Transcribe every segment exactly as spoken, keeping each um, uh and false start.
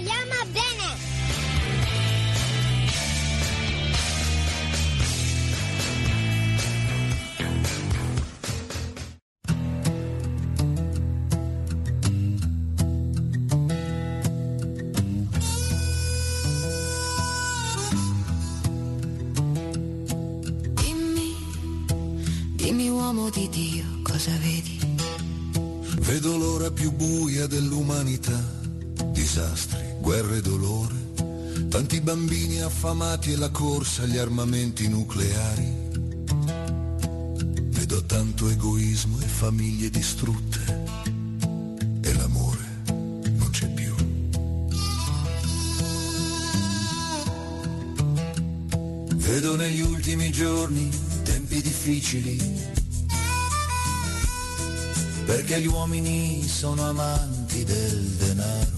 vogliamo bene. Dimmi uomo di Dio, cosa vedi? Vedo l'ora più buia dell'umanità, disastri, guerre e dolore, tanti bambini affamati e la corsa agli armamenti nucleari. Vedo tanto egoismo e famiglie distrutte e l'amore non c'è più. Vedo negli ultimi giorni tempi difficili, perché gli uomini sono amanti del denaro,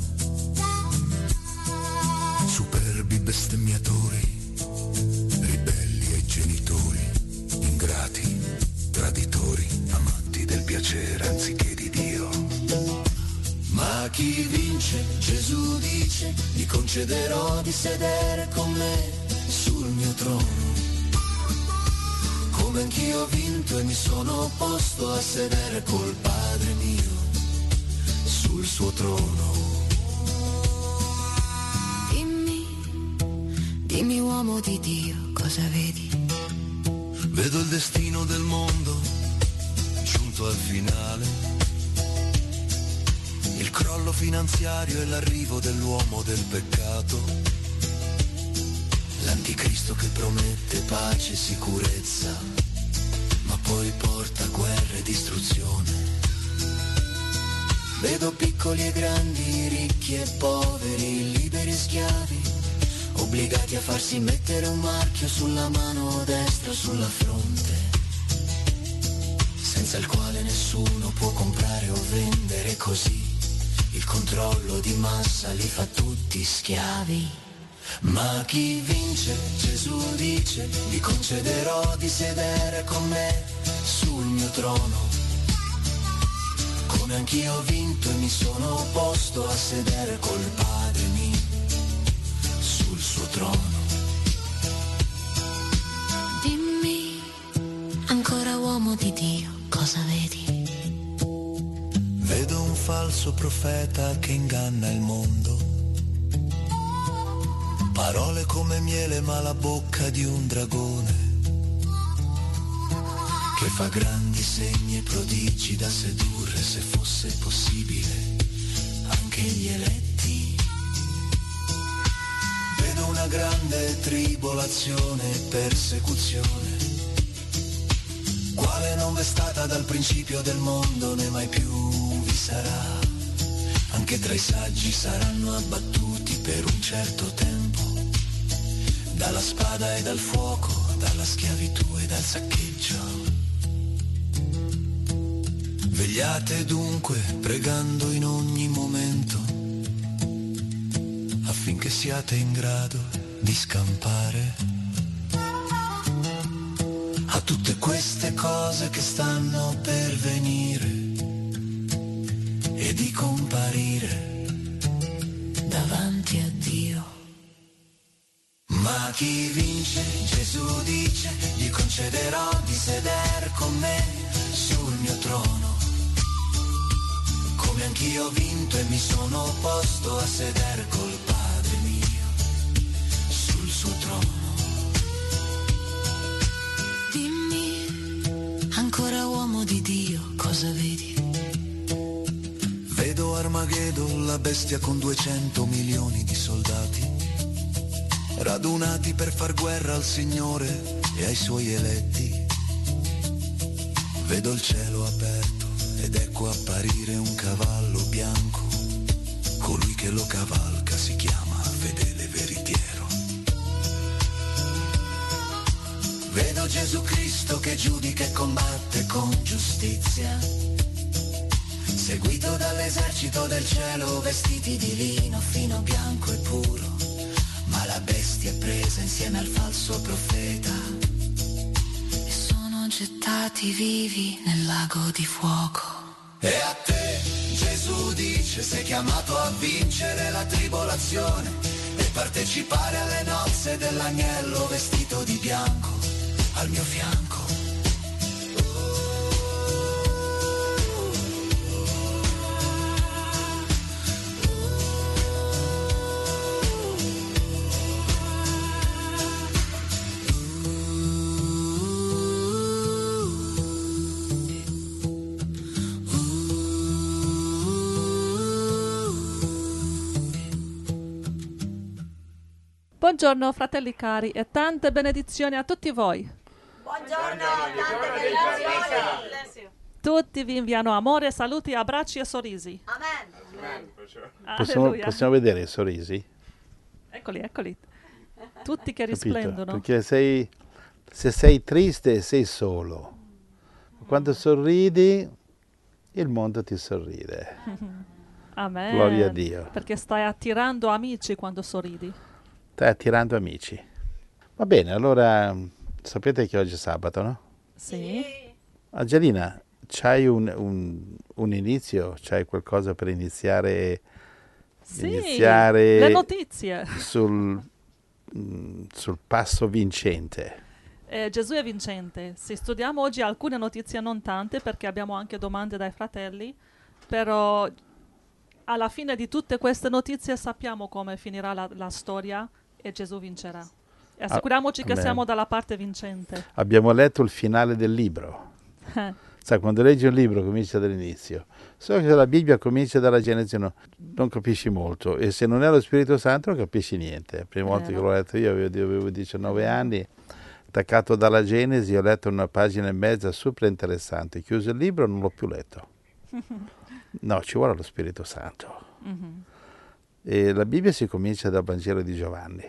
superbi bestemmiatori, ribelli ai genitori, ingrati, traditori, amanti del piacere anziché di Dio. Ma chi vince, Gesù dice, gli concederò di sedere con me sul mio trono. Come anch'io ho vinto e mi sono posto a sedere col Padre mio sul suo trono. Dimmi, dimmi uomo di Dio, cosa vedi? Vedo il destino del mondo giunto al finale, il crollo finanziario e l'arrivo dell'uomo del peccato, l'anticristo che promette pace e sicurezza, ma poi porta guerra e distruzione. Vedo piccoli e grandi, ricchi e poveri, liberi e schiavi, obbligati a farsi mettere un marchio sulla mano destra o sulla fronte, senza il quale nessuno può comprare o vendere, così il controllo di massa li fa tutti schiavi. Ma chi vince, Gesù dice, gli concederò di sedere con me sul mio trono. Come anch'io ho vinto e mi sono posto a sedere col Padre mio sul suo trono. Dimmi, ancora uomo di Dio, cosa vedi? Vedo un falso profeta che inganna il mondo, parole come miele ma la bocca di un dragone, che fa grandi segni e prodigi da sedurre, se fosse possibile, anche gli eletti. Vedo una grande tribolazione e persecuzione, quale non v'è stata dal principio del mondo né mai più vi sarà. Anche tra i saggi saranno abbattuti per un certo tempo, dalla spada e dal fuoco, dalla schiavitù e dal saccheggio. Vegliate dunque, pregando in ogni momento, affinché siate in grado di scampare a tutte queste cose che stanno per venire e di comparire davanti a Dio. Ma chi vince, Gesù dice, gli concederò di sedere con me sul mio trono. Come anch'io ho vinto e mi sono posto a sedere col Padre mio sul suo trono. Dimmi, ancora uomo di Dio, cosa vedi? Vedo Armageddon, la bestia con duecento milioni di soldati, radunati per far guerra al Signore e ai Suoi eletti. Vedo il cielo aperto ed ecco apparire un cavallo bianco, colui che lo cavalca si chiama Fedele Veritiero. Vedo Gesù Cristo che giudica e combatte con giustizia, seguito dall'esercito del cielo, vestiti di lino fino, bianco e puro. Ma la bestia è presa insieme al falso profeta e sono gettati vivi nel lago di fuoco. E a te, Gesù Gesù dice, sei chiamato a vincere la tribolazione e partecipare alle nozze dell'agnello vestito di bianco al mio fianco. Buongiorno fratelli cari e tante benedizioni a tutti voi. Buongiorno, tante benedizioni. Tutti vi inviano amore, saluti, abbracci e sorrisi. Amen. Possiamo, Alleluia. possiamo vedere i sorrisi? Eccoli, eccoli. Tutti che Capito? risplendono. Perché sei, se sei triste sei solo. Quando sorridi il mondo ti sorride. Amen. Gloria a Dio. Perché stai attirando amici quando sorridi. Stai attirando amici. Va bene, allora sapete che oggi è sabato, no? Sì. Angelina, c'hai un, un, un inizio? C'hai qualcosa per iniziare? Sì, iniziare le notizie. sul, mm, sul passo vincente. Eh, Gesù è vincente. Sì, studiamo oggi alcune notizie, non tante, perché abbiamo anche domande dai fratelli, però alla fine di tutte queste notizie sappiamo come finirà la, la storia e Gesù vincerà. E assicuriamoci che Amen. siamo dalla parte vincente. Abbiamo letto il finale del libro. Sai, quando leggi un libro comincia dall'inizio. So che la Bibbia comincia dalla Genesi, no, non capisci molto. E se non è lo Spirito Santo non capisci niente. La prima volta Vero. che l'ho letto io avevo, avevo diciannove anni, attaccato dalla Genesi, ho letto una pagina e mezza super interessante. Chiuso il libro, non l'ho più letto. No, ci vuole lo Spirito Santo. Mm-hmm. E la Bibbia si comincia dal Vangelo di Giovanni.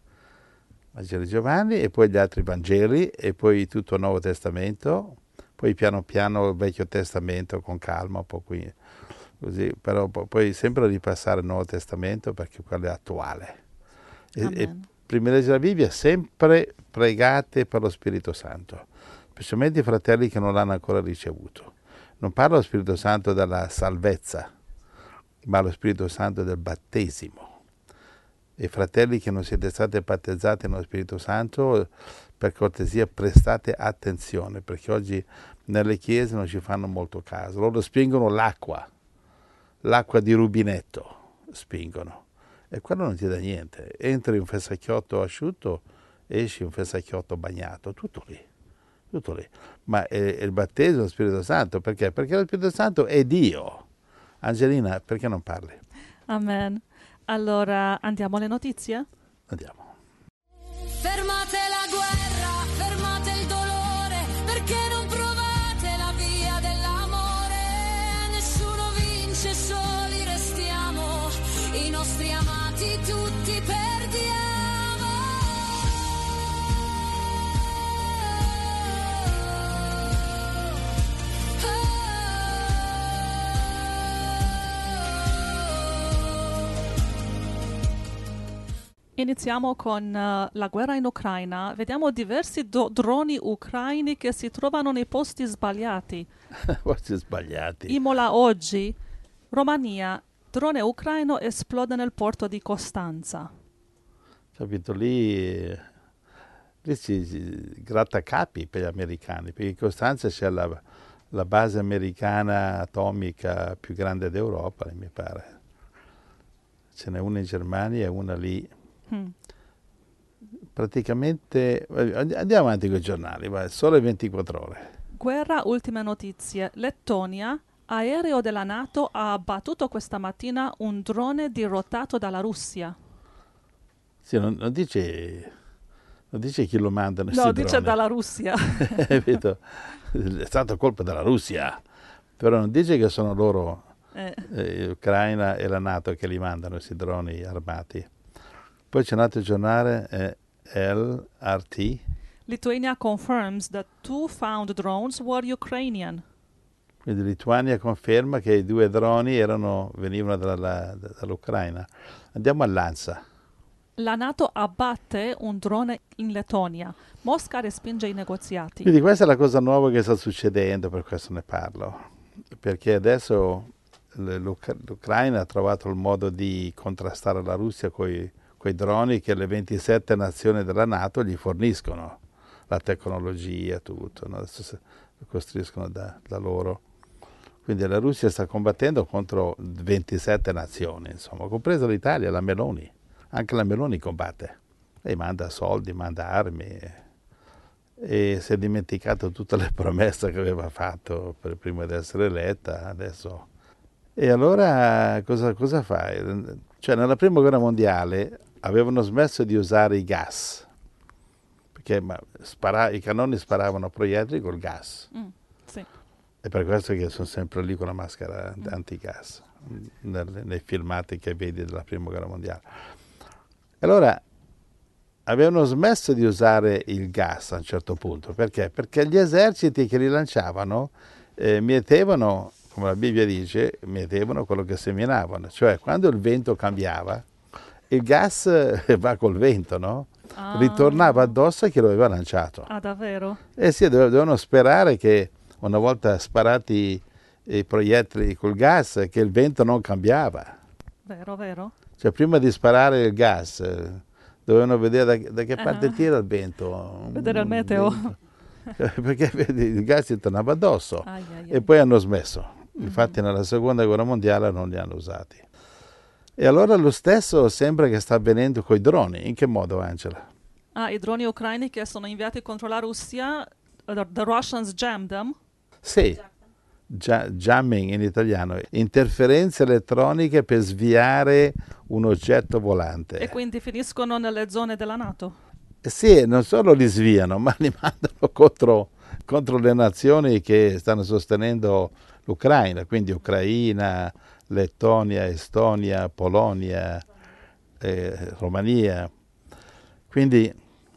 Vangelo di Giovanni e poi gli altri Vangeli e poi tutto il Nuovo Testamento, poi piano piano il Vecchio Testamento con calma, un po' qui, così, però po- poi sempre ripassare il Nuovo Testamento perché quello è attuale. E, e Amen. prima di leggere la Bibbia sempre pregate per lo Spirito Santo, specialmente i fratelli che non l'hanno ancora ricevuto. Non parlo dello Spirito Santo della salvezza, ma lo Spirito Santo del battesimo. E fratelli che non siete stati battezzati nello Spirito Santo, per cortesia prestate attenzione, perché oggi nelle chiese non ci fanno molto caso. Loro spingono l'acqua, l'acqua di rubinetto spingono, e quello non ti dà niente. Entri in un fessacchiotto asciutto, esci in un fessacchiotto bagnato, tutto lì. Tutto lì. Ma è, è il battesimo dello Spirito Santo, perché? Perché lo Spirito Santo è Dio. Angelina, perché non parli? Amen. Allora andiamo alle notizie? Andiamo. Fermate la guerra, fermate il dolore, perché non provate la via dell'amore. Nessuno vince, soli restiamo, i nostri amati tutti perdiamo. Iniziamo con uh, la guerra in Ucraina. Vediamo diversi do- droni ucraini che si trovano nei posti sbagliati. Forse sbagliati. Imola oggi, Romania, drone ucraino esplode nel porto di Costanza. Capito? Lì, lì si, si grattacapi per gli americani, perché in Costanza c'è la, la base americana atomica più grande d'Europa, mi pare. Ce n'è una in Germania e una lì. Hmm. Praticamente, andiamo avanti con i giornali, vai, sole ventiquattro ore. Guerra, ultime notizie. Lettonia, aereo della NATO ha abbattuto questa mattina un drone dirottato dalla Russia. Sì, non, non dice, non dice chi lo manda. No, dice dalla Russia. Capito? È stata colpa della Russia, però non dice che sono loro, Eh. eh, l'Ucraina e la NATO, che li mandano questi droni armati. Poi c'è un altro giornale, eh, L R T. Lithuania confirms that two found drones were Ukrainian. Quindi Lituania conferma che i due droni erano, venivano dalla, dall'Ucraina. Andiamo all'ANSA. La NATO abbatte un drone in Lettonia. Mosca respinge i negoziati. Quindi questa è la cosa nuova che sta succedendo, per questo ne parlo. Perché adesso l'Uc- l'Ucraina ha trovato il modo di contrastare la Russia con i droni che le ventisette nazioni della NATO gli forniscono, la tecnologia, tutto, no? Adesso se lo costruiscono da, da loro. Quindi la Russia sta combattendo contro ventisette nazioni, insomma, compresa l'Italia, la Meloni. Anche la Meloni combatte. Lei manda soldi, manda armi e si è dimenticato tutte le promesse che aveva fatto per prima di essere eletta, adesso. E allora cosa, cosa fa? Cioè nella prima guerra mondiale avevano smesso di usare i gas, perché ma, spara, i cannoni sparavano proiettili col gas. Mm, sì. È per questo che sono sempre lì con la maschera mm. antigas, nel, nei filmati che vedi della prima guerra mondiale. Allora avevano smesso di usare il gas a un certo punto. Perché? Perché gli eserciti che li lanciavano eh, mietevano, come la Bibbia dice, mietevano quello che seminavano. Cioè quando il vento cambiava, il gas va col vento, no? Ah. Ritornava addosso a chi lo aveva lanciato. Ah, davvero? Eh sì, dovevano sperare che una volta sparati i proiettili col gas, che il vento non cambiava. Vero, vero. Cioè prima di sparare il gas dovevano vedere da, da che parte uh-huh. tira il vento. Vedere il meteo. Perché vedi, il gas si tornava addosso. Ai, ai, ai. E poi hanno smesso. Mm-hmm. Infatti nella seconda guerra mondiale non li hanno usati. E allora lo stesso sembra che sta avvenendo con i droni. In che modo, Angela? Ah, i droni ucraini che sono inviati contro la Russia, the, the Russians jammed them? Sì. Gia- jamming in italiano, interferenze elettroniche per sviare un oggetto volante. E quindi finiscono nelle zone della NATO? Eh sì, non solo li sviano, ma li mandano contro, contro le nazioni che stanno sostenendo l'Ucraina, quindi Ucraina, Lettonia, Estonia, Polonia, eh, Romania. Quindi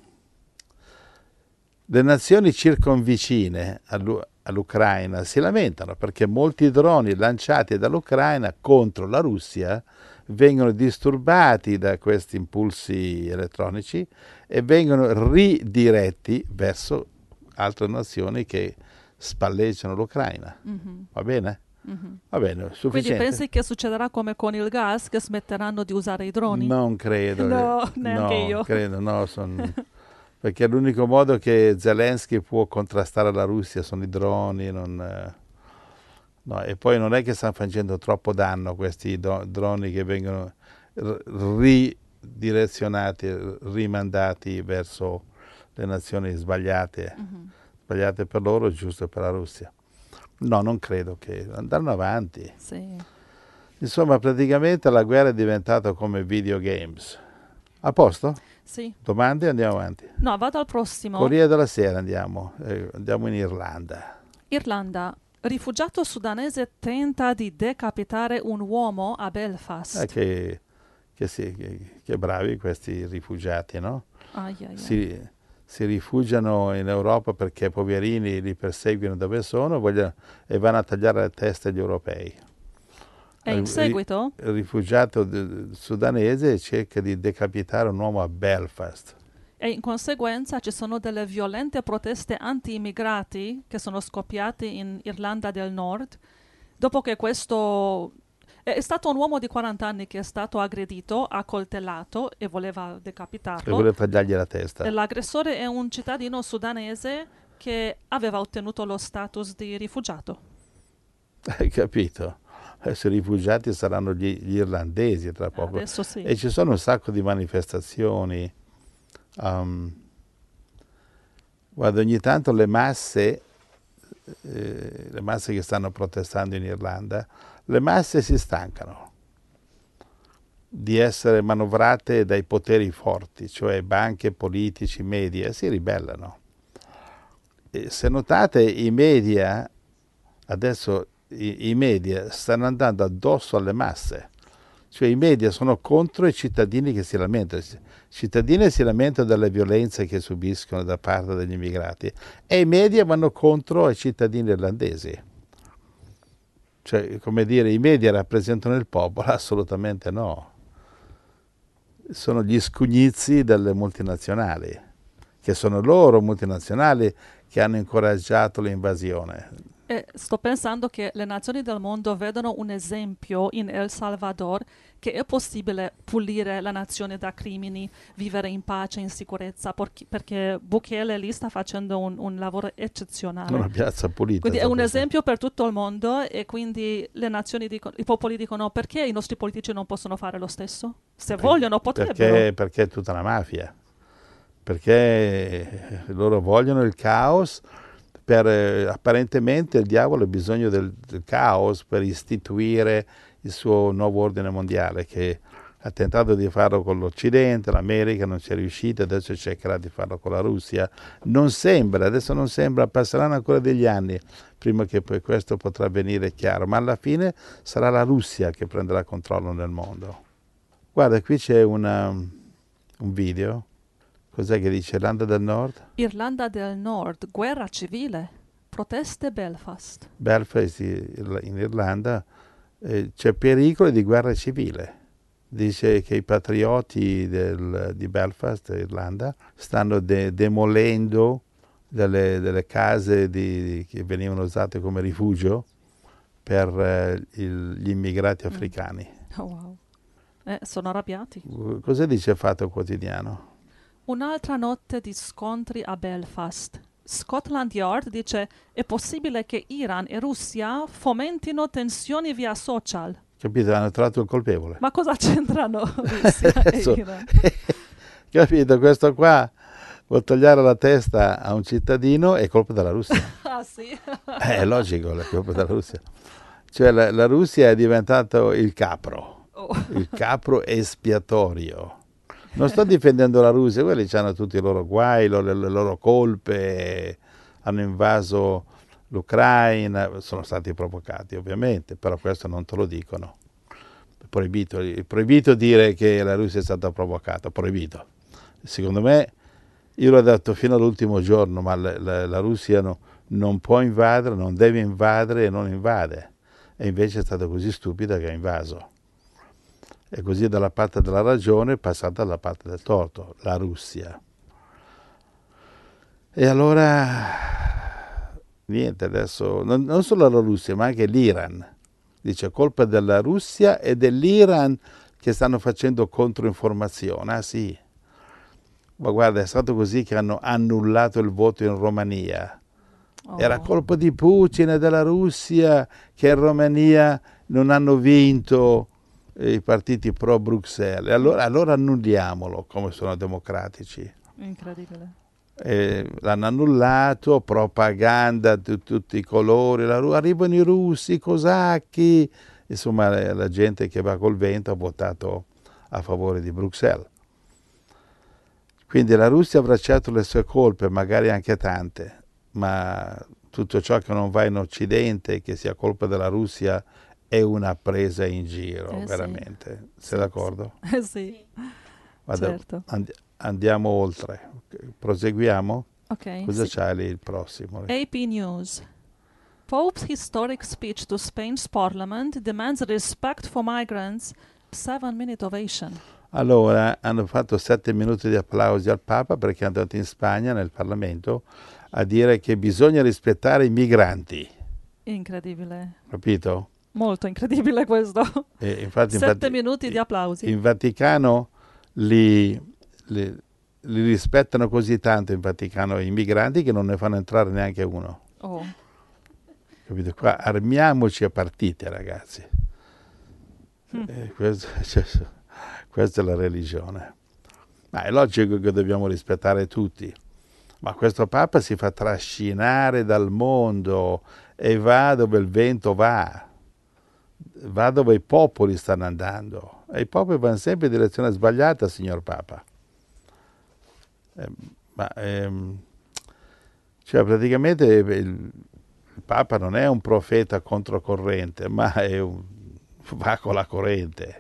le nazioni circonvicine all'Ucraina all'Ucraina si lamentano perché molti droni lanciati dall'Ucraina contro la Russia vengono disturbati da questi impulsi elettronici e vengono ridiretti verso altre nazioni che spalleggiano l'Ucraina. Mm-hmm. Va bene? Mm-hmm. Va bene, sufficiente. Quindi pensi che succederà come con il gas, che smetteranno di usare i droni? Non credo. No, neanche no, io. Credo, no, son... perché l'unico modo che Zelensky può contrastare la Russia sono i droni, non, eh, no, e poi non è che stanno facendo troppo danno questi do, droni che vengono r- ridirezionati, rimandati verso le nazioni sbagliate, mm-hmm. sbagliate per loro, giusto per la Russia. No, non credo che andranno avanti. Sì. Insomma, praticamente la guerra è diventata come videogames. A posto? Sì. Domande? Andiamo avanti. No, vado al prossimo. Corriere della Sera andiamo. Eh, andiamo in Irlanda. Irlanda. Rifugiato sudanese tenta di decapitare un uomo a Belfast. Eh, che, che, sì, che, che bravi questi rifugiati, no? Ai, ai, ai. Si, si rifugiano in Europa perché poverini li perseguono dove sono vogliono, e vanno a tagliare le teste agli europei. E in seguito? Il rifugiato sudanese cerca di decapitare un uomo a Belfast. E in conseguenza ci sono delle violente proteste anti-immigrati che sono scoppiate in Irlanda del Nord, dopo che questo... È stato un uomo di quaranta anni che è stato aggredito, accoltellato e voleva decapitarlo. E voleva tagliargli la testa. E l'aggressore è un cittadino sudanese che aveva ottenuto lo status di rifugiato. Hai capito? Adesso i rifugiati saranno gli, gli irlandesi tra poco. Adesso sì. E ci sono un sacco di manifestazioni. Um, guarda, ogni tanto le masse, eh, le masse che stanno protestando in Irlanda, le masse si stancano di essere manovrate dai poteri forti, cioè banche, politici, media, si ribellano. E se notate, i media adesso I, i media stanno andando addosso alle masse, cioè i media sono contro i cittadini che si lamentano, i cittadini si lamentano delle violenze che subiscono da parte degli immigrati e i media vanno contro i cittadini irlandesi, cioè come dire i media rappresentano il popolo? Assolutamente no, sono gli scugnizi delle multinazionali, che sono loro multinazionali che hanno incoraggiato l'invasione. E sto pensando che le nazioni del mondo vedono un esempio in El Salvador che è possibile pulire la nazione da crimini, vivere in pace, in sicurezza, porchi- perché Bukele lì sta facendo un, un lavoro eccezionale. Una piazza pulita. Quindi è sta un facendo. esempio per tutto il mondo e quindi le nazioni dicono, i popoli dicono perché i nostri politici non possono fare lo stesso? Se vogliono potrebbero. Perché, perché è tutta una mafia. Perché loro vogliono il caos. Per, eh, apparentemente il diavolo ha bisogno del, del caos per istituire il suo nuovo ordine mondiale, che ha tentato di farlo con l'Occidente, l'America non ci è riuscito, adesso cercherà di farlo con la Russia. Non sembra, adesso non sembra, passeranno ancora degli anni prima che poi questo potrà avvenire chiaro, ma alla fine sarà la Russia che prenderà controllo nel mondo. Guarda, qui c'è una, un video. Cos'è che dice Irlanda del Nord? Irlanda del Nord, guerra civile, proteste Belfast. Belfast in Irlanda eh, c'è pericolo di guerra civile. Dice che i patrioti del, di Belfast, Irlanda, stanno de- demolendo delle, delle case di, che venivano usate come rifugio per eh, il, gli immigrati africani. Oh, wow. Eh, sono arrabbiati. Cosa dice il Fatto Quotidiano? Un'altra notte di scontri a Belfast. Scotland Yard dice è possibile che Iran e Russia fomentino tensioni via social. Capito? Hanno trovato il colpevole. Ma cosa c'entrano Russia e Adesso- Iran? Capito? Questo qua vuol tagliare la testa a un cittadino, è colpa della Russia. Ah sì? Eh, È logico, è colpa della Russia. Cioè la, la Russia è diventato il capro, Oh. il capro espiatorio. Non sto difendendo la Russia, quelli hanno tutti i loro guai, le, le loro colpe, hanno invaso l'Ucraina, sono stati provocati ovviamente, però questo non te lo dicono. È proibito, è proibito dire che la Russia è stata provocata, proibito. Secondo me, io l'ho detto fino all'ultimo giorno, ma la, la, la Russia no, non può invadere, non deve invadere e non invade. E invece è stata così stupida che ha invaso. E così dalla parte della ragione è passata dalla parte del torto, la Russia. E allora, niente, adesso, non, non solo la Russia, ma anche l'Iran. Dice, colpa della Russia e dell'Iran che stanno facendo controinformazione. Ah sì, ma guarda, è stato così che hanno annullato il voto in Romania. Oh. Era colpa di Putin e della Russia che in Romania non hanno vinto i partiti pro Bruxelles. Allora, allora annulliamolo, come sono democratici. Incredibile. Eh, l'hanno annullato, propaganda di tutti i colori, la, arrivano i russi, i cosacchi, insomma la, la gente che va col vento ha votato a favore di Bruxelles. Quindi la Russia avrà certo le sue colpe, magari anche tante, ma tutto ciò che non va in Occidente, che sia colpa della Russia, è una presa in giro, Eh sì. veramente. Sei Sì, d'accordo? Eh sì, Guarda, certo. and- andiamo oltre. Proseguiamo? Ok. Cosa sì. c'hai lì il prossimo? A P News. Pope's historic speech to Spain's parliament demands respect for migrants. Seven minute ovation. Allora, hanno fatto sette minuti di applausi al Papa perché è andato in Spagna, nel Parlamento, a dire che bisogna rispettare i migranti. Incredibile. Capito? Molto incredibile questo. E infatti, Sette infatti, minuti di applausi. In Vaticano li, li, li rispettano così tanto in Vaticano i migranti che non ne fanno entrare neanche uno. Oh. Capito? Qua armiamoci a partite, ragazzi. Mm. Eh, questo, cioè, questa è la religione. Ma è logico che dobbiamo rispettare tutti. Ma questo Papa si fa trascinare dal mondo e va dove il vento va. Va dove i popoli stanno andando. E i popoli vanno sempre in direzione sbagliata, signor Papa. Eh, ma, ehm, cioè praticamente il, il Papa non è un profeta controcorrente, ma è un, va con la corrente.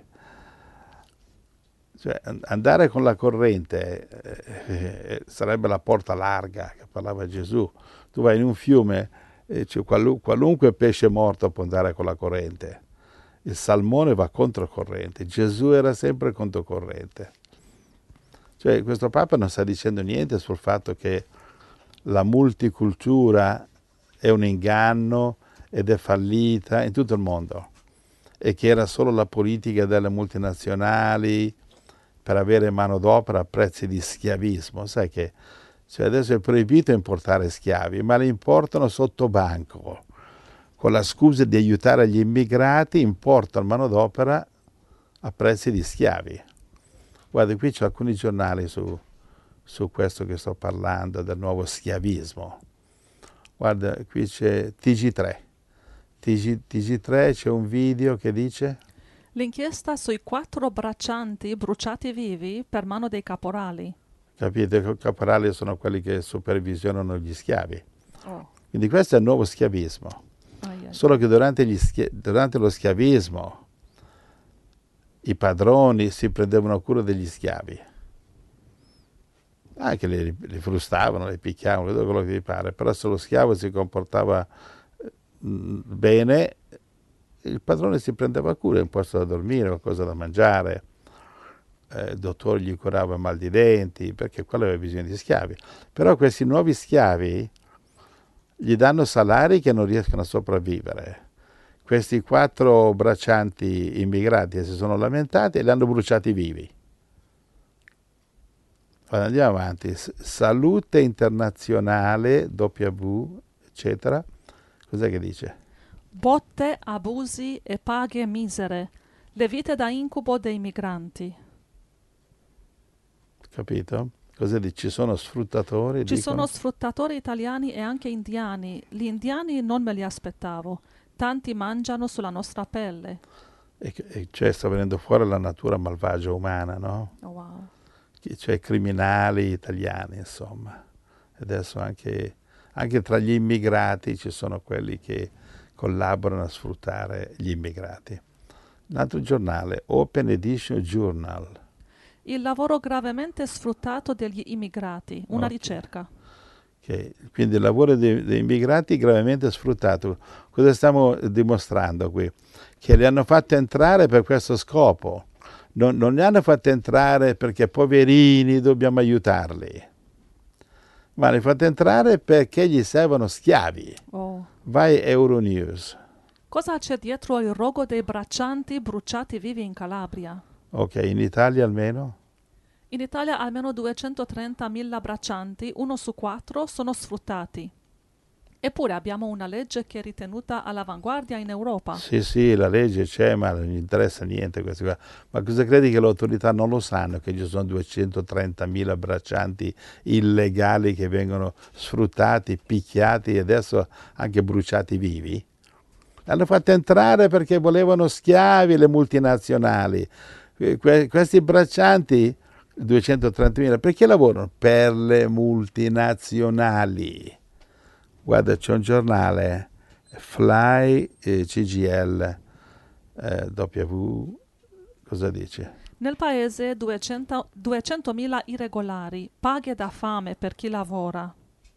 Cioè, andare con la corrente eh, eh, sarebbe la porta larga che parlava Gesù. Tu vai in un fiume, eh, cioè, qualu- qualunque pesce morto può andare con la corrente. Il salmone va controcorrente, Gesù era sempre controcorrente. Cioè, questo Papa non sta dicendo niente sul fatto che la multicultura è un inganno ed è fallita in tutto il mondo, e che era solo la politica delle multinazionali per avere manodopera a prezzi di schiavismo. Sai che cioè adesso è proibito importare schiavi, ma li importano sotto banco, con la scusa di aiutare gli immigrati, importano manodopera a prezzi di schiavi. Guarda, qui c'è alcuni giornali su, su questo che sto parlando, del nuovo schiavismo. Guarda, qui c'è T G tre. T G tre c'è un video che dice: L'inchiesta sui quattro braccianti bruciati vivi per mano dei caporali. Capite che i caporali sono quelli che supervisionano gli schiavi. Oh. Quindi questo è il nuovo schiavismo. Ai ai. Solo che durante, gli schia- durante lo schiavismo i padroni si prendevano cura degli schiavi. Anche li, li frustavano, li picchiavano, vedo quello che vi pare. Però se lo schiavo si comportava mh, bene, il padrone si prendeva cura, un posto da dormire, qualcosa da mangiare. Eh, il dottore gli curava il mal di denti, perché quello aveva bisogno di schiavi. Però questi nuovi schiavi gli danno salari che non riescono a sopravvivere. Questi quattro braccianti immigrati si sono lamentati e li hanno bruciati vivi. Allora, andiamo avanti. Salute internazionale, W, eccetera. Cos'è che dice? Botte, abusi e paghe misere. Le vite da incubo dei migranti. Capito? Cosa dice? Ci sono sfruttatori? Ci dicono? sono sfruttatori italiani e anche indiani. Gli indiani non me li aspettavo. Tanti mangiano sulla nostra pelle. E, e cioè sta venendo fuori la natura malvagia umana, no? Oh, wow. Cioè criminali italiani, insomma. Adesso anche, anche tra gli immigrati ci sono quelli che collaborano a sfruttare gli immigrati. Un altro giornale, Open Edition Journal. Il lavoro gravemente sfruttato degli immigrati. Una Okay. ricerca. Okay. Quindi il lavoro dei, dei immigrati gravemente sfruttato. Cosa stiamo dimostrando qui? Che li hanno fatti entrare per questo scopo. Non, non li hanno fatti entrare perché poverini dobbiamo aiutarli, ma li hanno fatti entrare perché gli servono schiavi. Oh. Vai Euronews. Cosa c'è dietro il rogo dei braccianti bruciati vivi in Calabria? Ok, in Italia almeno? In Italia almeno duecentotrentamila braccianti, uno su quattro, sono sfruttati. Eppure abbiamo una legge che è ritenuta all'avanguardia in Europa. Sì, sì, la legge c'è, ma non gli interessa niente questo qua. Ma cosa credi che le autorità non lo sanno, che ci sono duecentotrentamila braccianti illegali che vengono sfruttati, picchiati e adesso anche bruciati vivi? L'hanno fatto entrare perché volevano schiavi le multinazionali. Que- questi braccianti, duecentotrentamila, perché lavorano? Per le multinazionali. Guarda, c'è un giornale, Fly eh, C G L, eh, W, cosa dice? Nel paese duecento duecentomila irregolari, paghe da fame per chi lavora.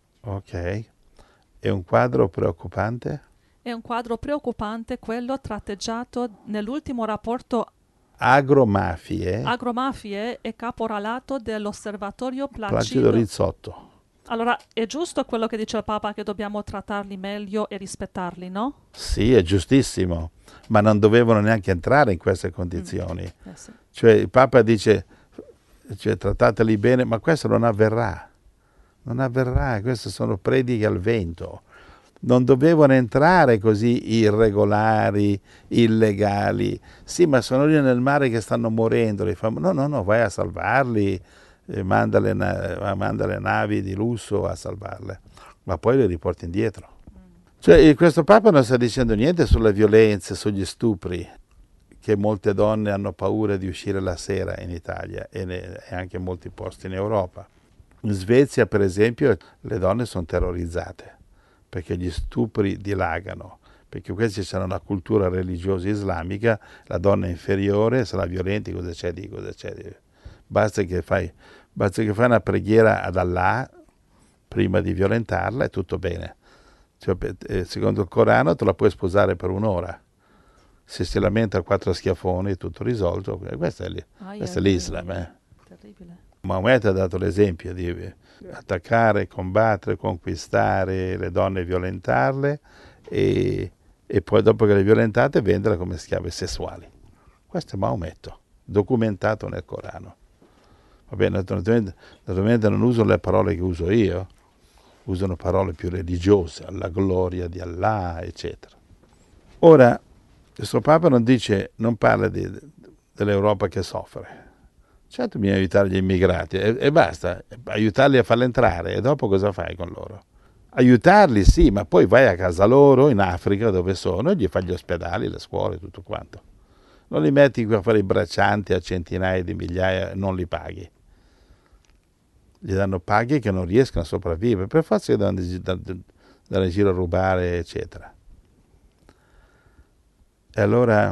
Ok, è un quadro preoccupante? È un quadro preoccupante quello tratteggiato nell'ultimo rapporto Agromafie, Agromafie e caporalato dell'osservatorio Placido Placido. Rizzotto. Allora, è giusto quello che dice il Papa, che dobbiamo trattarli meglio e rispettarli, no? Sì, è giustissimo, ma non dovevano neanche entrare in queste condizioni. Eh sì. Cioè il Papa dice, cioè, trattateli bene, ma questo non avverrà. Non avverrà, queste sono prediche al vento. Non dovevano entrare così irregolari, illegali. Sì, ma sono lì nel mare che stanno morendo. Li fa, no, no, no, vai a salvarli, eh, manda, le na- manda le navi di lusso a salvarle, ma poi le riporti indietro. Cioè, questo Papa non sta dicendo niente sulle violenze, sugli stupri, che molte donne hanno paura di uscire la sera in Italia e, ne, e anche in molti posti in Europa. In Svezia, per esempio, le donne sono terrorizzate perché gli stupri dilagano, perché questi hanno una cultura religiosa islamica, la donna è inferiore, sarà violenta, cosa c'è di, cosa c'è di. Basta che fai, basta che fai una preghiera ad Allah prima di violentarla e tutto bene. Cioè, secondo il Corano te la puoi sposare per un'ora. Se si lamenta quattro schiaffoni, tutto risolto. Questo è, lì, Ai, questo è ai, l'Islam. ai. Eh. Terribile. Maometto ha dato l'esempio di attaccare, combattere, conquistare le donne, violentarle e, e poi dopo che le violentate venderle come schiave sessuali. Questo è Maometto, documentato nel Corano. Va bene, naturalmente, naturalmente non uso le parole che uso io, usano parole più religiose, alla gloria di Allah, eccetera. Ora, questo Papa non dice, non parla di, dell'Europa che soffre. Certo bisogna aiutare gli immigrati e, e basta, aiutarli a farli entrare e dopo cosa fai con loro? Aiutarli sì, ma poi vai a casa loro in Africa dove sono e gli fai gli ospedali, le scuole, tutto quanto. Non li metti qui a fare i braccianti a centinaia di migliaia e non li paghi. Gli danno paghe che non riescono a sopravvivere, per forza che devono andare in giro a rubare, eccetera. E allora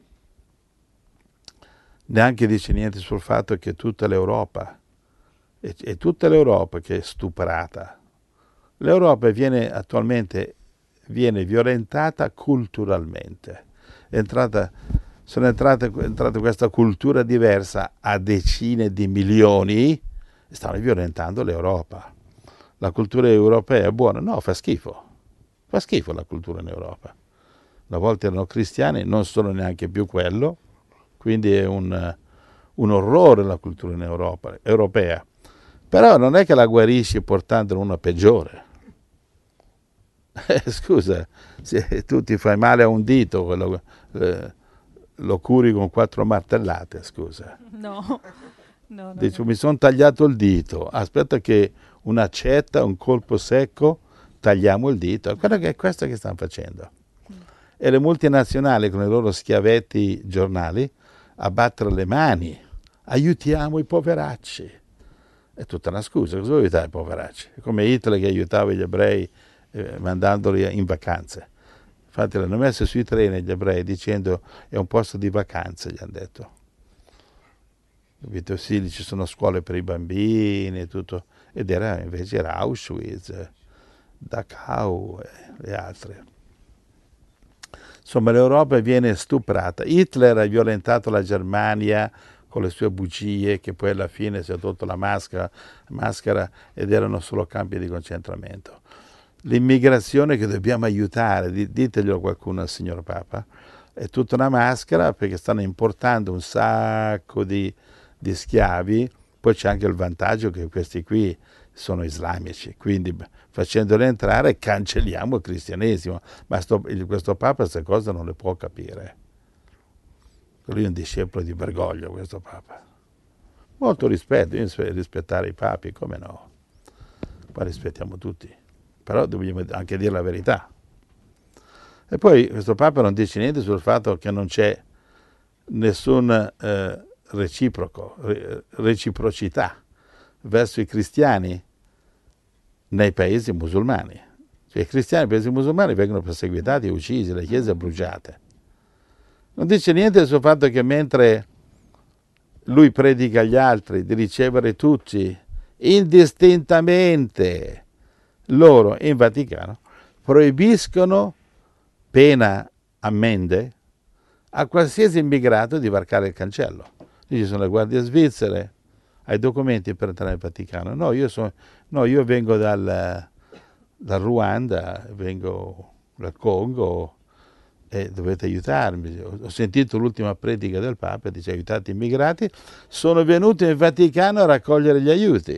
neanche dice niente sul fatto che tutta l'Europa, è, è tutta l'Europa che è stuprata. L'Europa viene attualmente viene violentata culturalmente. È entrata, sono entrate, è entrata questa cultura diversa a decine di milioni e stanno violentando l'Europa. La cultura europea è buona? No, fa schifo. Fa schifo la cultura in Europa. Una volta erano cristiani, non sono neanche più quello, quindi è un, un orrore la cultura in Europa, europea. Però non è che la guarisci portandone una peggiore. Eh, scusa, se tu ti fai male a un dito, quello, eh, lo curi con quattro martellate, scusa. No. No, no, Dici, no. mi sono tagliato il dito, aspetta che un'accetta, un colpo secco, tagliamo il dito. Quello che è questo che stanno facendo. E le multinazionali con i loro schiavetti giornali a battere le mani, aiutiamo i poveracci. È tutta una scusa, cosa vuoi aiutare i poveracci? È come Hitler che aiutava gli ebrei eh, mandandoli in vacanze. Infatti l'hanno messo sui treni gli ebrei dicendo è un posto di vacanze, gli hanno detto. Capito? Sì, ci sono scuole per i bambini e tutto, ed era invece era Auschwitz, Dachau e altre. Insomma, l'Europa viene stuprata. Hitler ha violentato la Germania con le sue bugie, che poi alla fine si è tolto la maschera, maschera ed erano solo campi di concentramento. L'immigrazione che dobbiamo aiutare, diteglielo qualcuno al signor Papa, è tutta una maschera perché stanno importando un sacco di di schiavi, poi c'è anche il vantaggio che questi qui sono islamici, quindi facendoli entrare cancelliamo il cristianesimo, ma sto, questo Papa queste cose non le può capire. Lui è un discepolo di Bergoglio, questo Papa. Molto rispetto, io rispettare i papi, come no? Poi rispettiamo tutti, però dobbiamo anche dire la verità. E poi questo Papa non dice niente sul fatto che non c'è nessun eh, reciproco, reciprocità verso i cristiani nei paesi musulmani. Cioè, i cristiani nei paesi musulmani vengono perseguitati, uccisi, le chiese bruciate. Non dice niente sul fatto che mentre lui predica agli altri di ricevere tutti indistintamente, loro in Vaticano proibiscono, pena ammende, a qualsiasi immigrato di varcare il cancello. Ci sono le guardie svizzere, hai documenti per entrare nel Vaticano? No, io, sono, no, io vengo dal, dal Ruanda, vengo dal Congo e dovete aiutarmi. Ho sentito l'ultima predica del Papa, dice aiutate gli immigrati, sono venuti in Vaticano a raccogliere gli aiuti.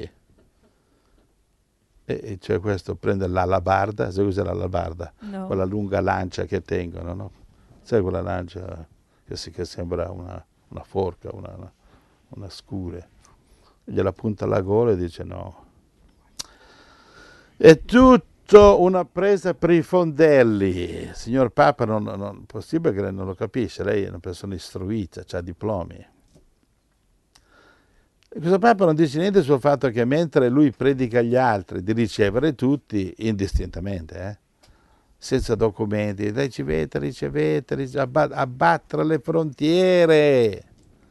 E, e cioè questo prende l'alabarda, sai cos'è l'alabarda? No. Quella lunga lancia che tengono, no? Sai quella lancia che, si, che sembra una... una forca, una, una, una scure, gliela punta alla gola e dice no. È tutto una presa per i fondelli. Signor Papa, non, non è possibile che lei non lo capisce, lei è una persona istruita, ha diplomi. E questo Papa non dice niente sul fatto che mentre lui predica agli altri di ricevere tutti indistintamente, eh, senza documenti, ricevete, ricevete, ricevete, abbattere le frontiere.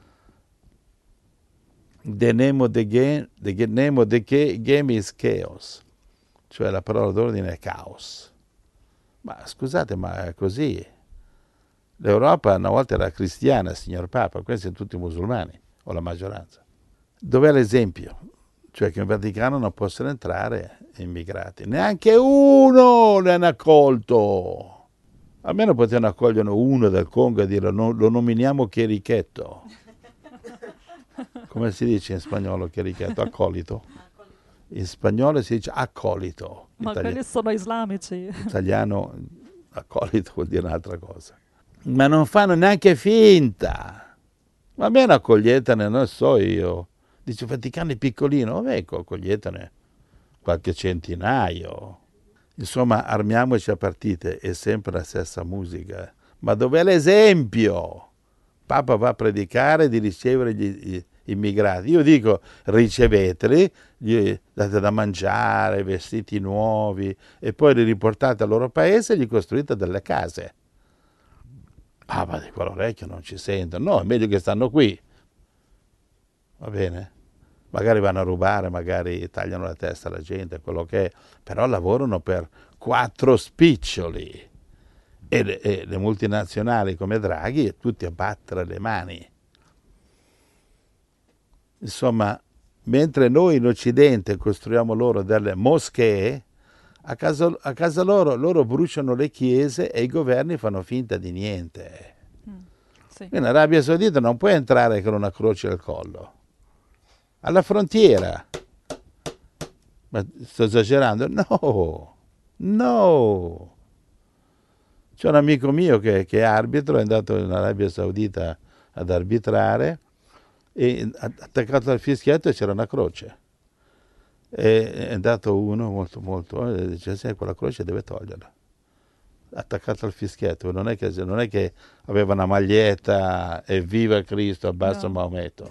The name of the game, the name of the game is chaos, cioè la parola d'ordine è caos. Ma scusate, ma è così. L'Europa una volta era cristiana, signor Papa, questi sono tutti musulmani, o la maggioranza. Dov'è l'esempio? cioè che in Vaticano non possono entrare immigrati. Neanche uno ne hanno accolto. Almeno potevano accogliere uno del Congo e dire lo, lo nominiamo chierichetto. Come si dice in spagnolo chierichetto? Accolito. In spagnolo si dice accolito. Ma Itali- quelli sono islamici. Italiano accolito vuol dire un'altra cosa. Ma non fanno neanche finta. Va bene, accoglietene, non so io. Dice Vaticano è piccolino, vabbè, ecco, accoglietene qualche centinaio. Insomma, armiamoci a partite, è sempre la stessa musica. Ma dov'è l'esempio? Papa va a predicare di ricevere gli, gli immigrati. Io dico, riceveteli, gli date da mangiare, vestiti nuovi, e poi li riportate al loro paese e gli costruite delle case. Ah, ma di quell'orecchio non ci sentono. No, è meglio che stanno qui. Va bene? Magari vanno a rubare, magari tagliano la testa alla gente, quello che è, però lavorano per quattro spiccioli. E le, e le multinazionali come Draghi, tutti a battere le mani. Insomma, mentre noi in Occidente costruiamo loro delle moschee, a casa, a casa loro, loro bruciano le chiese e i governi fanno finta di niente. Mm, sì. In Arabia Saudita non puoi entrare con una croce al collo. Alla frontiera. Ma sto esagerando? No, no. C'è un amico mio che, che è arbitro, è andato in Arabia Saudita ad arbitrare e attaccato al fischietto c'era una croce. E è andato uno molto molto e dice sì, quella croce deve toglierla. Attaccato al fischietto, non è che, non è che aveva una maglietta e viva Cristo, abbassa No. Maometto.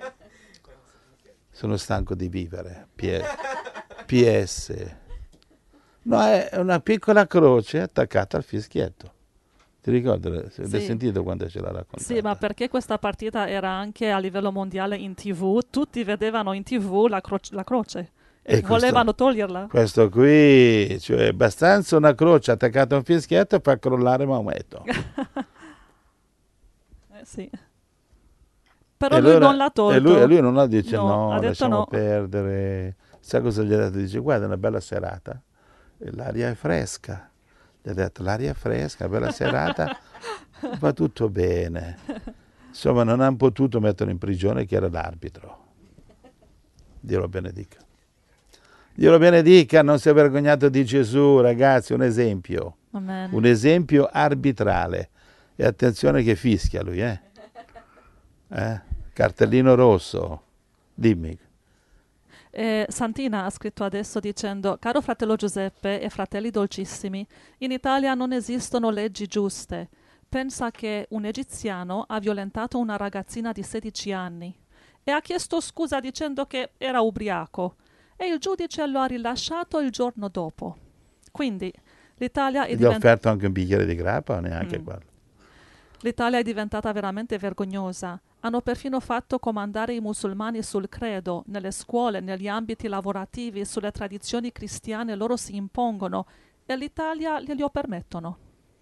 Sono stanco di vivere. P S. No, è una piccola croce attaccata al fischietto. Ti ricordi? L'hai Sì. sentito quando ce l'ha raccontata? Sì, ma perché questa partita era anche a livello mondiale in tivù, tutti vedevano in tivù la, cro- la croce e, E questo- volevano toglierla. Questo qui, cioè, abbastanza una croce attaccata a un fischietto e fa crollare Maometto. Eh, sì. Però E lui allora- non l'ha tolto. E lui, e lui non ha dice No, no, ha detto lasciamo no. perdere. Sai cosa gli ha detto? Dice guarda, è una bella serata, e l'aria è fresca. Gli ha detto l'aria è fresca, bella serata, va tutto bene. Insomma, non hanno potuto metterlo in prigione, che era l'arbitro. Dio lo benedica. Dio lo benedica, non si è vergognato di Gesù, ragazzi, un esempio. Amen. Un esempio arbitrale. E attenzione che fischia lui, eh? eh? Cartellino rosso. Dimmi. Eh, Santina ha scritto adesso dicendo: caro fratello Giuseppe e fratelli dolcissimi, in Italia non esistono leggi giuste. Pensa che un egiziano ha violentato una ragazzina di sedici anni e ha chiesto scusa dicendo che era ubriaco e il giudice lo ha rilasciato il giorno dopo. Quindi l'Italia è, Gli ha divent- offerto anche un bicchiere di grappa o neanche Mm. quello? l'Italia è diventata veramente vergognosa. Hanno perfino fatto comandare i musulmani sul credo, nelle scuole, negli ambiti lavorativi, sulle tradizioni cristiane loro si impongono e l'Italia glielo permettono.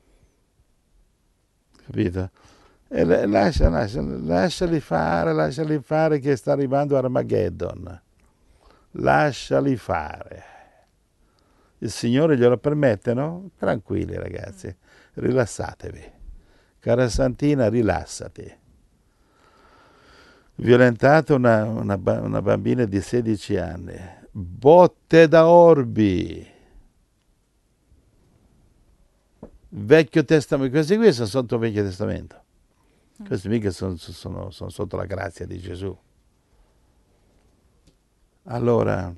Capito? E le- lascia, lascia, lasciali fare, lasciali fare che sta arrivando Armageddon. Lasciali fare. Il Signore glielo permette, no? Tranquilli ragazzi, rilassatevi. Cara Santina, rilassati. Violentata una, una, ba- una bambina di sedici anni. Botte da orbi. Vecchio Testamento. Questi qui sono sotto il Vecchio Testamento. Questi mica sono, sono, sono sotto la grazia di Gesù. Allora,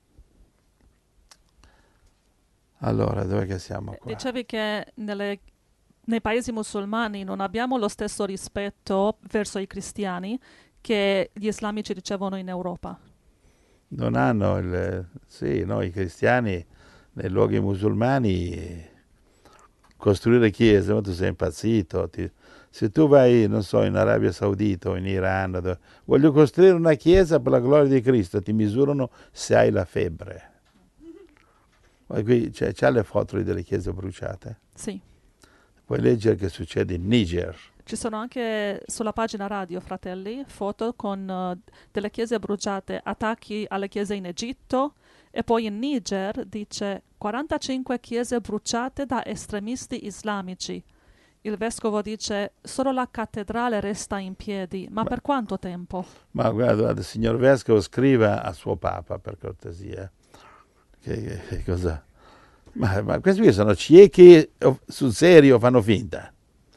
allora dove che siamo qua? Dicevi che nelle- nei paesi musulmani non abbiamo lo stesso rispetto verso i cristiani che gli islamici ricevono in Europa. Non hanno il... Sì, no, i cristiani nei luoghi musulmani costruire chiese, ma tu sei impazzito. Ti- se tu vai, non so, in Arabia Saudita o in Iran, dove- voglio costruire una chiesa per la gloria di Cristo, ti misurano se hai la febbre. Ma qui c'è, c'è le foto lì delle chiese bruciate. Sì, Puoi leggere che succede in Niger. Ci sono anche sulla pagina radio, fratelli, foto con uh, delle chiese bruciate, attacchi alle chiese in Egitto, e poi in Niger dice quarantacinque chiese bruciate da estremisti islamici. Il vescovo dice solo la cattedrale resta in piedi, ma, ma per quanto tempo? Ma guarda, guarda, signor vescovo, scriva a suo papa, per cortesia. Che, che, che cosa? Ma, ma questi qui sono ciechi, sul serio fanno finta.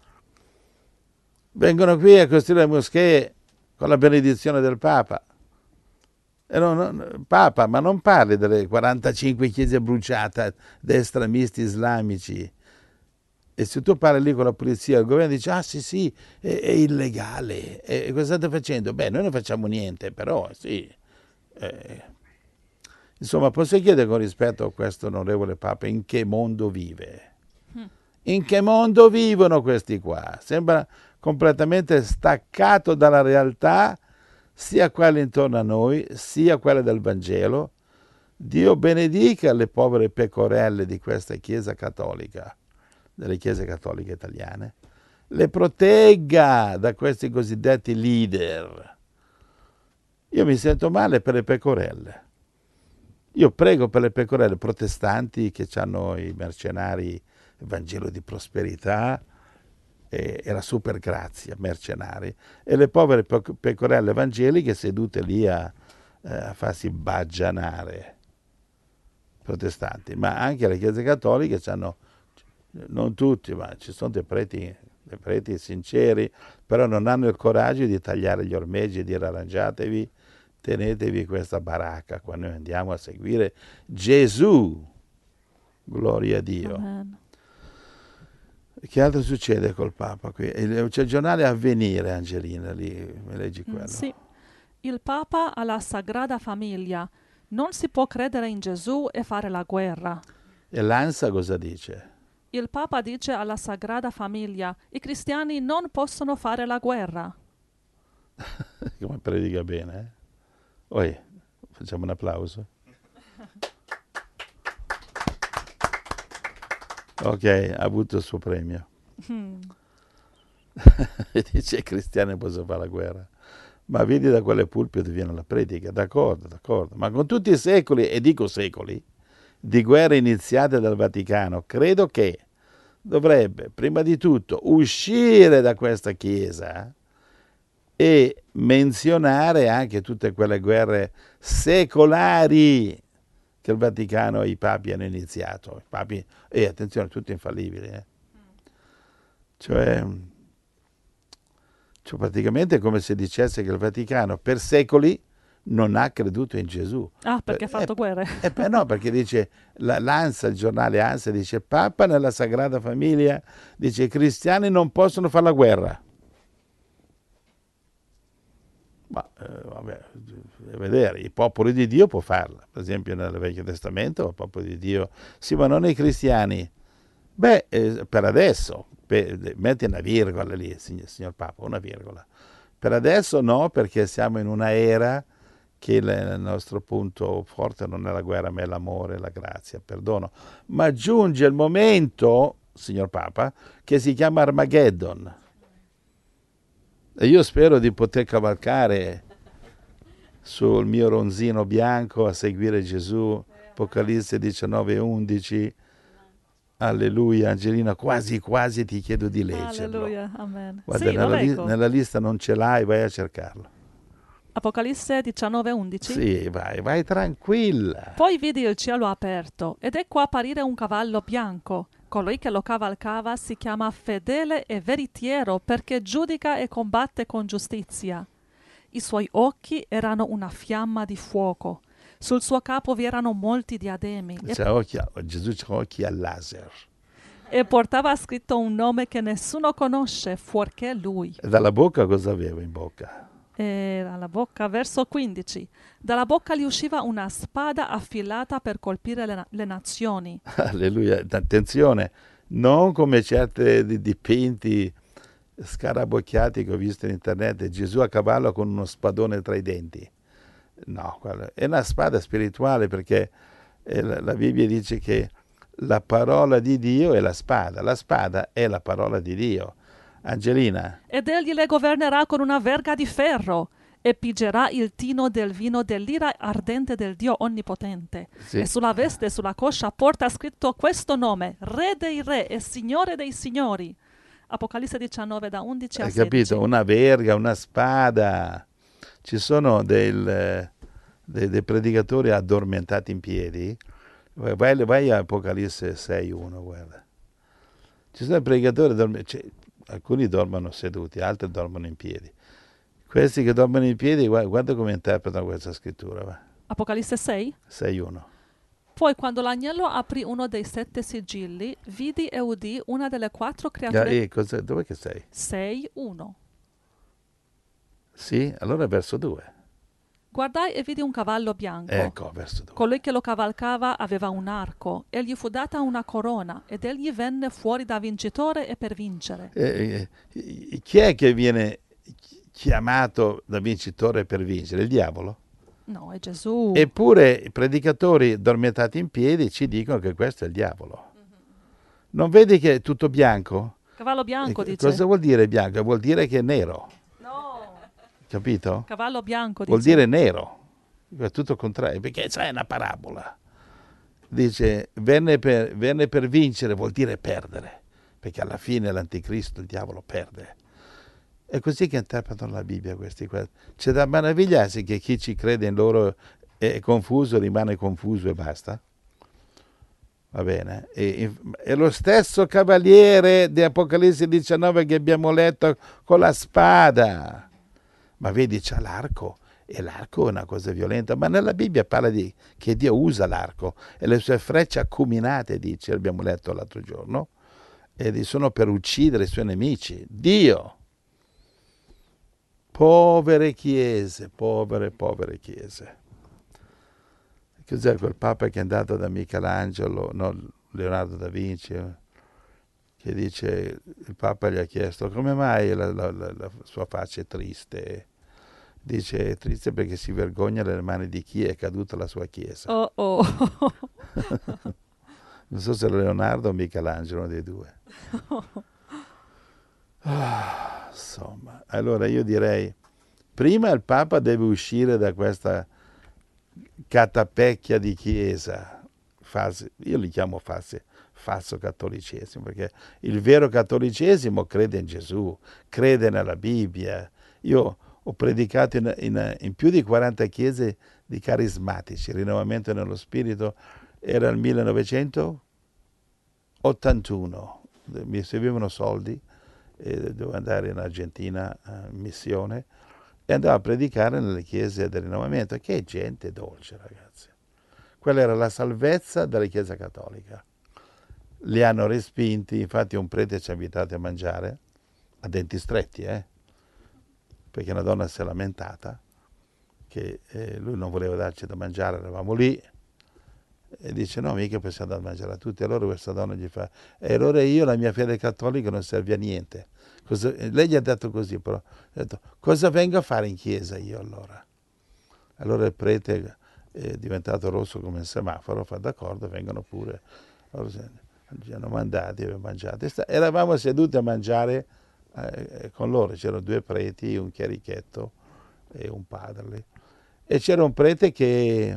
Vengono qui a costruire moschee con la benedizione del Papa. E non, non, Papa, ma non parli delle quarantacinque chiese bruciate da estremisti islamici. E se tu parli lì con la polizia, il governo dice, ah sì sì, è, è illegale. E cosa state facendo? Beh, noi non facciamo niente, però sì. Eh, insomma, posso chiedere con rispetto a questo onorevole Papa, in che mondo vive? In che mondo vivono questi qua? Sembra completamente staccato dalla realtà, sia quella intorno a noi, sia quella del Vangelo. Dio benedica le povere pecorelle di questa Chiesa cattolica, delle chiese cattoliche italiane, le protegga da questi cosiddetti leader. Io mi sento male per le pecorelle. Io prego per le pecorelle protestanti che hanno i mercenari, il Vangelo di prosperità e, e la super grazia, mercenari, e le povere pecorelle evangeliche sedute lì a, a farsi baggianare, protestanti. Ma anche le chiese cattoliche hanno, non tutti, ma ci sono dei preti, dei preti sinceri, però non hanno il coraggio di tagliare gli ormeggi e dire arrangiatevi, tenetevi questa baracca qua, noi andiamo a seguire Gesù. Gloria a Dio. Amen. Che altro succede col Papa qui? C'è il giornale Avvenire, Angelina, lì, mi leggi quello? Sì. Il Papa alla Sagrada Famiglia. Non si può credere in Gesù e fare la guerra. E l'ANSA cosa dice? Il Papa dice alla Sagrada Famiglia, i cristiani non possono fare la guerra. Come predica bene, eh? Oi, facciamo un applauso. Ok, ha avuto il suo premio. Mm. Dice i cristiani possono fare la guerra. Ma vedi da quale pulpito viene la predica, d'accordo, d'accordo. Ma con tutti i secoli, e dico secoli, di guerre iniziate dal Vaticano, credo che dovrebbe, prima di tutto, uscire da questa Chiesa e menzionare anche tutte quelle guerre secolari che il Vaticano e i papi hanno iniziato. I papi, e attenzione, tutti infallibili. Eh? Cioè, cioè, praticamente è come se dicesse che il Vaticano per secoli non ha creduto in Gesù. Ah, perché ha fatto eh, guerre? Eh, eh, no, perché dice, la, l'Ansa, il giornale Ansa, dice, Papa nella Sagrada Famiglia, dice, i cristiani non possono fare la guerra. Ma eh, vabbè, vedere, i popoli di Dio può farla, per esempio nel Vecchio Testamento, il popolo di Dio, sì, ma non i cristiani. Beh, eh, per adesso, per, metti una virgola lì, signor, signor Papa, una virgola. Per adesso no, perché siamo in una era che il, il nostro punto forte non è la guerra, ma è l'amore, la grazia, il perdono. Ma giunge il momento, signor Papa, che si chiama Armageddon. E io spero di poter cavalcare sul mio ronzino bianco a seguire Gesù, Apocalisse diciannove undici. Alleluia, Angelina, quasi quasi ti chiedo di leggerlo. Alleluia, amen. Guarda, sì, nella, li- nella lista non ce l'hai, vai a cercarlo. Apocalisse diciannove undici? Sì, vai, vai tranquilla. Poi vidi il cielo aperto, ed ecco apparire un cavallo bianco. Colui che lo cavalcava si chiama fedele e veritiero, perché giudica e combatte con giustizia. I suoi occhi erano una fiamma di fuoco. Sul suo capo vi erano molti diademi. C'è occhi, Gesù c'ha occhi a laser. E portava scritto un nome che nessuno conosce, fuorché lui. E dalla bocca cosa aveva in bocca? E dalla bocca, verso quindici. Dalla bocca gli usciva una spada affilata per colpire le, le nazioni. Alleluia. Attenzione, non come certi dipinti scarabocchiati che ho visto in internet, Gesù a cavallo con uno spadone tra i denti. No, è una spada spirituale, perché la Bibbia dice che la parola di Dio è la spada. La spada è la parola di Dio. Angelina, Ed egli le governerà con una verga di ferro e pigerà il tino del vino dell'ira ardente del Dio Onnipotente. sì. E sulla veste e sulla coscia porta scritto questo nome: Re dei Re e Signore dei Signori. Apocalisse diciannove da undici a Hai sedici. capito? Una verga, una spada. Ci sono del, dei, dei predicatori addormentati in piedi. Vai, vai a Apocalisse sei uno, guarda. Ci sono predicatori, dorm- cioè, alcuni dormono seduti, altri dormono in piedi. Questi che dormono in piedi, guarda, guarda come interpretano questa scrittura. Va. Apocalisse sei. sei uno. Poi quando l'agnello aprì uno dei sette sigilli, vidi e udì una delle quattro creature. Eh, cosa, dove che sei? sei uno. Sì, allora verso due. Guardai e vidi un cavallo bianco. Ecco, verso due. Colui che lo cavalcava aveva un arco, e gli fu data una corona, ed egli venne fuori da vincitore e per vincere. Eh, eh, chi è che viene chiamato da vincitore per vincere? Il diavolo? No, è Gesù. Eppure i predicatori addormentati in piedi ci dicono che questo è il diavolo. Non vedi che è tutto bianco? Cavallo bianco, Eh, dice. Cosa vuol dire bianco? Vuol dire che è nero, No, capito? cavallo bianco, Vuol dice. dire nero, è tutto il contrario, perché c'è una parabola. Dice, venne per, venne per vincere, vuol dire perdere, perché alla fine l'anticristo, il diavolo, perde. È così che interpretano la Bibbia questi qua. C'è da meravigliarsi che chi ci crede in loro è confuso, rimane confuso e basta. Va bene? E, è lo stesso cavaliere di Apocalisse diciannove che abbiamo letto con la spada. Ma vedi, c'ha l'arco, e l'arco è una cosa violenta. Ma nella Bibbia parla di che Dio usa l'arco e le sue frecce acuminate, dice, abbiamo letto l'altro giorno, e sono per uccidere i suoi nemici. Dio! Povere chiese, povere, povere chiese. Cos'è quel papa che è andato da Michelangelo, no, Leonardo da Vinci, che dice, il papa gli ha chiesto come mai la, la, la, la sua faccia è triste. Dice è triste perché si vergogna delle mani di chi è caduta la sua chiesa. Oh oh. Non so se era Leonardo o Michelangelo, uno dei due. Ah, insomma, allora io direi, prima il Papa deve uscire da questa catapecchia di chiesa, false, io li chiamo false, falso cattolicesimo, perché il vero cattolicesimo crede in Gesù, crede nella Bibbia. Io ho predicato in, in, in più di quaranta chiese di carismatici, rinnovamento nello spirito, era il millenovecentottantuno, mi servivano soldi, e dovevo andare in Argentina in missione e andavo a predicare nelle chiese del rinnovamento. Che gente dolce, ragazzi. Quella era la salvezza della Chiesa Cattolica. Li hanno respinti, infatti un prete ci ha invitati a mangiare a denti stretti, eh? Perché una donna si è lamentata che eh, lui non voleva darci da mangiare, eravamo lì, e dice no, mica possiamo andare a mangiare a tutti. Allora questa donna gli fa, e allora io la mia fede cattolica non serve a niente. Cosa, lei gli ha detto così, però ha detto, cosa vengo a fare in chiesa io allora? Allora il prete è diventato rosso come il semaforo, fa d'accordo, vengono pure. Allora, ci hanno mandati, abbiamo mangiato. Eravamo seduti a mangiare eh, con loro, c'erano due preti, un chierichetto e un padre. E c'era un prete che...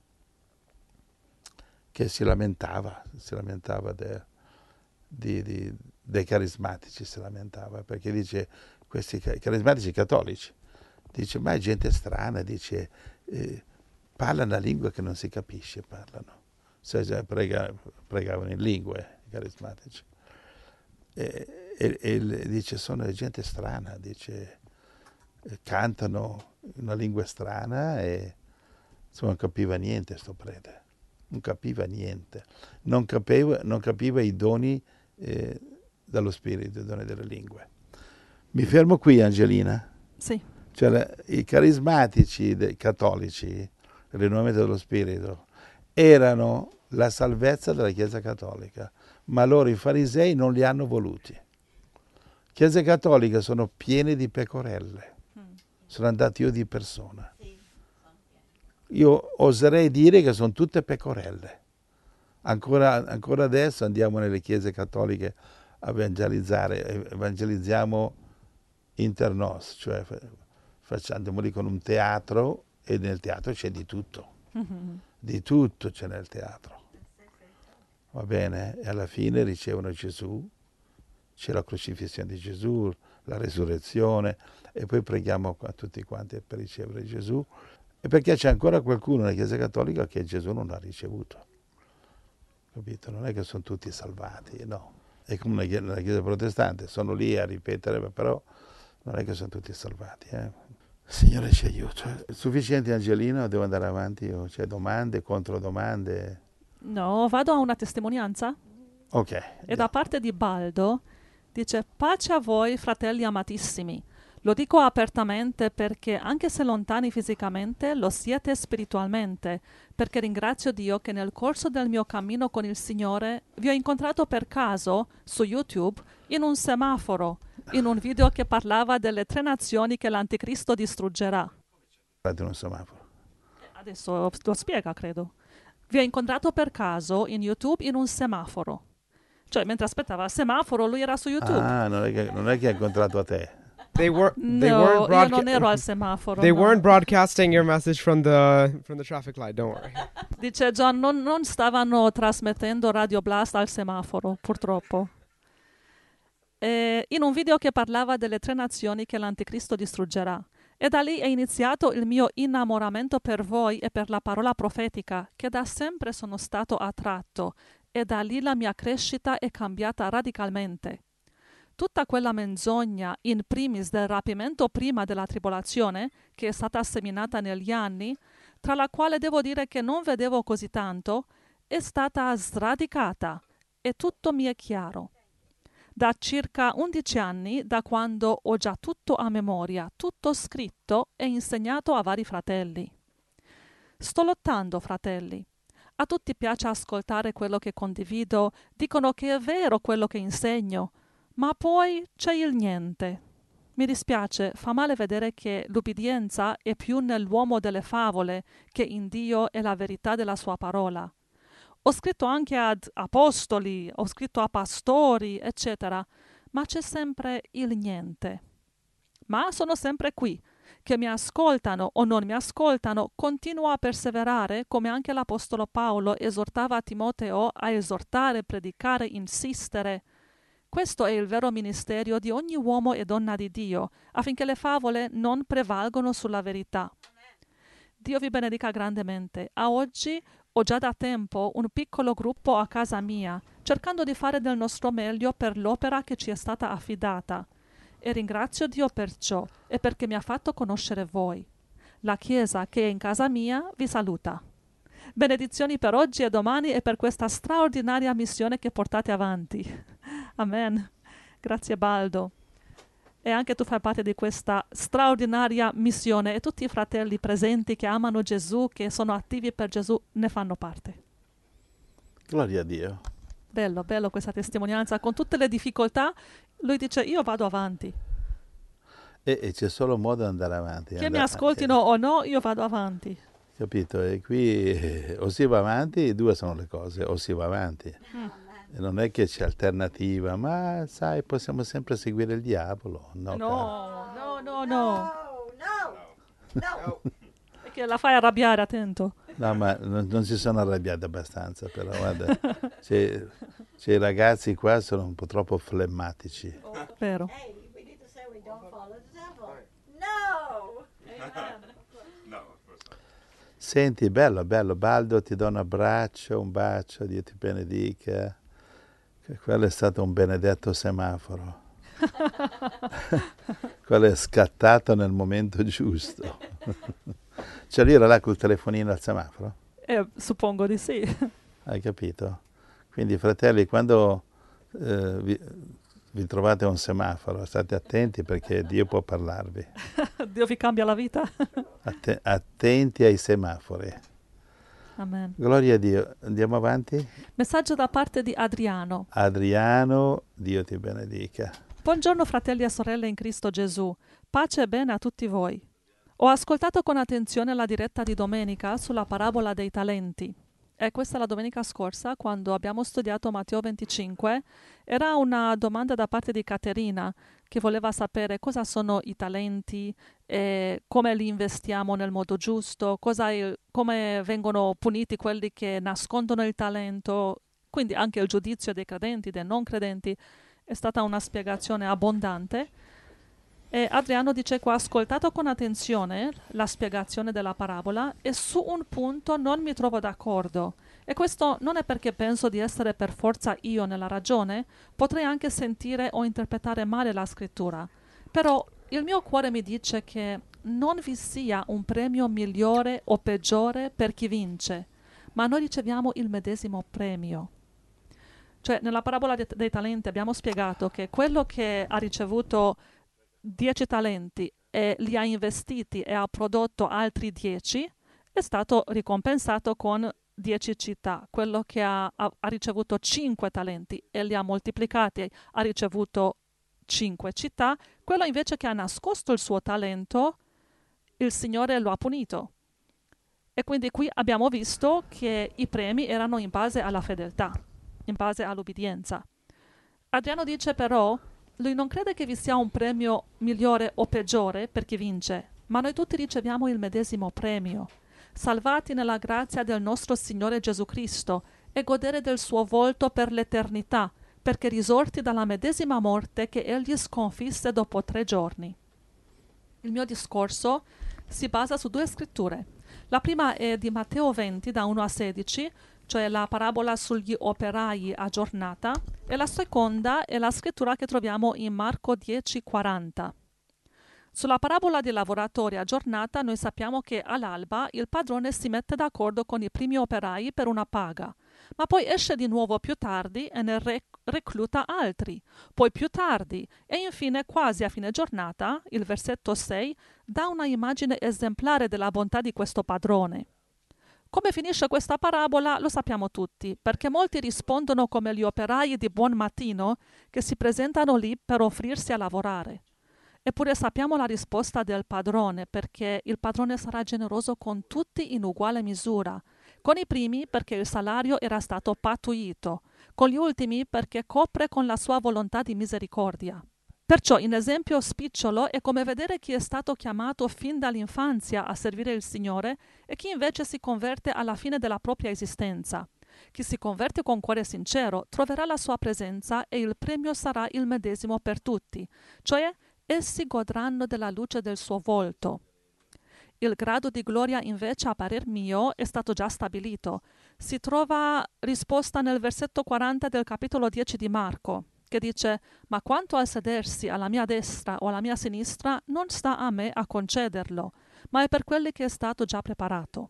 che si lamentava, si lamentava de, di, di, dei carismatici, si lamentava, perché dice, questi carismatici cattolici, dice, ma è gente strana, dice, eh, parlano una lingua che non si capisce, parlano, cioè, prega, pregavano in lingue i carismatici, e, e, e dice, sono gente strana, dice, cantano una lingua strana e insomma non capiva niente sto prete. Non capiva niente, non capiva, non capiva i doni eh, dallo spirito, i doni delle lingue. Mi fermo qui, Angelina. Sì. Cioè, le, i carismatici dei cattolici, il rinnovamento dello spirito, erano la salvezza della Chiesa Cattolica, ma loro i farisei non li hanno voluti. Chiese cattoliche sono piene di pecorelle, mm. sono andato io di persona. Io oserei dire che sono tutte pecorelle. Ancora, ancora adesso andiamo nelle chiese cattoliche a evangelizzare, evangelizziamo inter nos, cioè facciamo, andiamo lì con un teatro e nel teatro c'è di tutto, mm-hmm. di tutto c'è nel teatro, va bene? E alla fine ricevono Gesù, c'è la crocifissione di Gesù, la resurrezione, e poi preghiamo a tutti quanti per ricevere Gesù, e perché c'è ancora qualcuno nella Chiesa Cattolica che Gesù non ha ricevuto, capito? Non è che sono tutti salvati, no, è come nella Chiesa protestante, sono lì a ripetere, però non è che sono tutti salvati, eh? Signore ci aiuta. È sufficiente, Angelino? Devo andare avanti? O c'è domande, controdomande? No, vado a una testimonianza. Ok. E yeah. da parte di Baldo dice: pace a voi, fratelli amatissimi. Lo dico apertamente perché anche se lontani fisicamente, lo siete spiritualmente, perché ringrazio Dio che nel corso del mio cammino con il Signore vi ho incontrato per caso su YouTube in un semaforo, in un video che parlava delle tre nazioni che l'Anticristo distruggerà. In un semaforo. Adesso lo spiega, credo. Vi ho incontrato per caso in YouTube in un semaforo. Cioè, mentre aspettava il semaforo, lui era su YouTube. Ah, non è che, non è che ha incontrato a te. They were they no, weren't io non broadca- ero al semaforo. They no. weren't broadcasting your message from the from the traffic light, don't worry. Dice John, non, non stavano trasmettendo Radio Blast al semaforo, purtroppo. E in un video che parlava delle tre nazioni che l'Anticristo distruggerà. E da lì è iniziato il mio innamoramento per voi e per la parola profetica, che da sempre sono stato attratto, e da lì la mia crescita è cambiata radicalmente. Tutta quella menzogna, in primis del rapimento prima della tribolazione, che è stata seminata negli anni, tra la quale devo dire che non vedevo così tanto, è stata sradicata e tutto mi è chiaro. Da circa undici anni, da quando ho già tutto a memoria, tutto scritto e insegnato a vari fratelli. Sto lottando, fratelli. A tutti piace ascoltare quello che condivido, dicono che è vero quello che insegno, ma poi c'è il niente. Mi dispiace, fa male vedere che l'ubbidienza è più nell'uomo delle favole che in Dio e la verità della sua parola. Ho scritto anche ad apostoli, ho scritto a pastori, eccetera, ma c'è sempre il niente. Ma sono sempre qui, che mi ascoltano o non mi ascoltano, continuo a perseverare, come anche l'apostolo Paolo esortava Timoteo a esortare, predicare, insistere. Questo è il vero ministero di ogni uomo e donna di Dio, affinché le favole non prevalgono sulla verità. Dio vi benedica grandemente. A oggi ho già da tempo un piccolo gruppo a casa mia, cercando di fare del nostro meglio per l'opera che ci è stata affidata. E ringrazio Dio per ciò e perché mi ha fatto conoscere voi. La Chiesa che è in casa mia vi saluta. Benedizioni per oggi e domani e per questa straordinaria missione che portate avanti. Amen. Grazie Baldo. E anche tu fai parte di questa straordinaria missione e tutti i fratelli presenti che amano Gesù, che sono attivi per Gesù, ne fanno parte. Gloria a Dio. Bello, bello questa testimonianza. Con tutte le difficoltà, lui dice io vado avanti. E, e c'è solo modo di andare avanti. Che andare, mi ascoltino eh, o no, io vado avanti. Capito? E qui eh, o si va avanti, due sono le cose, o si va avanti. Mm. E non è che c'è alternativa, ma sai, possiamo sempre seguire il diavolo. No, no, no, no, no. No, no, no. Perché la fai arrabbiare, attento. No, ma non, non si sono arrabbiati abbastanza, però guarda, c'è, c'è i ragazzi qua sono un po' troppo flemmatici. Oh, vero. Hey, we need to say we don't follow the devil. No! Senti, bello, bello, Baldo, ti do un abbraccio, un bacio, Dio ti benedica. Quello è stato un benedetto semaforo. Quello è scattato nel momento giusto. Cioè lui era là col telefonino al semaforo? Eh, suppongo di sì. Hai capito? Quindi fratelli, quando eh, vi, vi trovate a un semaforo, state attenti perché Dio può parlarvi. Dio vi cambia la vita. Att- attenti ai semafori. Amen. Gloria a Dio. Andiamo avanti? Messaggio da parte di Adriano. Adriano, Dio ti benedica. Buongiorno fratelli e sorelle in Cristo Gesù. Pace e bene a tutti voi. Ho ascoltato con attenzione la diretta di domenica sulla parabola dei talenti. E questa la domenica scorsa, quando abbiamo studiato Matteo venticinque, era una domanda da parte di Caterina che voleva sapere cosa sono i talenti, e come li investiamo nel modo giusto, cosa il- come vengono puniti quelli che nascondono il talento, quindi anche il giudizio dei credenti, dei non credenti. È stata una spiegazione abbondante. E Adriano dice qua: ho ascoltato con attenzione la spiegazione della parabola e su un punto non mi trovo d'accordo. E questo non è perché penso di essere per forza io nella ragione, potrei anche sentire o interpretare male la scrittura. Però il mio cuore mi dice che non vi sia un premio migliore o peggiore per chi vince, ma noi riceviamo il medesimo premio. Cioè, nella parabola de- dei talenti abbiamo spiegato che quello che ha ricevuto dieci talenti e li ha investiti e ha prodotto altri dieci, è stato ricompensato con dieci città. Quello che ha, ha, ha ricevuto cinque talenti e li ha moltiplicati ha ricevuto cinque città. Quello invece che ha nascosto il suo talento, il Signore lo ha punito. E quindi qui abbiamo visto che i premi erano in base alla fedeltà, in base all'obbedienza. Adriano dice però: lui non crede che vi sia un premio migliore o peggiore per chi vince, ma noi tutti riceviamo il medesimo premio, salvati nella grazia del nostro Signore Gesù Cristo e godere del suo volto per l'eternità, perché risorti dalla medesima morte che egli sconfisse dopo tre giorni. Il mio discorso si basa su due scritture. La prima è di Matteo venti, da uno a sedici, cioè la parabola sugli operai a giornata, e la seconda è la scrittura che troviamo in Marco dieci quaranta. Sulla parabola dei lavoratori a giornata noi sappiamo che all'alba il padrone si mette d'accordo con i primi operai per una paga, ma poi esce di nuovo più tardi e ne rec- recluta altri, poi più tardi e infine quasi a fine giornata, il versetto sei, dà una immagine esemplare della bontà di questo padrone. Come finisce questa parabola lo sappiamo tutti, perché molti rispondono come gli operai di buon mattino che si presentano lì per offrirsi a lavorare. Eppure sappiamo la risposta del padrone, perché il padrone sarà generoso con tutti in uguale misura, con i primi perché il salario era stato pattuito, con gli ultimi perché copre con la sua volontà di misericordia. Perciò, in esempio spicciolo, è come vedere chi è stato chiamato fin dall'infanzia a servire il Signore e chi invece si converte alla fine della propria esistenza. Chi si converte con cuore sincero troverà la sua presenza e il premio sarà il medesimo per tutti, cioè essi godranno della luce del suo volto. Il grado di gloria invece, a parer mio, è stato già stabilito. Si trova risposta nel versetto quaranta del capitolo dieci di Marco, che dice: ma quanto al sedersi alla mia destra o alla mia sinistra non sta a me a concederlo, ma è per quelli che è stato già preparato.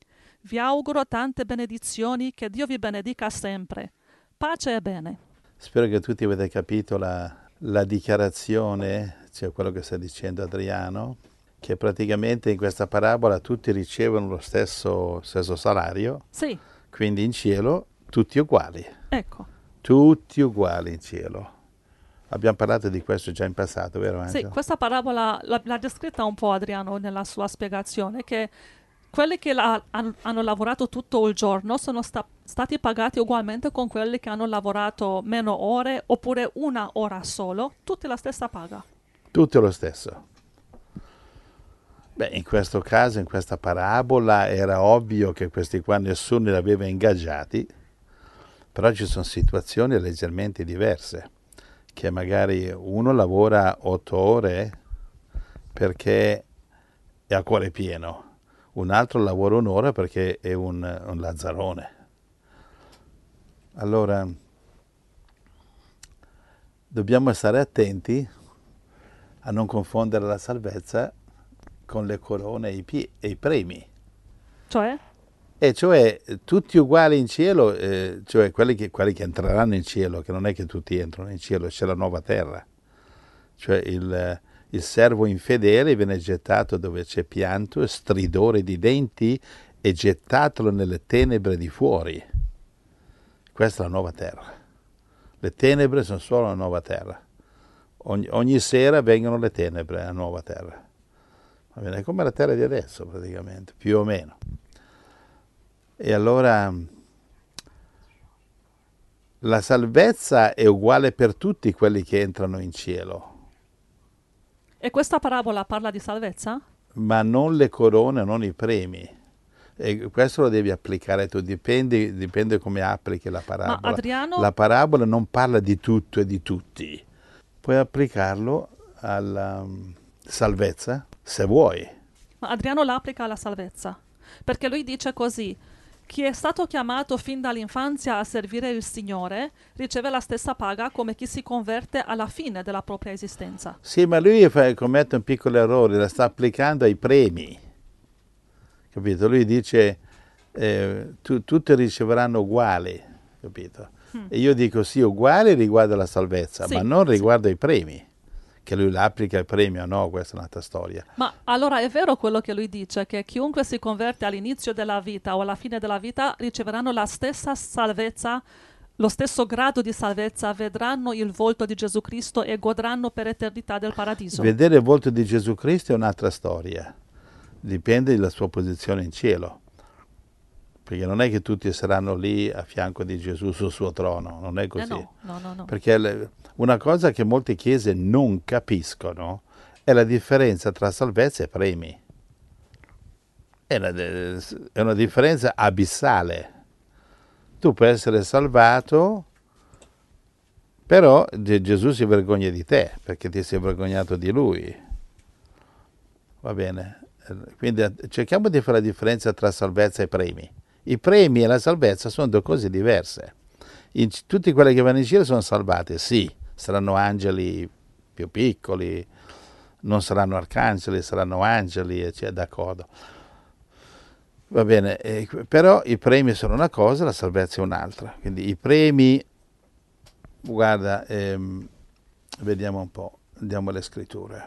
Vi auguro tante benedizioni, che Dio vi benedica sempre. Pace e bene. Spero che tutti avete capito la, la dichiarazione, cioè quello che sta dicendo Adriano, che praticamente in questa parabola tutti ricevono lo stesso, stesso salario, Sì, quindi in cielo tutti uguali. ecco. Tutti uguali in cielo. Abbiamo parlato di questo già in passato, vero Angelo? Sì, questa parabola l'ha, l'ha descritta un po' Adriano nella sua spiegazione, che quelli che la, han, hanno lavorato tutto il giorno sono sta, stati pagati ugualmente con quelli che hanno lavorato meno ore oppure una ora solo, tutti la stessa paga. Tutto lo stesso. Beh, in questo caso, in questa parabola, era ovvio che questi qua nessuno li aveva ingaggiati, però ci sono situazioni leggermente diverse, che magari uno lavora otto ore perché è a cuore pieno, un altro lavora un'ora perché è un, un lazzarone. Allora, dobbiamo stare attenti a non confondere la salvezza con le corone e i, pie- e i premi. Cioè? E cioè tutti uguali in cielo, eh, cioè quelli che, quelli che entreranno in cielo, che non è che tutti entrano in cielo, c'è la nuova terra. Cioè il, il servo infedele viene gettato dove c'è pianto e stridore di denti e gettatelo nelle tenebre di fuori. Questa è la nuova terra. Le tenebre sono solo la nuova terra. Ogni, ogni sera vengono le tenebre alla nuova terra. Va bene, è come la terra di adesso praticamente, più o meno. E allora la salvezza è uguale per tutti quelli che entrano in cielo, E questa parabola parla di salvezza? ma non le corone, non i premi. E questo lo devi applicare tu, dipende, dipende come applichi la parabola. Ma Adriano, La parabola non parla di tutto e di tutti. Puoi applicarlo alla um, salvezza se vuoi. ma Adriano l'applica alla salvezza, perché lui dice così: chi è stato chiamato fin dall'infanzia a servire il Signore riceve la stessa paga come chi si converte alla fine della propria esistenza. Sì, ma lui fa, commette un piccolo errore, la sta applicando ai premi. Capito? Lui dice eh, tu, tutti riceveranno uguali, capito? Mm. E io dico sì, uguali riguardo alla salvezza, sì, ma non sì. riguardo ai premi. Che lui l'applica ai premi o no, questa è un'altra storia. Ma allora è vero quello che lui dice, che chiunque si converte all'inizio della vita o alla fine della vita riceveranno la stessa salvezza, lo stesso grado di salvezza, vedranno il volto di Gesù Cristo e godranno per eternità del paradiso. Vedere il volto di Gesù Cristo è un'altra storia, dipende dalla sua posizione in cielo, perché non è che tutti saranno lì a fianco di Gesù sul suo trono, non è così. Eh no, no, no, no. Perché le, una cosa che molte chiese non capiscono è la differenza tra salvezza e premi. È una, è una differenza abissale. Tu puoi essere salvato, però Gesù si vergogna di te, perché ti sei vergognato di Lui. Va bene? Quindi cerchiamo di fare la differenza tra salvezza e premi. I premi e la salvezza sono due cose diverse. In, tutti quelli che vanno in cielo sono salvati, sì, saranno angeli più piccoli, non saranno arcangeli, saranno angeli, cioè, d'accordo. Va bene, eh, però i premi sono una cosa, la salvezza è un'altra. Quindi i premi, guarda, ehm, vediamo un po', andiamo alle scritture.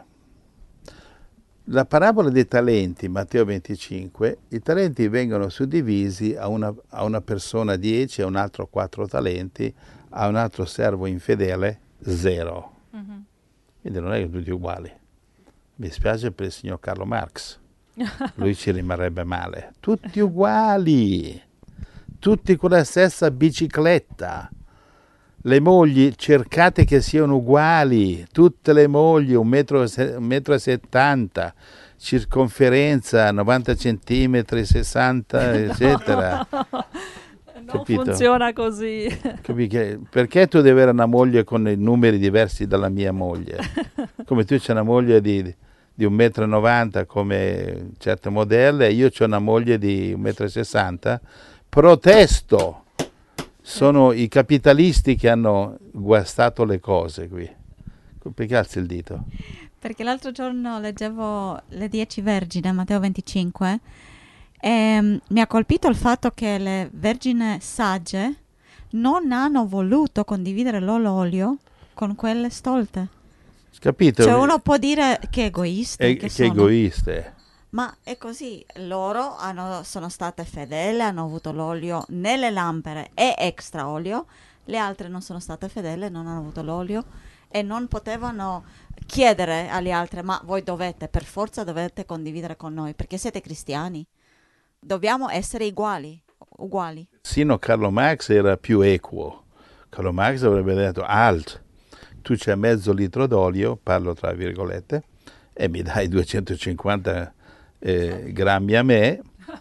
La parabola dei talenti, Matteo venticinque, i talenti vengono suddivisi a una, a una persona dieci, a un altro quattro talenti, a un altro servo infedele zero. Mm-hmm. Quindi non è che tutti uguali. Mi spiace per il signor Carlo Marx, lui ci rimarrebbe male. Tutti uguali, tutti con la stessa bicicletta. Le mogli cercate che siano uguali, tutte le mogli, un metro, un metro e settanta, circonferenza novanta centimetri, sessanta, eccetera. No, non capito? Funziona così. Capito? Perché tu devi avere una moglie con i numeri diversi dalla mia moglie? Come tu c'è una moglie di, di un metro e novanta come certe modelle, io c'ho una moglie di un metro e sessanta. Protesto! Sono i capitalisti che hanno guastato le cose qui. Perché alzi il dito? Perché l'altro giorno leggevo le dieci vergini, Matteo venticinque, e um, mi ha colpito il fatto che le vergini sagge non hanno voluto condividere l'olio con quelle stolte. Capito? Cioè uno può dire che egoiste. E, che che sono. egoiste. Ma è così, loro hanno, sono state fedeli, hanno avuto l'olio nelle lampade e extra olio, le altre non sono state fedeli, non hanno avuto l'olio e non potevano chiedere agli altri, ma voi dovete, per forza dovete condividere con noi, perché siete cristiani, dobbiamo essere uguali, uguali. Sino Carlo Marx era più equo. Carlo Marx avrebbe detto, alt, tu c'hai mezzo litro d'olio, parlo tra virgolette, e mi dai duecentocinquanta Eh, grammi a me,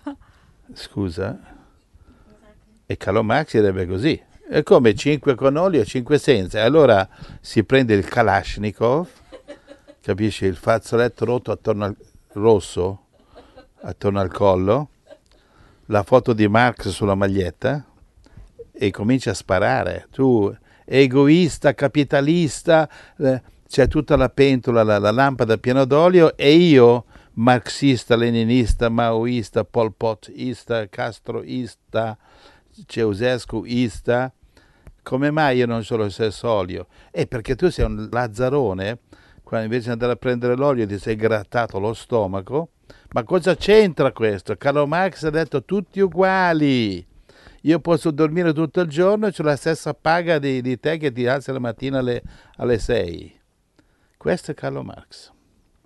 scusa, e Carlo Marx direbbe così, è come cinque con olio e cinque senza. Allora si prende il Kalashnikov, capisci, il fazzoletto rotto attorno al, rosso attorno al collo, la foto di Marx sulla maglietta e comincia a sparare. Tu egoista, capitalista, eh, c'è tutta la pentola, la, la lampada piena d'olio, e io marxista, leninista, maoista, Pol Potista, Castroista, Ceausescuista, come mai io non ho lo stesso olio? È perché tu sei un lazzarone, quando invece di andare a prendere l'olio ti sei grattato lo stomaco. Ma cosa c'entra questo? Carlo Marx ha detto tutti uguali. Io posso dormire tutto il giorno e ho la stessa paga di, di te che ti alzi la mattina alle, alle sei. Questo è Carlo Marx.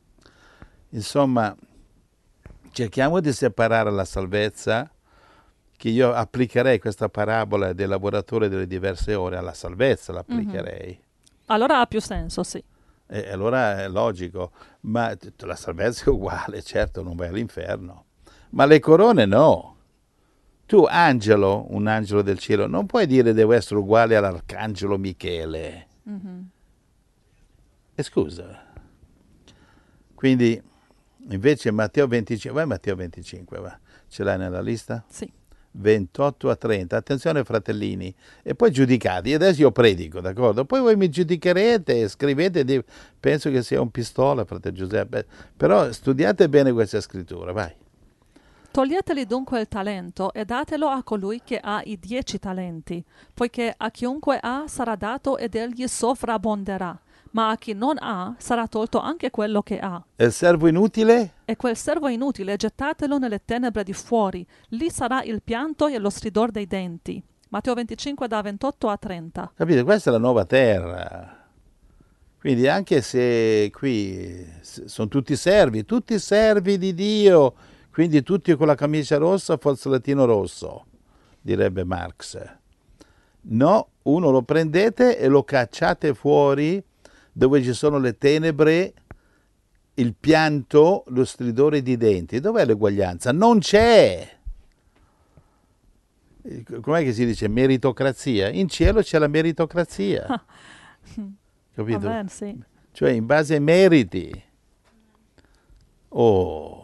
Insomma, cerchiamo di separare la salvezza che io applicherei questa parabola del lavoratore delle diverse ore alla salvezza, l'applicherei. Mm-hmm. Allora ha più senso, sì. E allora è logico, ma la salvezza è uguale, certo, non vai all'inferno. Ma le corone no. Tu, angelo, un angelo del cielo, non puoi dire devo essere uguale all'arcangelo Michele. Mm-hmm. E scusa. Quindi, invece Matteo venticinque, vai Matteo venticinque, va. Ce l'hai nella lista? Sì. ventotto a trenta, attenzione fratellini, e poi giudicati. Adesso io predico, d'accordo? Poi voi mi giudicherete, scrivete, di... penso che sia un pistola, frate Giuseppe, però studiate bene questa scrittura, vai. Toglieteli dunque il talento e datelo a colui che ha i dieci talenti, poiché a chiunque ha sarà dato ed egli sovrabbonderà, ma a chi non ha sarà tolto anche quello che ha. E il servo inutile? E quel servo inutile gettatelo nelle tenebre di fuori, lì sarà il pianto e lo stridor dei denti. Matteo venticinque da ventotto a trenta. Capite? Questa è la nuova terra. Quindi anche se qui sono tutti servi, tutti servi di Dio, quindi tutti con la camicia rossa, fazzolettino rosso, direbbe Marx. No, uno lo prendete e lo cacciate fuori dove ci sono le tenebre, il pianto, lo stridore di denti. Dov'è l'eguaglianza? Non c'è. Com'è che si dice? Meritocrazia. In cielo c'è la meritocrazia. Capito? Amen, sì. Cioè in base ai meriti. Oh.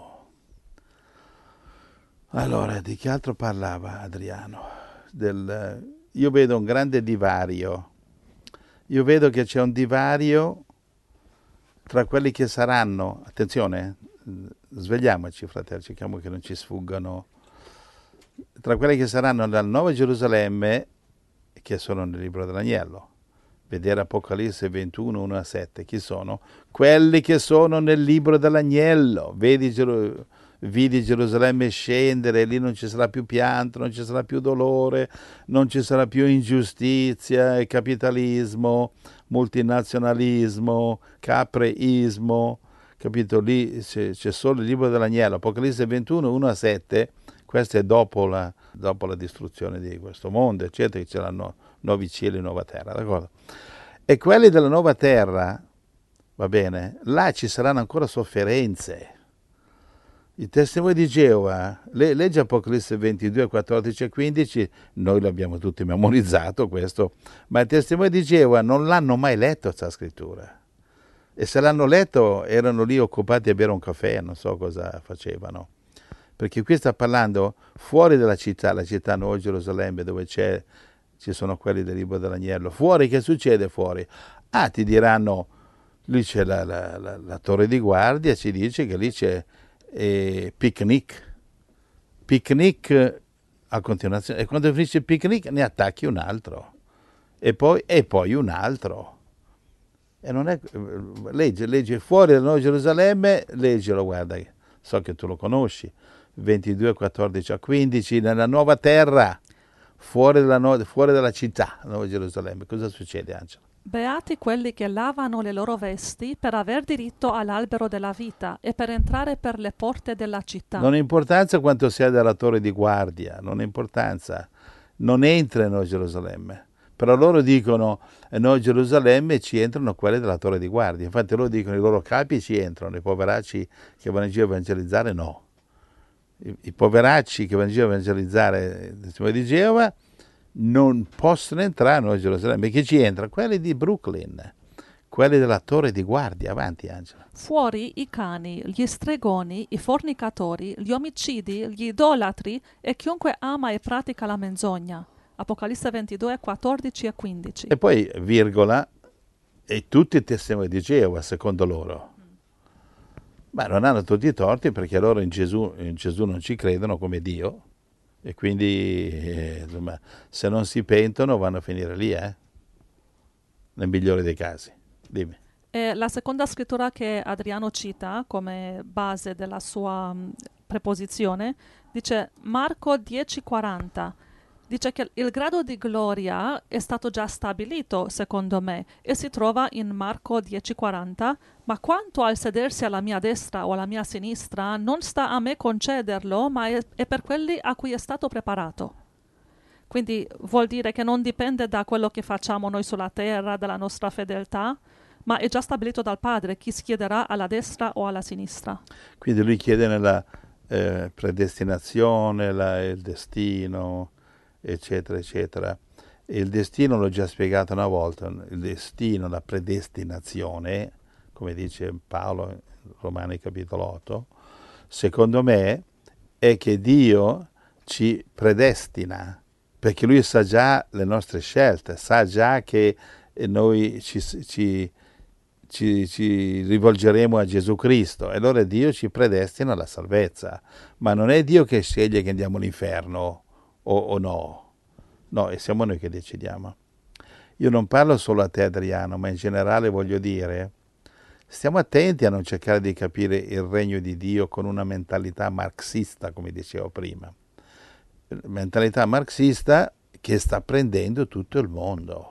Allora, di che altro parlava Adriano? Del, io vedo un grande divario. Io vedo che c'è un divario tra quelli che saranno, attenzione, svegliamoci fratelli, cerchiamo che non ci sfuggano, tra quelli che saranno nella Nuova Gerusalemme, che sono nel libro dell'Agnello. Vedere Apocalisse ventuno, uno a sette, chi sono? Quelli che sono nel libro dell'Agnello. Vedi, Geru- vidi Gerusalemme scendere, lì non ci sarà più pianto, non ci sarà più dolore, non ci sarà più ingiustizia, capitalismo, multinazionalismo, capreismo, capito? Lì c'è, c'è solo il libro dell'Agnello, Apocalisse ventuno, uno a sette, questo è dopo la, dopo la distruzione di questo mondo, eccetera, che c'erano nuovi cieli e nuova terra, d'accordo? E quelli della nuova terra, va bene, là ci saranno ancora sofferenze. I testimoni di Geova, le, legge Apocalisse ventidue, quattordici e quindici, noi l'abbiamo tutti memorizzato questo, ma i testimoni di Geova non l'hanno mai letto questa scrittura. E se l'hanno letto erano lì occupati a bere un caffè, non so cosa facevano. Perché qui sta parlando fuori dalla città, la città Nuova Gerusalemme, dove c'è, ci sono quelli del libro dell'Agnello. Fuori, che succede fuori? Ah, ti diranno, lì c'è la, la, la, la torre di guardia, ci dice che lì c'è eh, picnic. Picnic a continuazione. E quando finisce il picnic ne attacchi un altro. E poi, e poi un altro. E non è, legge, legge fuori dalla Nuova Gerusalemme, leggelo, guarda, so che tu lo conosci. ventidue, quattordici a quindici, nella nuova terra, fuori dalla, no, fuori dalla città, Nuova Gerusalemme. Cosa succede, Angelo? Beati quelli che lavano le loro vesti per aver diritto all'albero della vita e per entrare per le porte della città. Non ha importanza quanto sia della torre di guardia, non ha importanza. Non entra in Nuova Gerusalemme. Però loro dicono, in Nuova Gerusalemme ci entrano quelli della torre di guardia. Infatti loro dicono, i loro capi ci entrano, i poveracci che vanno in giro a evangelizzare no. I, i poveracci che vanno in giro a evangelizzare il testimone di Geova non possono entrare a Nuova Gerusalemme. Chi ci entra? Quelli di Brooklyn, quelli della torre di guardia. Avanti, Angela. Fuori i cani, gli stregoni, i fornicatori, gli omicidi, gli idolatri e chiunque ama e pratica la menzogna. Apocalisse ventidue, quattordici e quindici. E poi, virgola, e tutti i testimoni di Geova, secondo loro. Ma non hanno tutti i torti perché loro in Gesù, in Gesù non ci credono come Dio. E quindi, eh, insomma, se non si pentono vanno a finire lì, eh? Nel migliore dei casi. Dimmi. E la seconda scrittura che Adriano cita come base della sua mh, preposizione dice Marco dieci quaranta. Dice che il grado di gloria è stato già stabilito, secondo me, e si trova in Marco dieci quaranta, ma quanto al sedersi alla mia destra o alla mia sinistra, non sta a me concederlo, ma è, è per quelli a cui è stato preparato. Quindi vuol dire che non dipende da quello che facciamo noi sulla terra, dalla nostra fedeltà, ma è già stabilito dal Padre chi si chiederà alla destra o alla sinistra. Quindi lui chiede nella eh, predestinazione, la, il destino, eccetera, eccetera. Il destino l'ho già spiegato una volta, il destino, la predestinazione, come dice Paolo in Romani capitolo otto, secondo me è che Dio ci predestina, perché lui sa già le nostre scelte, sa già che noi ci, ci, ci, ci rivolgeremo a Gesù Cristo, e allora Dio ci predestina alla salvezza, ma non è Dio che sceglie che andiamo all'inferno o, o no, no, e siamo noi che decidiamo. Io non parlo solo a te, Adriano, ma in generale voglio dire, stiamo attenti a non cercare di capire il regno di Dio con una mentalità marxista, come dicevo prima. Mentalità marxista che sta prendendo tutto il mondo.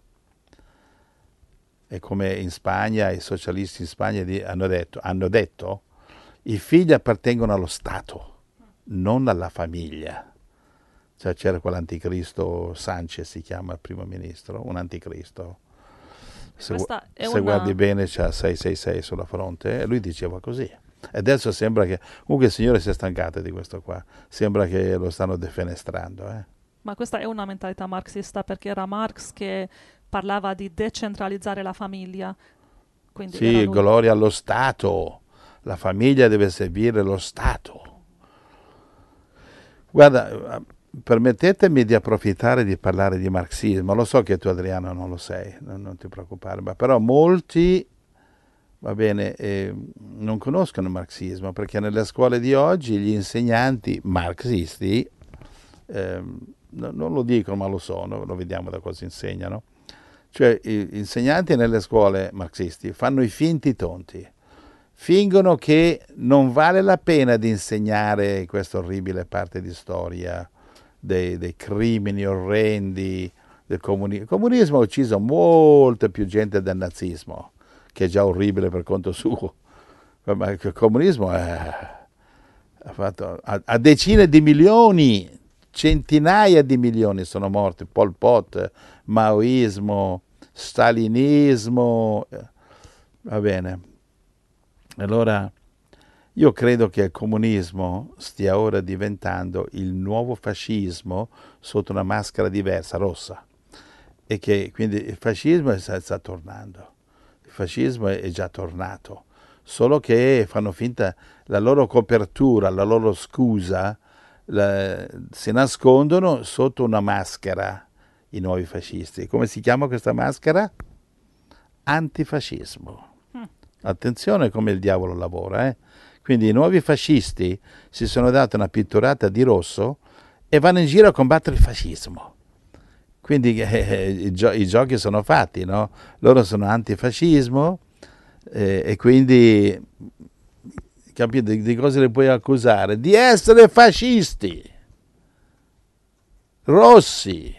E come in Spagna, i socialisti in Spagna hanno detto, hanno detto i figli appartengono allo Stato, non alla famiglia. Cioè c'era quell'anticristo, Sanchez si chiama il primo ministro, un anticristo. Se, è se una... guardi bene c'ha sei sei sei sulla fronte, e lui diceva così. E adesso sembra che, comunque il Signore si è stancato di questo qua, sembra che lo stanno defenestrando. Eh. Ma questa è una mentalità marxista, perché era Marx che parlava di decentralizzare la famiglia. Quindi sì, gloria allo Stato, la famiglia deve servire lo Stato. Guarda, permettetemi di approfittare di parlare di marxismo, lo so che tu Adriano non lo sei, non, non ti preoccupare, ma però molti... Va bene, eh, non conoscono il marxismo, perché nelle scuole di oggi gli insegnanti marxisti, eh, no, non lo dicono ma lo sono, lo vediamo da cosa insegnano, cioè gli insegnanti nelle scuole marxisti fanno i finti tonti, fingono che non vale la pena di insegnare questa orribile parte di storia dei, dei crimini orrendi del comunismo. Il comunismo ha ucciso molta più gente del nazismo, che è già orribile per conto suo, ma il comunismo è, ha fatto a, a decine di milioni, centinaia di milioni sono morti, Pol Pot, maoismo, stalinismo, va bene. Allora io credo che il comunismo stia ora diventando il nuovo fascismo sotto una maschera diversa, rossa, e che quindi il fascismo sta, sta tornando. Il fascismo è già tornato, solo che fanno finta, la loro copertura, la loro scusa, la, si nascondono sotto una maschera i nuovi fascisti. Come si chiama questa maschera? Antifascismo. Mm. Attenzione come il diavolo lavora, eh? Quindi i nuovi fascisti si sono dati una pitturata di rosso e vanno in giro a combattere il fascismo. Quindi eh, i, gio- i giochi sono fatti, no? Loro sono antifascismo eh, e quindi capite di, di cosa li puoi accusare? Di essere fascisti, rossi.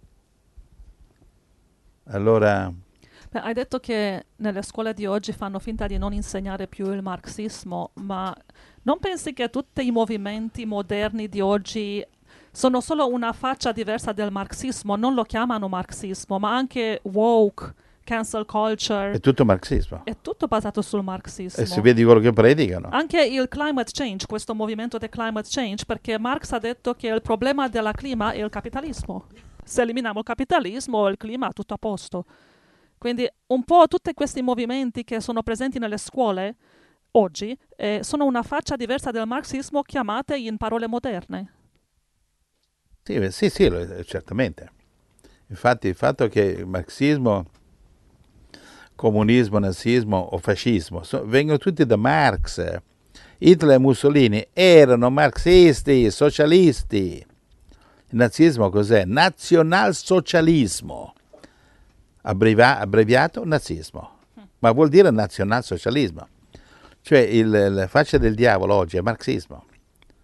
Allora... Beh, hai detto che nelle scuole di oggi fanno finta di non insegnare più il marxismo, ma non pensi che tutti i movimenti moderni di oggi sono solo una faccia diversa del marxismo? Non lo chiamano marxismo, ma anche woke, cancel culture. È tutto marxismo. È tutto basato sul marxismo. E si vede quello che predicano. Anche il climate change, questo movimento del climate change, perché Marx ha detto che il problema della clima è il capitalismo. Se eliminiamo il capitalismo, il clima è tutto a posto. Quindi un po' tutti questi movimenti che sono presenti nelle scuole oggi eh, sono una faccia diversa del marxismo chiamate in parole moderne. Sì, sì, sì, certamente. Infatti il fatto che il marxismo, comunismo, nazismo o fascismo so, vengono tutti da Marx. Hitler e Mussolini erano marxisti, socialisti. Il nazismo cos'è? Nazionalsocialismo. Abbrevi- abbreviato nazismo. Ma vuol dire nazionalsocialismo. Cioè il, la faccia del diavolo oggi è marxismo.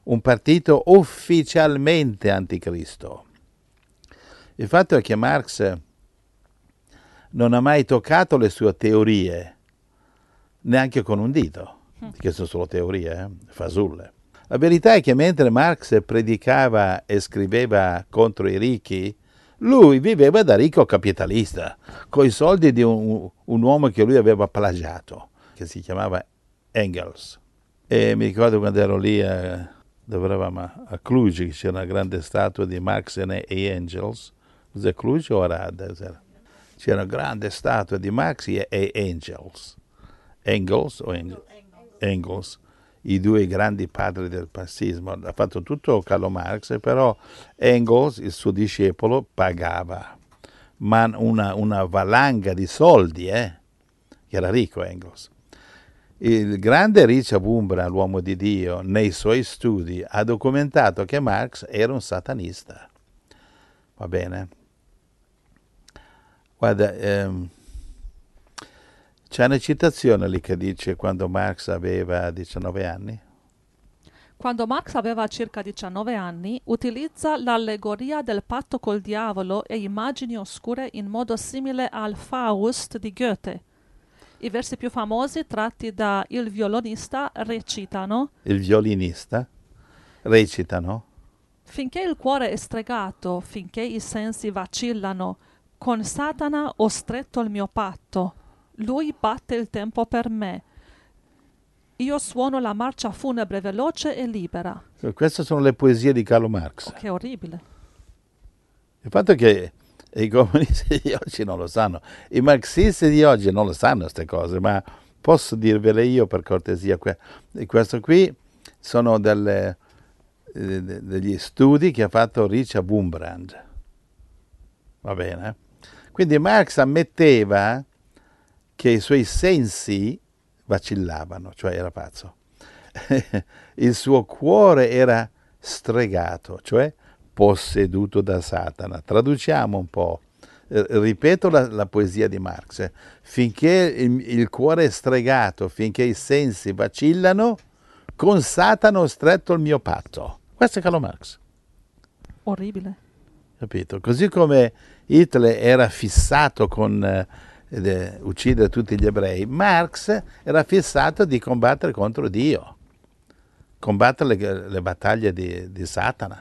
un partito ufficialmente anticristo. Il fatto è che Marx non ha mai toccato le sue teorie, neanche con un dito, che sono solo teorie, eh? fasulle. La verità è che mentre Marx predicava e scriveva contro i ricchi, lui viveva da ricco capitalista, con i soldi di un, un uomo che lui aveva plagiato, che si chiamava Engels. E mi ricordo quando ero lì a, dove eravamo, a Cluj, c'era una grande statua di Marx e Engels. Cos'è Cluj o Arad? C'era una grande statua di Marx e Engels. Engels o Engels? Engels, i due grandi padri del marxismo. Ha fatto tutto Karl Marx, però Engels, il suo discepolo, pagava. Ma una, una valanga di soldi, eh? Che era ricco Engels. Il grande Richard Wurmbrand, l'uomo di Dio, nei suoi studi ha documentato che Marx era un satanista. Va bene? Guarda, ehm, c'è una citazione lì che dice quando Marx aveva diciannove anni. Quando Marx aveva circa diciannove anni, utilizza l'allegoria del patto col diavolo e immagini oscure in modo simile al Faust di Goethe. I versi più famosi tratti da Il violinista recitano Il violinista recitano finché il cuore è stregato, finché i sensi vacillano, con Satana ho stretto il mio patto, lui batte il tempo per me, io suono la marcia funebre veloce e libera. Queste sono le poesie di Karl Marx. Oh, che orribile. Il fatto è che i comunisti di oggi non lo sanno, i marxisti di oggi non lo sanno queste cose, ma posso dirvele io per cortesia. Questo qui sono delle, eh, degli studi che ha fatto Richard Wurmbrand. Va bene? Quindi Marx ammetteva che i suoi sensi vacillavano, cioè era pazzo. Il suo cuore era stregato, cioè posseduto da Satana. Traduciamo un po', eh, ripeto la, la poesia di Marx. Eh. Finché il, il cuore è stregato, finché i sensi vacillano, con Satana ho stretto il mio patto. Questo è Karl Marx. Orribile. Capito? Così come Hitler era fissato con eh, eh, uccidere tutti gli ebrei, Marx era fissato di combattere contro Dio, combattere le, le battaglie di, di Satana.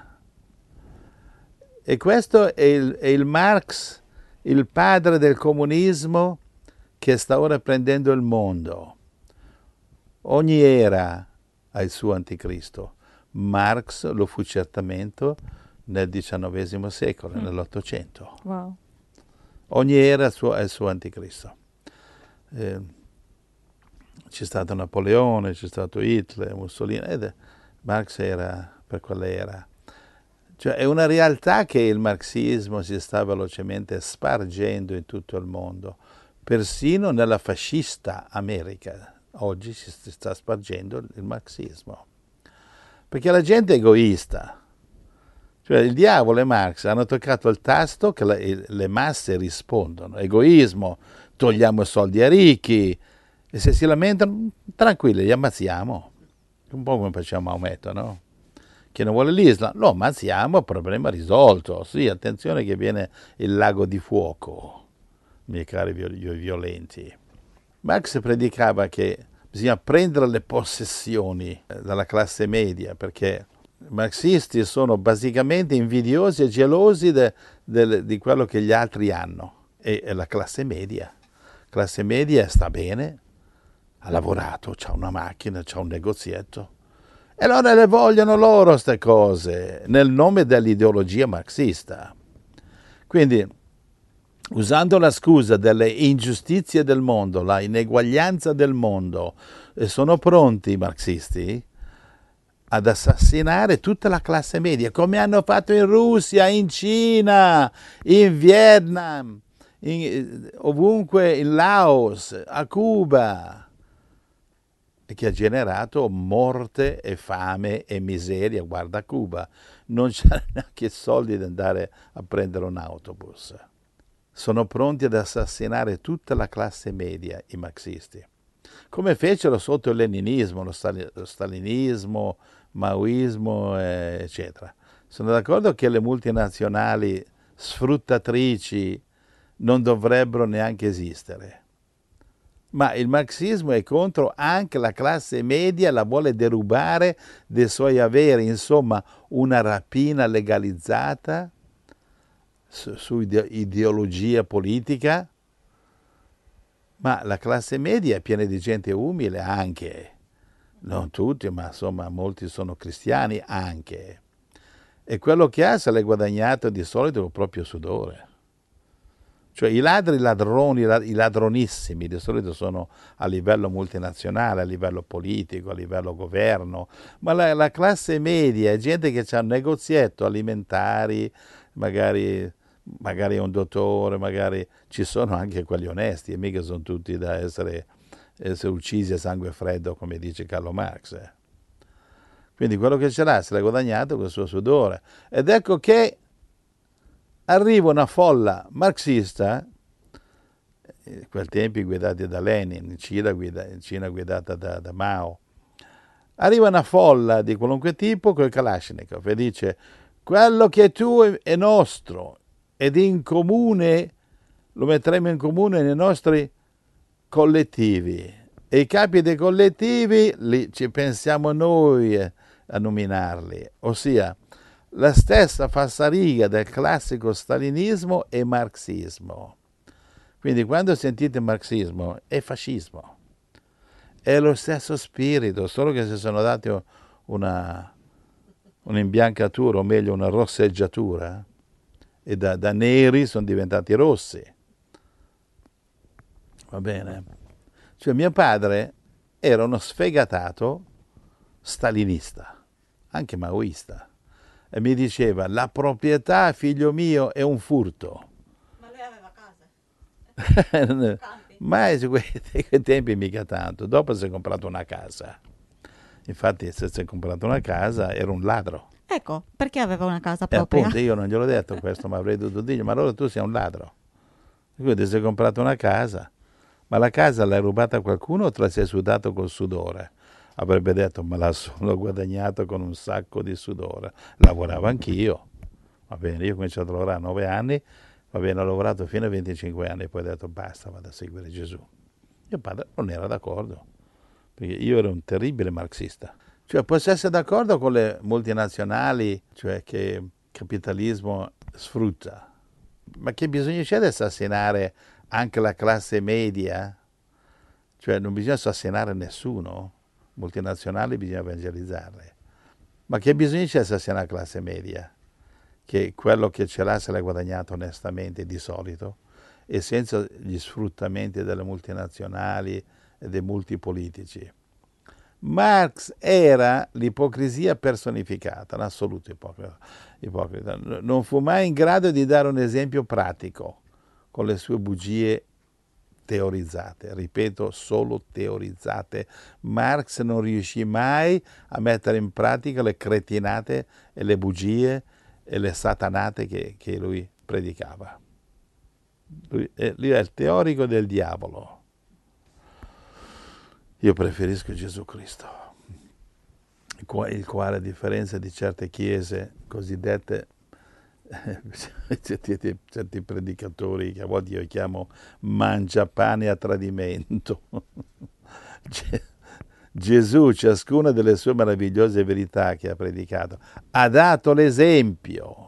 E questo è il, è il Marx, il padre del comunismo che sta ora prendendo il mondo. Ogni era ha il suo anticristo. Marx lo fu certamente nel diciannovesimo secolo, mm. nell'Ottocento. Wow. Ogni era ha il suo, il suo anticristo. Eh, c'è stato Napoleone, c'è stato Hitler, Mussolini, ed Marx era per quell'era. Cioè è una realtà che il marxismo si sta velocemente spargendo in tutto il mondo, persino nella fascista America. Oggi si sta spargendo il marxismo, perché la gente è egoista. Cioè il diavolo e Marx hanno toccato il tasto che le, le masse rispondono. Egoismo, togliamo i soldi ai ricchi, e se si lamentano, tranquilli, li ammazziamo. Un po' come facciamo Maometto, no? Chi non vuole l'Islam, lo ammazziamo, problema risolto. Sì, attenzione che viene il lago di fuoco, miei cari violenti. Marx predicava che bisogna prendere le possessioni dalla classe media, perché i marxisti sono basicamente invidiosi e gelosi de, de, di quello che gli altri hanno. E, e la classe media. La classe media sta bene, ha lavorato, ha una macchina, ha un negozietto. E allora le vogliono loro queste cose, nel nome dell'ideologia marxista. Quindi, usando la scusa delle ingiustizie del mondo, la ineguaglianza del mondo, sono pronti i marxisti ad assassinare tutta la classe media, come hanno fatto in Russia, in Cina, in Vietnam, in, ovunque, in Laos, a Cuba, e che ha generato morte e fame e miseria. Guarda Cuba, non c'è neanche soldi di andare a prendere un autobus. Sono pronti ad assassinare tutta la classe media, i marxisti, come fecero sotto il leninismo, lo, stal- lo stalinismo, maoismo, eh, eccetera. Sono d'accordo che le multinazionali sfruttatrici non dovrebbero neanche esistere, ma il marxismo è contro anche la classe media, la vuole derubare dei suoi averi, insomma una rapina legalizzata su, su ide- ideologia politica, ma la classe media è piena di gente umile anche, non tutti, ma insomma molti sono cristiani anche, e quello che ha se l'è guadagnato di solito col proprio sudore. Cioè i ladri, i ladroni, i ladronissimi di solito sono a livello multinazionale, a livello politico, a livello governo, ma la, la classe media è gente che ha un negozietto alimentari, magari, magari un dottore, magari ci sono anche quelli onesti, e mica sono tutti da essere, essere uccisi a sangue freddo, come dice Carlo Marx. Eh. Quindi quello che ce l'ha se l'ha guadagnato col suo sudore. Ed ecco che arriva una folla marxista, in quel tempi guidati da Lenin, in Cina, guida, in Cina guidata da, da Mao, arriva una folla di qualunque tipo con il Kalashnikov e dice: quello che è tuo è nostro, ed in comune lo metteremo in comune nei nostri collettivi, e i capi dei collettivi li, ci pensiamo noi a nominarli, ossia la stessa falsariga del classico stalinismo e marxismo. Quindi quando sentite marxismo è fascismo, è lo stesso spirito, solo che si sono dati una, un'imbiancatura, o meglio una rosseggiatura, e da, da neri sono diventati rossi. Va bene? Cioè mio padre era uno sfegatato stalinista, anche maoista. E mi diceva: la proprietà, figlio mio, è un furto. Ma lui aveva casa? Ma in quei tempi mica tanto. Dopo si è comprato una casa. Infatti se si è comprato una casa era un ladro. Ecco, perché aveva una casa E propria? appunto io non gliel'ho detto questo, ma avrei dovuto dirgli: ma allora tu sei un ladro. Quindi si è comprato una casa. Ma la casa l'hai rubata a qualcuno o te la sei sudato col sudore? Avrebbe detto: ma la sono guadagnato con un sacco di sudore. Lavoravo anch'io. Va bene, io ho cominciato a lavorare a nove anni, va bene, ho lavorato fino a venticinque anni, e poi ho detto: basta, vado a seguire Gesù. Mio padre non era d'accordo, perché io ero un terribile marxista. Cioè, posso essere d'accordo con le multinazionali, cioè che il capitalismo sfrutta, ma che bisogno c'è di assassinare anche la classe media? Cioè, non bisogna assassinare nessuno. Multinazionali bisogna evangelizzarle. Ma che bisogno c'è di assassinare la classe media? Che quello che ce l'ha se l'ha guadagnato onestamente di solito, e senza gli sfruttamenti delle multinazionali e dei multipolitici. Marx era l'ipocrisia personificata, l'assoluto ipocrita. ipocrita. Non fu mai in grado di dare un esempio pratico con le sue bugie teorizzate, ripeto, solo teorizzate. Marx non riuscì mai a mettere in pratica le cretinate e le bugie e le satanate che, che lui predicava. Lui è, lui è il teorico del diavolo. Io preferisco Gesù Cristo, il quale, a differenza di certe chiese cosiddette, certi, certi predicatori che a volte io chiamo mangiapane a tradimento, Gesù, ciascuna delle sue meravigliose verità che ha predicato, ha dato l'esempio.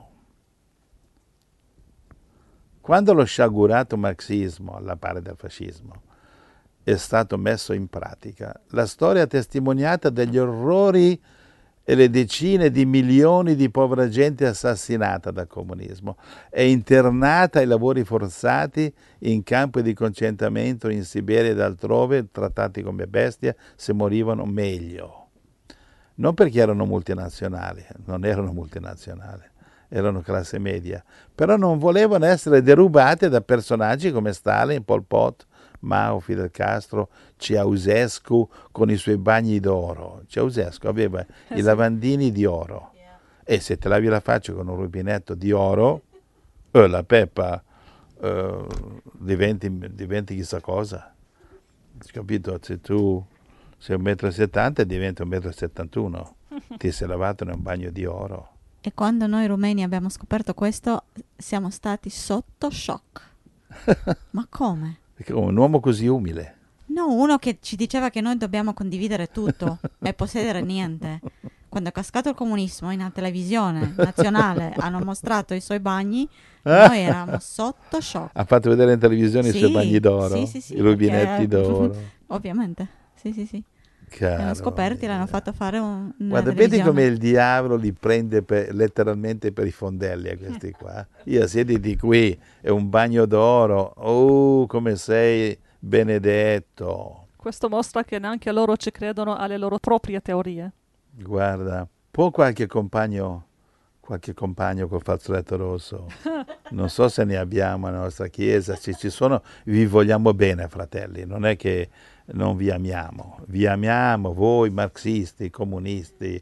Quando lo sciagurato marxismo, alla pari del fascismo, è stato messo in pratica, la storia testimoniata degli orrori e le decine di milioni di povera gente assassinata dal comunismo e internata ai lavori forzati in campi di concentramento in Siberia ed altrove, trattati come bestie, se morivano meglio. Non perché erano multinazionali, non erano multinazionali, erano classe media, però non volevano essere derubate da personaggi come Stalin, Pol Pot, Mao, Fidel Castro, Ceausescu con i suoi bagni d'oro. Ceausescu aveva i lavandini di oro, e se te lavi la faccia con un rubinetto di oro, eh, la peppa eh, diventi, diventi chissà cosa. Capito? Se tu sei un metro e settanta diventi un metro e settantuno. ti sei lavato in un bagno di oro. E quando noi rumeni abbiamo scoperto questo, siamo stati sotto shock. Ma come? Perché un uomo così umile. No, uno che ci diceva che noi dobbiamo condividere tutto e possedere niente. Quando è cascato il comunismo in televisione nazionale hanno mostrato i suoi bagni, noi eravamo sotto shock. Ha fatto vedere in televisione Sì, i suoi bagni d'oro, sì, sì, sì, i rubinetti perché- d'oro. Ovviamente, sì, sì, sì. Caro L'hanno scoperti, mio. l'hanno fatto fare un, una Guarda, vedi televisione. come il diavolo li prende per- letteralmente per i fondelli a questi qua. Io siediti qui, è un bagno d'oro, oh come sei benedetto. Questo mostra che neanche loro ci credono alle loro proprie teorie. Guarda, può qualche compagno, qualche compagno col fazzoletto rosso? Non so se ne abbiamo nella nostra chiesa, se ci sono, vi vogliamo bene fratelli, non è che non vi amiamo, vi amiamo voi marxisti, comunisti,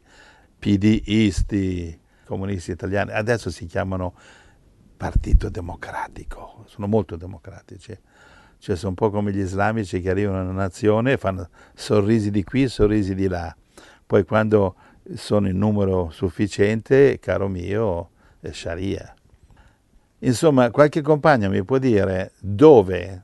pdiisti, comunisti italiani, adesso si chiamano Partito Democratico, sono molto democratici. Cioè sono un po' come gli islamici che arrivano in una nazione e fanno sorrisi di qui, sorrisi di là. Poi quando sono in numero sufficiente, caro mio, è Sharia. Insomma, qualche compagno mi può dire dove,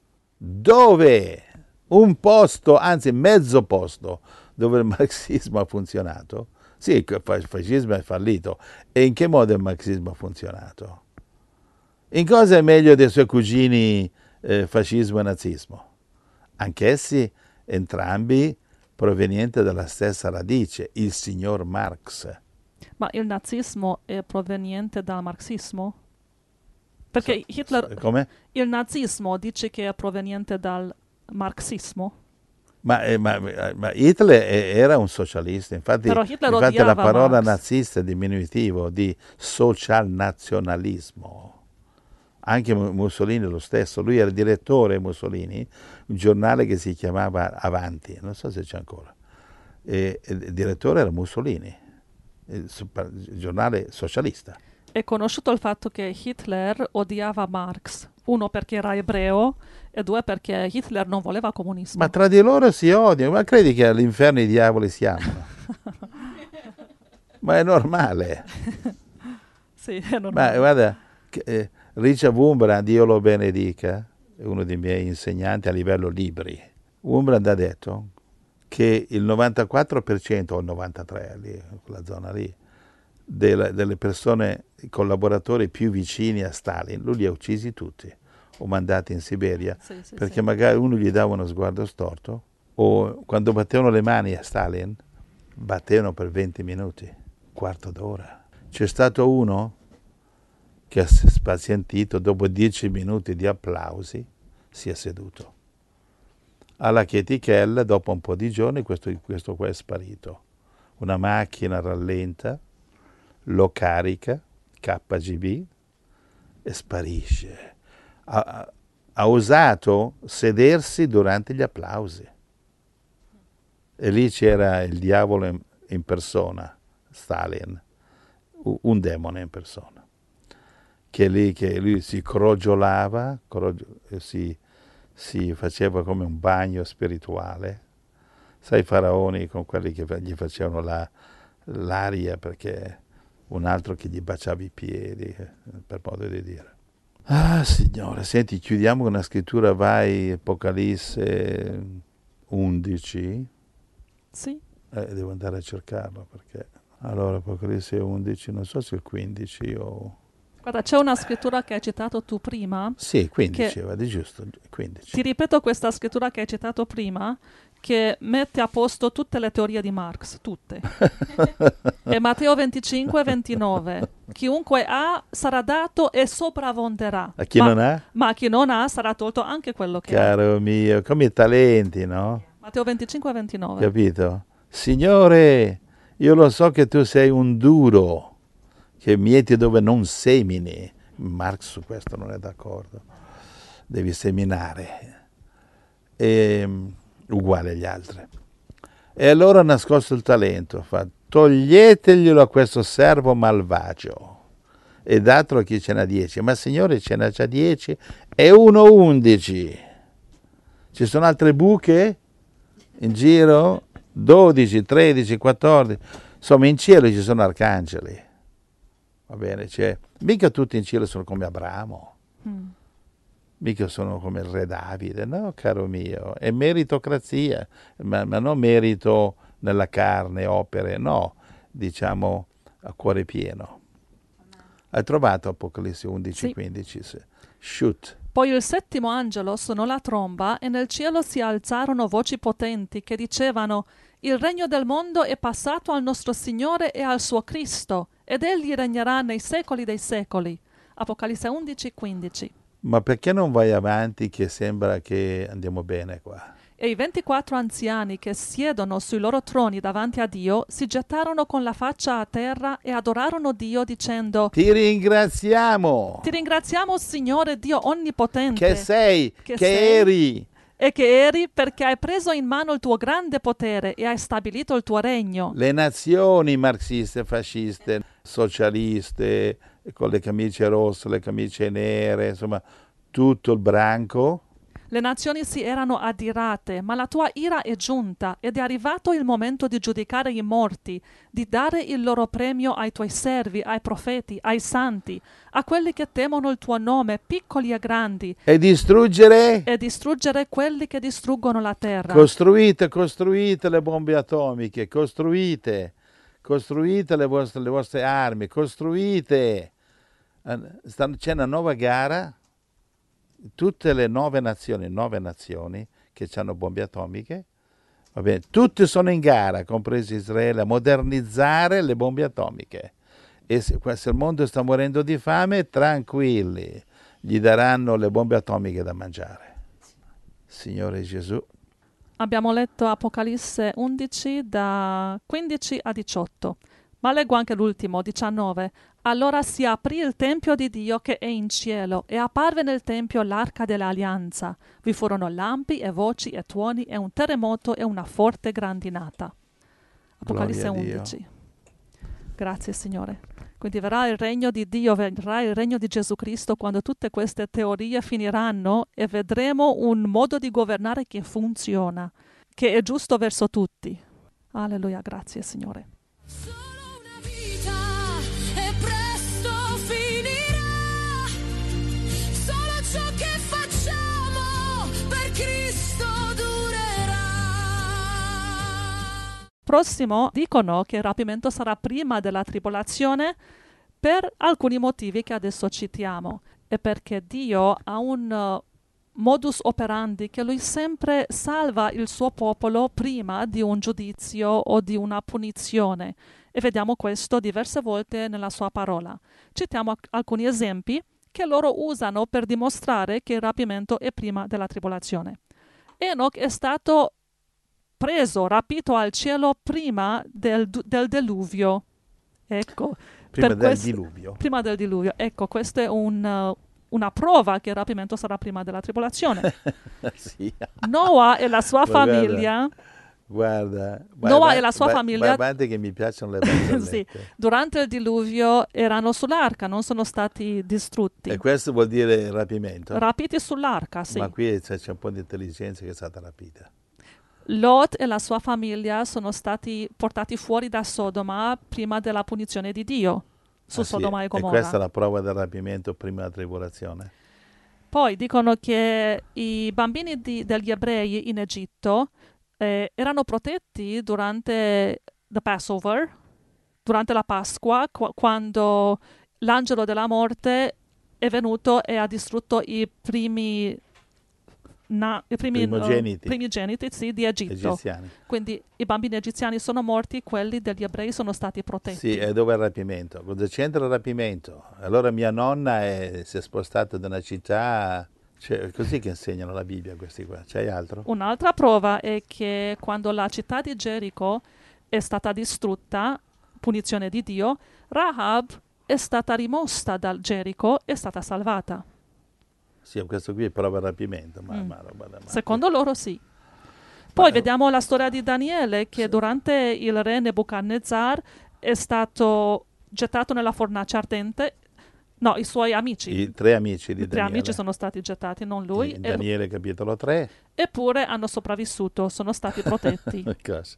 dove un posto, anzi mezzo posto, dove il marxismo ha funzionato? Sì, il fascismo è fallito. E in che modo il marxismo ha funzionato? In cosa è meglio dei suoi cugini eh, fascismo e nazismo? Anch'essi, entrambi, provenienti dalla stessa radice, il signor Marx. Ma il nazismo è proveniente dal marxismo? Perché Hitler, Come? il nazismo dice che è proveniente dal marxismo? Ma, eh, ma, ma Hitler eh, era un socialista, infatti, Però Hitler infatti la odiava parola Marx. nazista è diminutivo di social-nazionalismo. Anche Mussolini lo stesso, lui era direttore Mussolini, un giornale che si chiamava Avanti, non so se c'è ancora, e, e il direttore era Mussolini, il, il giornale socialista. È conosciuto il fatto che Hitler odiava Marx, uno perché era ebreo e due perché Hitler non voleva comunismo. Ma tra di loro si odiano, ma credi che all'inferno i diavoli si amano? Ma è normale. Sì, è Ma normale. guarda, che, eh, Richard Wurmbrand, Dio lo benedica, è uno dei miei insegnanti a livello libri. Wurmbrand ha detto che il novantaquattro per cento o il novantatré per cento, lì, quella zona lì, delle, delle persone, i collaboratori più vicini a Stalin, lui li ha uccisi tutti o mandati in Siberia, Sì, sì, perché sì. magari uno gli dava uno sguardo storto o quando battevano le mani a Stalin, battevano per venti minuti, quarto d'ora. C'è stato uno che ha spazientito, dopo dieci minuti di applausi, si è seduto. Alla chetichella, dopo un po' di giorni, questo, questo qua è sparito. Una macchina rallenta, lo carica, K G B, e sparisce. Ha, ha osato sedersi durante gli applausi. E lì c'era il diavolo in, in persona, Stalin, un demone in persona. Che lì che lui si crogiolava, crogio, si, si faceva come un bagno spirituale. Sai i faraoni con quelli che gli facevano la, l'aria perché un altro che gli baciava i piedi, per modo di dire. Ah, Signore, senti, chiudiamo con una scrittura, vai, Apocalisse undici. Sì. Eh, devo andare a cercarlo perché... Allora, Apocalisse undici, non so se è il quindici o... Guarda, c'è una scrittura che hai citato tu prima. Sì, quindici, che- vedi giusto, quindici. Ti ripeto questa scrittura che hai citato prima, che mette a posto tutte le teorie di Marx, tutte. È Matteo venticinque ventinove. Chiunque ha sarà dato e sopravvonderà. A chi ma, non ha? Ma a chi non ha sarà tolto anche quello che ha. Caro mio, come i talenti, no? Matteo venticinque ventinove. Capito? Signore, io lo so che tu sei un duro, che mieti dove non semini. Marx su questo non è d'accordo. Devi seminare. E, uguale agli altri. E allora ha nascosto il talento. Fa, toglieteglielo a questo servo malvagio e datelo a chi ce n'ha dieci. Ma Signore, ce n'ha già dieci e uno undici. Ci sono altre buche in giro? dodici, tredici, quattordici. Insomma, in cielo ci sono arcangeli, va bene? Cioè, mica tutti in cielo sono come Abramo, Mm. mica sono come il re Davide, no, caro mio, è meritocrazia, ma, ma non merito nella carne, opere, no, diciamo a cuore pieno. Hai trovato Apocalisse undici Sì. quindici? Sì. Shoot. Poi il settimo angelo suonò la tromba e nel cielo si alzarono voci potenti che dicevano: il regno del mondo è passato al nostro Signore e al suo Cristo, ed egli regnerà nei secoli dei secoli. Apocalisse undici quindici. Ma perché non vai avanti che sembra che andiamo bene qua? E i ventiquattro anziani che siedono sui loro troni davanti a Dio si gettarono con la faccia a terra e adorarono Dio dicendo: Ti ringraziamo ti ringraziamo, Signore Dio onnipotente, che sei, che che sei eri. e che eri, perché hai preso in mano il tuo grande potere e hai stabilito il tuo regno. Le nazioni marxiste, fasciste, socialiste, con le camicie rosse, le camicie nere, insomma, tutto il branco. Le nazioni si erano adirate, ma la tua ira è giunta ed è arrivato il momento di giudicare i morti, di dare il loro premio ai tuoi servi, ai profeti, ai santi, a quelli che temono il tuo nome, piccoli e grandi, E distruggere? e distruggere quelli che distruggono la terra. Costruite, costruite le bombe atomiche, costruite, costruite le vostre, le vostre armi, costruite. Eh, stanno- C'è una nuova gara, tutte le nove nazioni, nove nazioni che hanno bombe atomiche, va bene, tutte sono in gara, compreso Israele, a modernizzare le bombe atomiche. E se, se il mondo sta morendo di fame, tranquilli, gli daranno le bombe atomiche da mangiare. Signore Gesù. Abbiamo letto Apocalisse undici da quindici a diciotto, ma leggo anche l'ultimo, diciannove. Allora si aprì il tempio di Dio che è in cielo e apparve nel tempio l'arca dell'alleanza. Vi furono lampi e voci e tuoni e un terremoto e una forte grandinata. Apocalisse Gloria a Dio. undici. Grazie Signore. Quindi verrà il regno di Dio, verrà il regno di Gesù Cristo quando tutte queste teorie finiranno e vedremo un modo di governare che funziona, che è giusto verso tutti. Alleluia, grazie Signore. Solo una vita e presto finirà. Solo ciò che facciamo per Cristo durerà. Prossimo, dicono che il rapimento sarà prima della tribolazione per alcuni motivi che adesso citiamo, e perché Dio ha un uh, modus operandi che lui sempre salva il suo popolo prima di un giudizio o di una punizione, e vediamo questo diverse volte nella sua parola. Citiamo alc- alcuni esempi che loro usano per dimostrare che il rapimento è prima della tribolazione. Enoch è stato preso, rapito al cielo prima del, du- del diluvio. Ecco, Prima per del questo- diluvio. prima del diluvio. Ecco, questa è un, uh, una prova che il rapimento sarà prima della tribolazione. Sì. Noah e la sua Ma guarda, famiglia, Guarda, vai Noah avanti- e la sua vai- famiglia- vai avanti che mi piacciono le barzellette. sì, durante il diluvio erano sull'arca, non sono stati distrutti. E questo vuol dire rapimento? Rapiti sull'arca, sì. Ma qui c'è, c'è un po' di intelligenza che è stata rapita. Lot e la sua famiglia sono stati portati fuori da Sodoma prima della punizione di Dio su Ah, sì, Sodoma e E Gomorra. questa è la prova del rapimento prima della tribolazione. Poi dicono che i bambini di- degli ebrei in Egitto eh, erano protetti durante the Passover, durante la Pasqua, qu- quando l'angelo della morte è venuto e ha distrutto i primi, na- i primi, Primogeniti. eh, primogeniti, sì, di Egitto. Egiziani. Quindi i bambini egiziani sono morti, quelli degli ebrei sono stati protetti. Sì, e dove è il rapimento? Cosa c'entra il rapimento? Allora mia nonna è- si è spostata da una città, cioè, è così che insegnano la Bibbia questi qua. C'hai altro? Un'altra prova è che quando la città di Gerico è stata distrutta, punizione di Dio, Rahab è stata rimossa dal Gerico e è stata salvata. Sì, questo qui è prova del rapimento, ma, Mm. ma roba da matti. Secondo loro sì. Poi Ma- vediamo la storia di Daniele, che durante il re Nebuchadnezzar è stato gettato nella fornace ardente. No, i suoi amici. I tre amici di I tre Daniele. amici sono stati gettati, non lui. In e- Daniele capitolo tre. eppure hanno sopravvissuto, sono stati protetti. Cosa?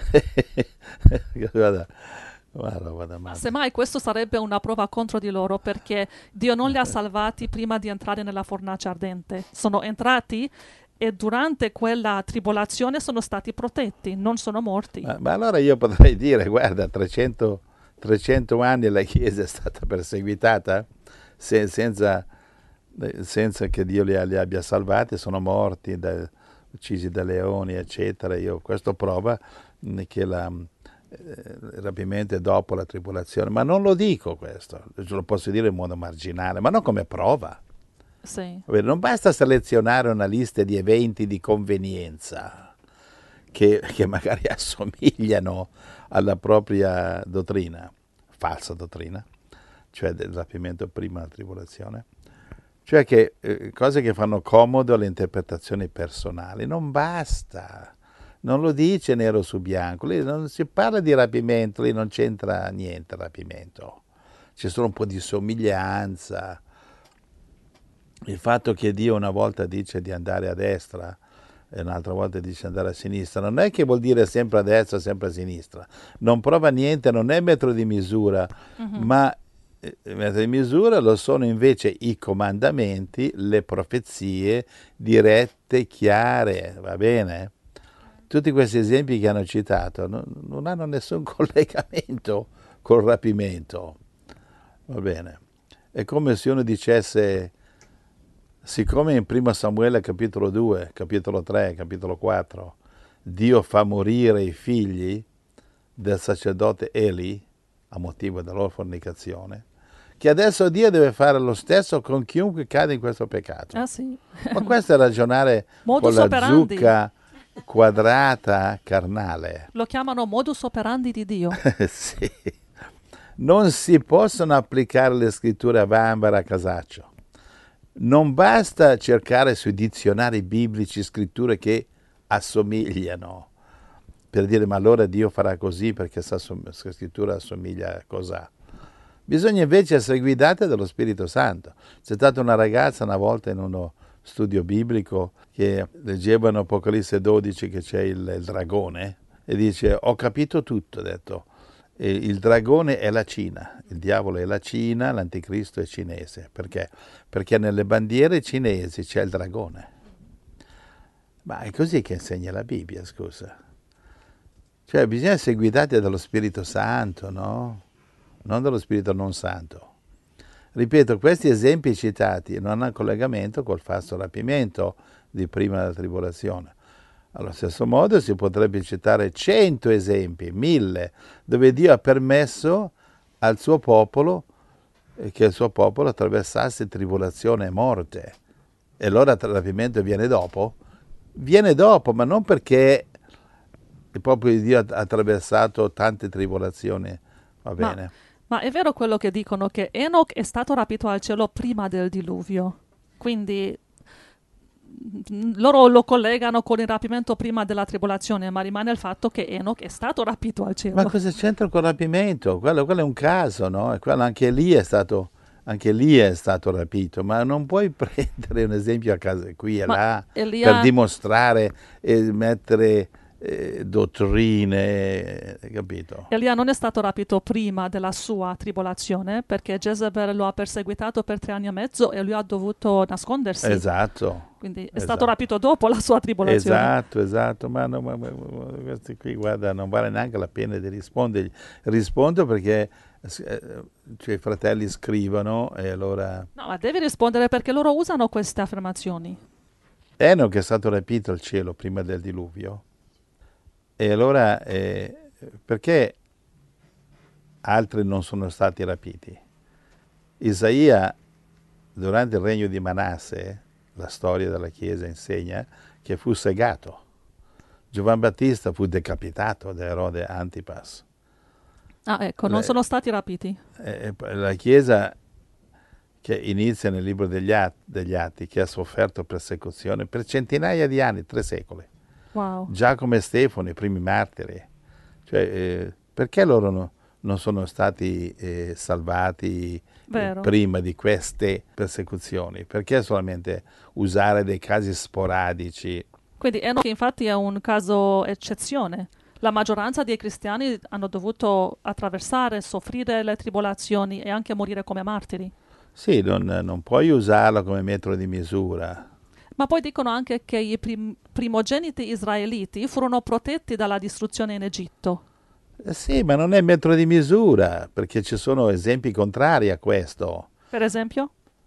Guarda, guarda, guarda, Ma ma- semmai questo sarebbe una prova contro di loro, perché Dio non li ha salvati prima di entrare nella fornace ardente. Sono entrati e durante quella tribolazione sono stati protetti, non sono morti. Ma, ma allora io potrei dire, guarda, trecento, trecento anni la Chiesa è stata perseguitata se- senza, senza che Dio li, li abbia salvati, sono morti, da- uccisi da leoni, eccetera. Io, questo prova mh, che la, eh, il rapimento è dopo la tribolazione, ma non lo dico questo, lo posso dire in modo marginale, ma non come prova. Sì. Non basta selezionare una lista di eventi di convenienza che, che magari assomigliano alla propria dottrina, falsa dottrina, cioè del rapimento prima della tribolazione, cioè che eh, cose che fanno comodo alle interpretazioni personali. Non basta, non lo dice nero su bianco, lì non si parla di rapimento, lì non c'entra niente il rapimento, c'è solo un po' di somiglianza. Il fatto che Dio una volta dice di andare a destra e un'altra volta dice di andare a sinistra, non è che vuol dire sempre a destra, sempre a sinistra. Non prova niente, non è metro di misura, Mhm. ma eh, metro di misura lo sono invece i comandamenti, le profezie dirette, chiare, va bene? Tutti questi esempi che hanno citato non, non hanno nessun collegamento col rapimento, va bene? È come se uno dicesse, siccome in primo Samuele capitolo due, capitolo tre, capitolo quattro, Dio fa morire i figli del sacerdote Eli a motivo della loro fornicazione, che adesso Dio deve fare lo stesso con chiunque cade in questo peccato. Ah sì. Ma questo è ragionare Modus con la operandi. zucca quadrata carnale. Lo chiamano modus operandi di Dio. Sì. Non si possono applicare le scritture a vanvera a casaccio. Non basta cercare sui dizionari biblici scritture che assomigliano per dire ma allora Dio farà così perché questa scrittura assomiglia a cosa. Bisogna invece essere guidati dallo Spirito Santo. C'è stata una ragazza una volta in uno studio biblico che leggevano Apocalisse dodici che c'è il, il dragone e dice ho capito tutto, ha detto. E il dragone è la Cina, il diavolo è la Cina, l'anticristo è cinese. Perché? Perché nelle bandiere cinesi c'è il dragone. Ma è così che insegna la Bibbia, scusa. Cioè bisogna essere guidati dallo Spirito Santo, no? Non dallo Spirito non Santo. Ripeto, questi esempi citati non hanno collegamento col falso rapimento di prima della tribolazione. Allo stesso modo si potrebbe citare cento esempi, mille, dove Dio ha permesso al suo popolo eh, che il suo popolo attraversasse tribolazione e morte. E allora il rapimento viene dopo? Viene dopo, ma non perché il popolo di Dio ha attraversato tante tribolazioni, va Ma- bene? Ma è vero quello che dicono che Enoch è stato rapito al cielo prima del diluvio. Quindi mm, loro lo collegano con il rapimento prima della tribolazione, ma rimane il fatto che Enoch è stato rapito al cielo. Ma cosa c'entra col rapimento? Quello, quello è un caso, no? E quello anche lì è stato, anche lì è stato rapito, ma non puoi prendere un esempio a caso qui e Ma là Elia- per dimostrare e mettere eh, dottrine, eh, capito? Elia non è stato rapito prima della sua tribolazione perché Jezebel lo ha perseguitato per tre anni e mezzo e lui ha dovuto nascondersi. Esatto. Quindi è esatto. stato rapito dopo la sua tribolazione. Esatto, esatto, ma, no, ma, ma, ma questi qui, guarda, non vale neanche la pena di rispondergli. Rispondo perché eh, cioè, i fratelli scrivono e allora... No, ma devi rispondere perché loro usano queste affermazioni. Enoch è stato rapito al cielo prima del diluvio. E allora eh, perché altri non sono stati rapiti? Isaia, durante il regno di Manasse, la storia della Chiesa insegna che fu segato. Giovan Battista fu decapitato da Erode Antipas. Ah, ecco, non Le- sono stati rapiti. Eh, la Chiesa che inizia nel libro degli Atti, degli Atti, che ha sofferto persecuzione per centinaia di anni, tre secoli. Wow. Giacomo e Stefano, i primi martiri. Cioè, eh, perché loro no- non sono stati eh, salvati eh, Vero. prima di queste persecuzioni. Perché solamente usare dei casi sporadici? Quindi Enoch infatti è un caso eccezione. La maggioranza dei cristiani hanno dovuto attraversare, soffrire le tribolazioni e anche morire come martiri. Sì, non, non puoi usarlo come metro di misura. Ma poi dicono anche che i prim- primogeniti israeliti furono protetti dalla distruzione in Egitto. Eh sì, ma non è metro di misura, perché ci sono esempi contrari a questo. Per esempio?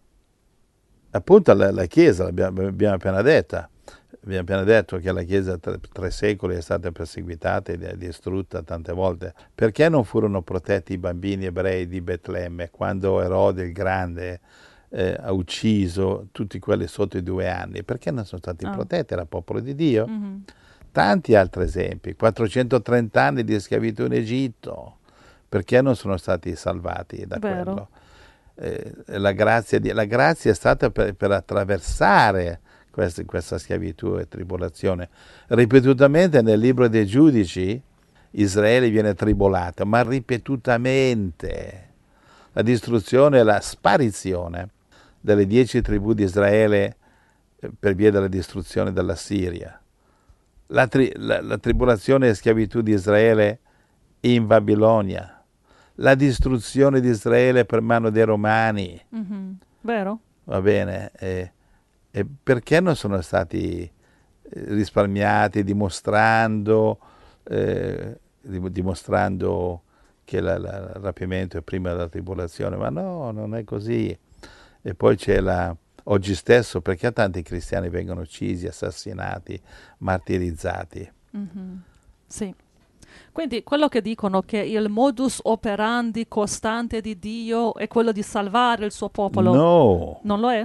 Appunto la, la Chiesa, l'abbiamo abbiamo appena detta, abbiamo appena detto che la Chiesa tre, tre secoli è stata perseguitata e distrutta tante volte. Perché non furono protetti i bambini ebrei di Betlemme quando Erode il Grande eh, ha ucciso tutti quelli sotto i due anni? Perché non sono stati Ah. protetti? Era popolo di Dio. Mhm. Tanti altri esempi, quattrocentotrenta anni di schiavitù in Egitto, perché non sono stati salvati da Vero. quello? Eh, la, grazia di, la grazia è stata per, per attraversare questa, questa schiavitù e tribolazione. Ripetutamente nel libro dei Giudici Israele viene tribolato, ma ripetutamente. La distruzione e la sparizione delle dieci tribù di Israele eh, per via della distruzione della Siria. La, tri, la, la tribolazione e schiavitù di Israele in Babilonia, la distruzione di Israele per mano dei Romani, Mhm. Vero? va bene? E, e perché non sono stati eh, risparmiati dimostrando, eh, dim- dimostrando che la, la, il rapimento è prima della tribolazione? Ma no, non è così. E poi c'è la... Oggi stesso, perché tanti cristiani vengono uccisi, assassinati, martirizzati? Mhm. Sì. Quindi quello che dicono che il modus operandi costante di Dio è quello di salvare il suo popolo. No, Non lo è?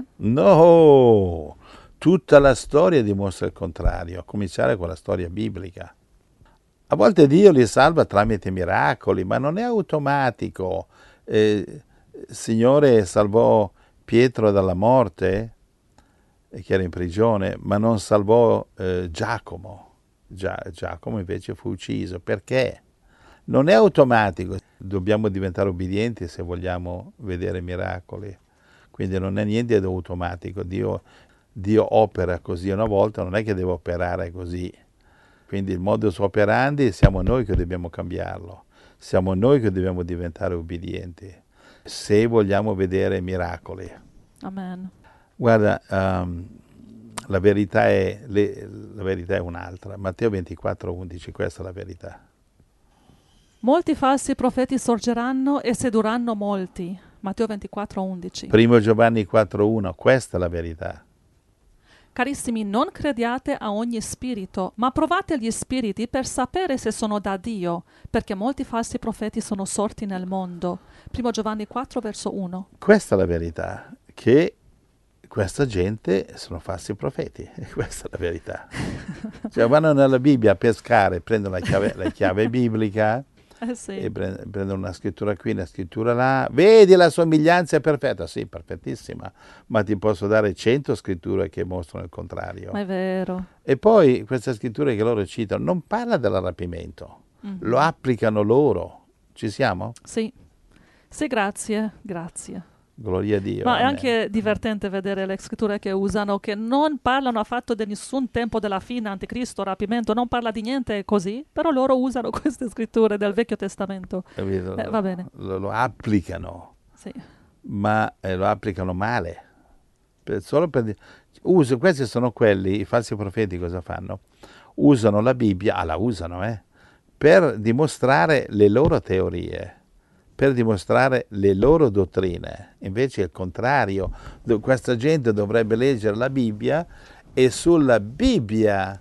no, tutta la storia dimostra il contrario, a cominciare con la storia biblica. A volte Dio li salva tramite miracoli, ma non è automatico. Eh, il Signore salvò Pietro dalla morte, eh, che era in prigione, ma non salvò eh, Giacomo. Gia- Giacomo invece fu ucciso. Perché? Non è automatico. Dobbiamo diventare obbedienti se vogliamo vedere miracoli. Quindi non è niente di automatico. Dio, Dio opera così una volta, non è che deve operare così. Quindi il modus operandi siamo noi che dobbiamo cambiarlo. Siamo noi che dobbiamo diventare obbedienti se vogliamo vedere miracoli. Amen. Guarda, um, la verità è, le, la verità è un'altra. Matteo ventiquattro undici, questa è la verità. Molti falsi profeti sorgeranno e sedurranno molti. Matteo ventiquattro undici. Primo Giovanni quattro uno, questa è la verità. Carissimi, non crediate a ogni spirito, ma provate gli spiriti per sapere se sono da Dio, perché molti falsi profeti sono sorti nel mondo. Primo Giovanni quattro, verso uno. Questa è la verità, che questa gente sono falsi profeti, questa è la verità. Cioè vanno nella Bibbia a pescare, prendono la chiave, la chiave biblica Eh sì. e pre- prendono una scrittura qui, una scrittura là, vedi la somiglianza è perfetta, sì, perfettissima, ma ti posso dare cento scritture che mostrano il contrario. Ma è vero. E poi queste scritture che loro citano non parla del rapimento, Mhm. lo applicano loro. Ci siamo? Sì. Sì, grazie, grazie. Gloria a Dio. Ma è amen. anche divertente vedere le scritture che usano, che non parlano affatto di nessun tempo della fine, anticristo, rapimento, non parla di niente così, però loro usano queste scritture del Vecchio Testamento. Capito? Eh, va bene. Lo, lo applicano, Sì. ma eh, lo applicano male. Per- solo per di- uso, questi sono quelli, i falsi profeti cosa fanno? Usano la Bibbia, ah la usano, eh, per dimostrare le loro teorie, per dimostrare le loro dottrine. Invece è il contrario. Do- Questa gente dovrebbe leggere la Bibbia e sulla Bibbia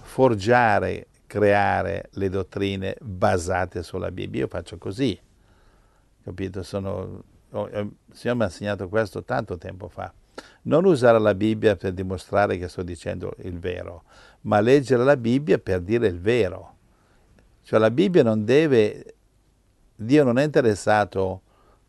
forgiare, creare le dottrine basate sulla Bibbia. Io faccio così, capito? Sono, oh, eh, il Signore mi ha insegnato questo tanto tempo fa. Non usare la Bibbia per dimostrare che sto dicendo il vero, ma leggere la Bibbia per dire il vero. Cioè la Bibbia non deve, Dio non è interessato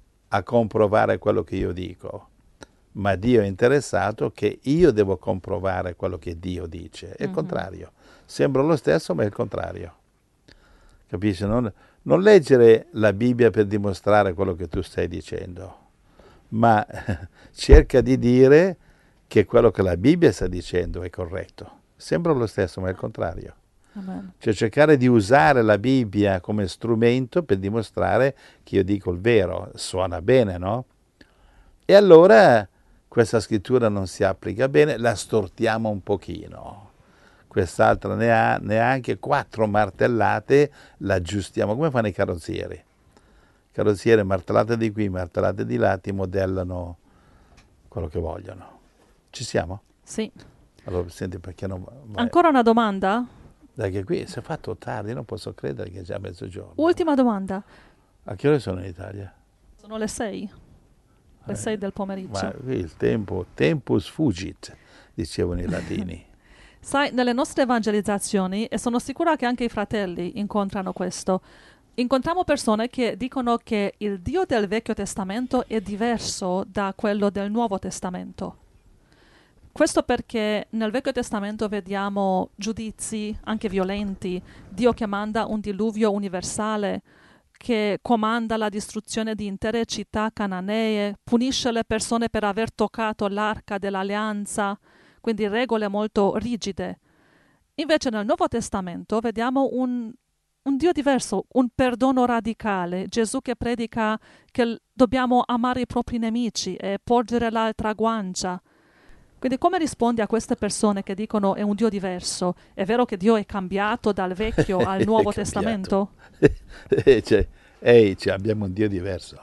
a comprovare quello che io dico, ma Dio è interessato che io devo comprovare quello che Dio dice. È il Mhm. contrario. Sembra lo stesso, ma è il contrario. Capisci? Non, non leggere la Bibbia per dimostrare quello che tu stai dicendo, ma cerca di dire che quello che la Bibbia sta dicendo è corretto. Sembra lo stesso, ma è il contrario. Amen. Cioè cercare di usare la Bibbia come strumento per dimostrare che io dico il vero. Suona bene, no? E allora questa scrittura non si applica bene, la stortiamo un pochino. Quest'altra ne ha neanche quattro martellate, la aggiustiamo come fanno i carrozzieri. Carrozziere martellate di qui, martellate di là, ti modellano quello che vogliono. Ci siamo? Sì. Allora, senti, perché non vai? Ancora una domanda? Dai che qui si è fatto tardi, non posso credere che è già mezzogiorno. Ultima domanda. A che ore sono in Italia? Sono le sei. Le Eh, sei del pomeriggio. Ma qui il tempo, tempus fugit, dicevano i latini. Sai, nelle nostre evangelizzazioni, e sono sicura che anche i fratelli incontrano questo, incontriamo persone che dicono che il Dio del Vecchio Testamento è diverso da quello del Nuovo Testamento. Questo perché nel Vecchio Testamento vediamo giudizi anche violenti, Dio che manda un diluvio universale, che comanda la distruzione di intere città cananee, punisce le persone per aver toccato l'arca dell'alleanza, quindi regole molto rigide. Invece nel Nuovo Testamento vediamo un, un Dio diverso, un perdono radicale, Gesù che predica che l- dobbiamo amare i propri nemici e porgere l'altra guancia. Quindi come rispondi a queste persone che dicono è un Dio diverso? È vero che Dio è cambiato dal Vecchio al Nuovo Testamento? cioè, ehi, cioè, abbiamo un Dio diverso.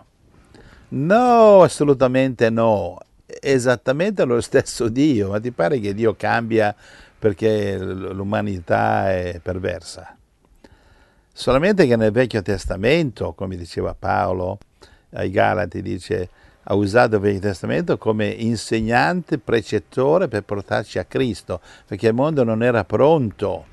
No, assolutamente no. Esattamente lo stesso Dio, ma ti pare che Dio cambia perché l'umanità è perversa? Solamente che nel Vecchio Testamento, come diceva Paolo ai Galati, dice, ha usato il Vecchio Testamento come insegnante, precettore per portarci a Cristo, perché il mondo non era pronto.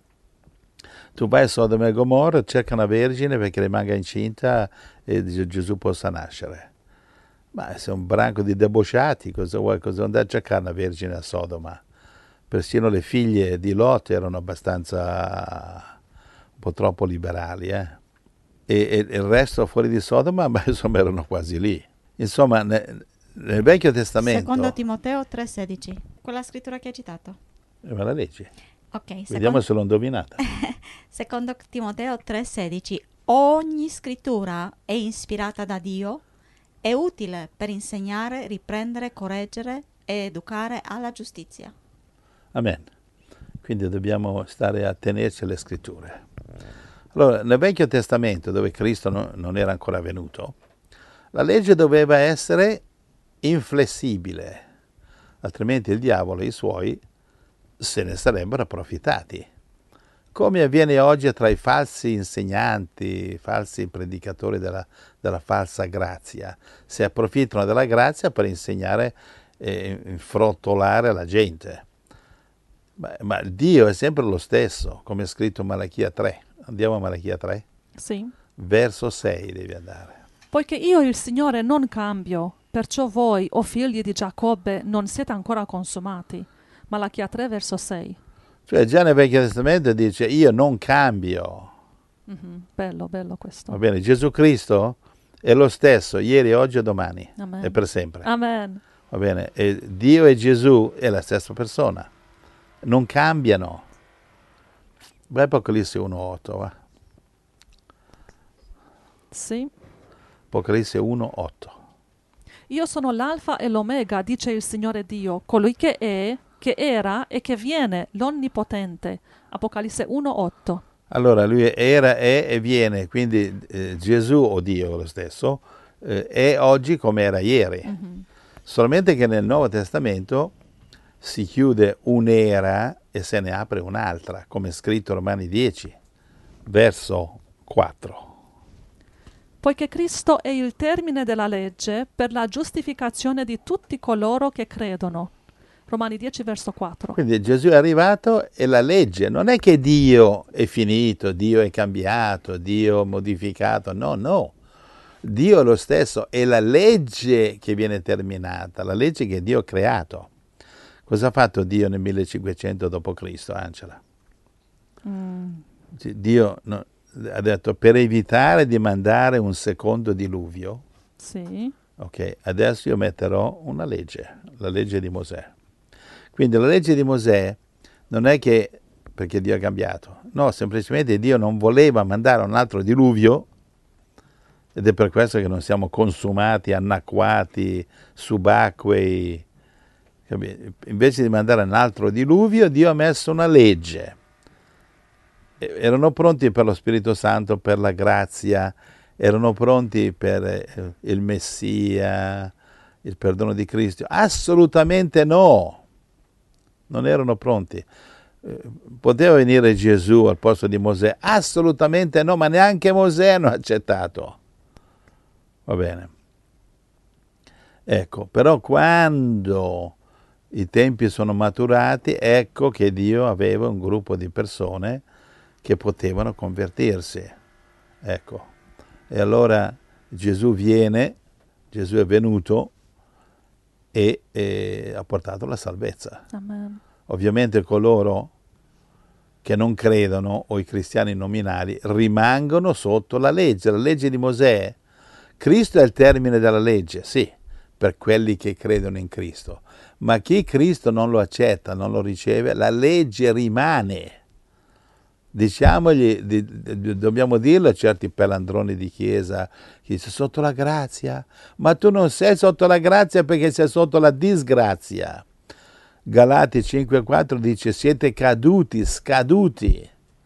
Tu vai a Sodoma e Gomorra, cerca una vergine perché rimanga incinta e Gesù possa nascere. Ma sei un branco di debosciati, cosa vuoi? Cosa andare a cercare una vergine a Sodoma? Persino le figlie di Lot erano abbastanza un po' troppo liberali, eh? E, e il resto fuori di Sodoma, ma insomma erano quasi lì. Insomma, nel, nel Vecchio Testamento... Secondo Timoteo tre sedici, quella scrittura che hai citato. Eh, me la leggi? Ok, Vediamo secondo, se l'ho indovinata. secondo Timoteo tre sedici, ogni scrittura è ispirata da Dio, è utile per insegnare, riprendere, correggere e educare alla giustizia. Amen. Quindi dobbiamo stare a tenerci alle scritture. Allora, nel Vecchio Testamento, dove Cristo no, non era ancora venuto, la legge doveva essere inflessibile, altrimenti il diavolo e i suoi se ne sarebbero approfittati. Come avviene oggi tra i falsi insegnanti, i falsi predicatori della, della falsa grazia. Si approfittano della grazia per insegnare e infrottolare la gente. Ma, ma Dio è sempre lo stesso, come è scritto in Malachia tre. Andiamo a Malachia tre? Sì. Verso sei devi andare. Poiché io il Signore non cambio, perciò voi, o figli di Giacobbe, non siete ancora consumati. Malachia tre, verso sei. Cioè già nel Vecchio Testamento dice io non cambio. Mm-hmm. Bello, bello questo. Va bene, Gesù Cristo è lo stesso, ieri, oggi e domani. Amen. E per sempre. Amen. Va bene, e Dio e Gesù è la stessa persona. Non cambiano. Vai Apocalisse uno otto, va. Sì. Apocalisse uno otto. Io sono l'alfa e l'omega, dice il Signore Dio, colui che è, che era e che viene, l'Onnipotente. Apocalisse uno otto. Allora, lui era, è e viene, quindi eh, Gesù o Dio lo stesso, eh, è oggi come era ieri. Mm-hmm. Solamente che nel Nuovo Testamento si chiude un'era e se ne apre un'altra, come è scritto Romani dieci, verso quattro. Poiché Cristo è il termine della legge per la giustificazione di tutti coloro che credono. Romani dieci, verso quattro. Quindi Gesù è arrivato e la legge, non è che Dio è finito, Dio è cambiato, Dio è modificato, no, no. Dio è lo stesso, è la legge che viene terminata, la legge che Dio ha creato. Cosa ha fatto Dio nel millecinquecento dopo Cristo, Angela? Mm. Dio no, ha detto per evitare di mandare un secondo diluvio, Sì. ok, adesso io metterò una legge, la legge di Mosè. Quindi la legge di Mosè non è che perché Dio ha cambiato, no, semplicemente Dio non voleva mandare un altro diluvio ed è per questo che non siamo consumati, annacquati, subacquei. Invece di mandare un altro diluvio, Dio ha messo una legge. Erano pronti per lo Spirito Santo, per la grazia, erano pronti per il Messia, il perdono di Cristo? Assolutamente no, non erano pronti. Poteva venire Gesù al posto di Mosè? Assolutamente no, ma neanche Mosè hanno accettato. Va bene. Ecco, però quando i tempi sono maturati, ecco che Dio aveva un gruppo di persone che potevano convertirsi. Ecco. E allora Gesù viene, Gesù è venuto e, e ha portato la salvezza. Amen. Ovviamente coloro che non credono, o i cristiani nominali, rimangono sotto la legge, la legge di Mosè. Cristo è il termine della legge, sì, per quelli che credono in Cristo. Ma chi Cristo non lo accetta, non lo riceve, la legge rimane. Diciamogli, di, di, dobbiamo dirlo a certi pelandroni di chiesa che dice sotto la grazia, ma tu non sei sotto la grazia perché sei sotto la disgrazia. Galati cinque quattro dice siete caduti, scaduti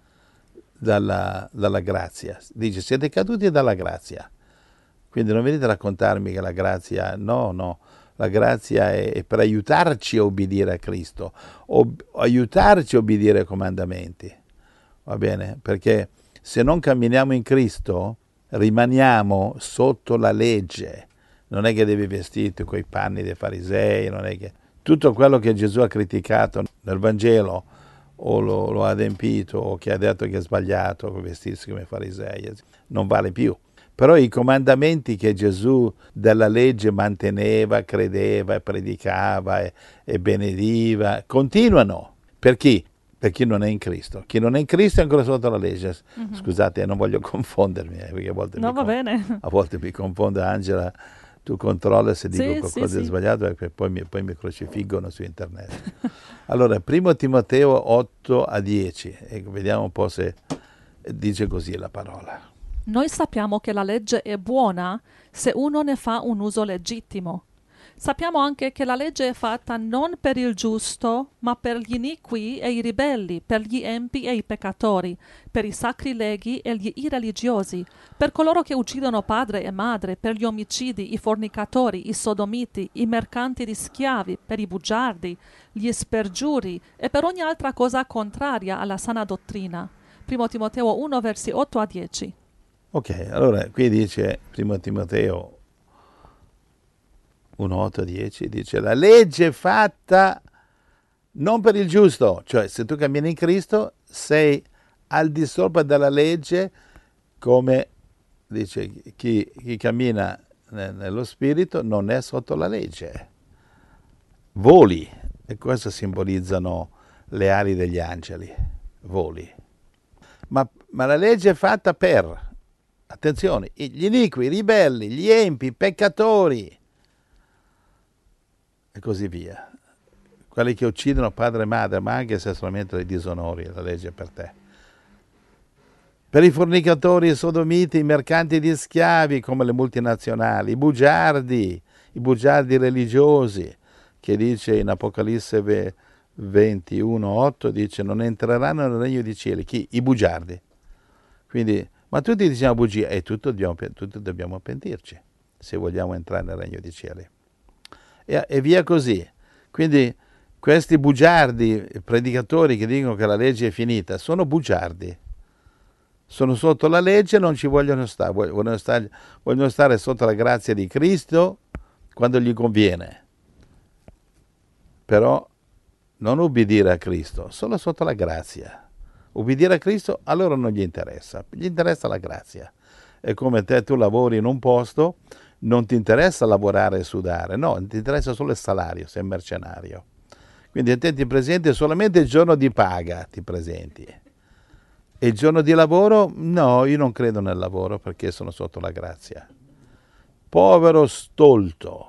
dalla, dalla grazia, dice siete caduti dalla grazia, quindi non venite a raccontarmi che la grazia, no, no, la grazia è, è per aiutarci a obbedire a Cristo, ob, aiutarci a obbedire ai comandamenti. Va bene? Perché se non camminiamo in Cristo rimaniamo sotto la legge. Non è che devi vestirti coi panni dei farisei, non è che tutto quello che Gesù ha criticato nel Vangelo o lo, lo ha adempito o che ha detto che è sbagliato vestirsi come farisei, non vale più. Però i comandamenti che Gesù della legge manteneva, credeva, predicava e, e benediva continuano. Per chi? Per chi non è in Cristo. Chi non è in Cristo è ancora sotto la legge. Mm-hmm. Scusate, non voglio confondermi, eh, perché a volte, no, mi, va con... bene. a volte mi confonde. Angela, tu controlla se dico sì, qualcosa sì, di sì. sbagliato, perché poi mi, poi mi crocifiggono su internet. Allora, primo Timoteo otto a dieci, ecco, vediamo un po' se dice così la parola. Noi sappiamo che la legge è buona se uno ne fa un uso legittimo. Sappiamo anche che la legge è fatta non per il giusto, ma per gli iniqui e i ribelli, per gli empi e i peccatori, per i sacrileghi e gli irreligiosi, per coloro che uccidono padre e madre, per gli omicidi, i fornicatori, i sodomiti, i mercanti di schiavi, per i bugiardi, gli spergiuri e per ogni altra cosa contraria alla sana dottrina. Primo Timoteo uno, versi otto a dieci. Ok, allora qui dice Primo Timoteo uno, otto, dieci, dice la legge è fatta non per il giusto, cioè se tu cammini in Cristo sei al di sopra della legge, come dice chi, chi cammina nello Spirito non è sotto la legge, voli, e questo simbolizzano le ali degli angeli, voli, ma, ma la legge è fatta per, attenzione, gli iniqui, i ribelli, gli empi, i peccatori, e così via. Quelli che uccidono padre e madre, ma anche se solamente li disonori, la legge è per te. Per i fornicatori, i sodomiti, i mercanti di schiavi, come le multinazionali, i bugiardi, i bugiardi religiosi, che dice in Apocalisse ventuno otto, dice non entreranno nel regno dei cieli. Chi? I bugiardi. Quindi, ma tutti diciamo bugia, e tutti dobbiamo, tutti dobbiamo pentirci, se vogliamo entrare nel regno dei cieli. E, e via così. Quindi questi bugiardi, predicatori che dicono che la legge è finita, sono bugiardi. Sono sotto la legge e non ci vogliono stare. Vogliono stare, vogliono stare sotto la grazia di Cristo quando gli conviene. Però non ubbidire a Cristo, solo sotto la grazia. Ubbidire a Cristo a loro non gli interessa, gli interessa la grazia. È come te, tu lavori in un posto, non ti interessa lavorare e sudare, no, ti interessa solo il salario, sei mercenario. Quindi a te ti presenti solamente il giorno di paga, ti presenti. E il giorno di lavoro? No, io non credo nel lavoro perché sono sotto la grazia. Povero stolto.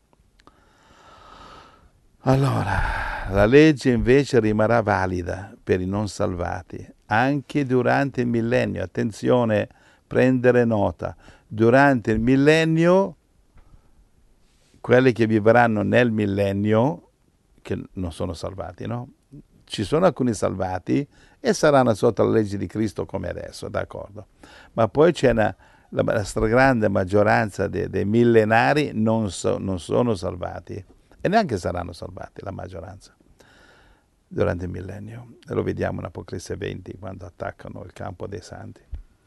Allora, la legge invece rimarrà valida per i non salvati, anche durante il millennio. Attenzione, prendere nota. Durante il millennio, quelli che vivranno nel millennio, che non sono salvati, no? Ci sono alcuni salvati e saranno sotto la legge di Cristo come adesso, d'accordo. Ma poi c'è una, la, la stragrande maggioranza dei, dei millenari non, so, non sono salvati e neanche saranno salvati, la maggioranza, durante il millennio. E lo vediamo in Apocalisse venti, quando attaccano il campo dei santi.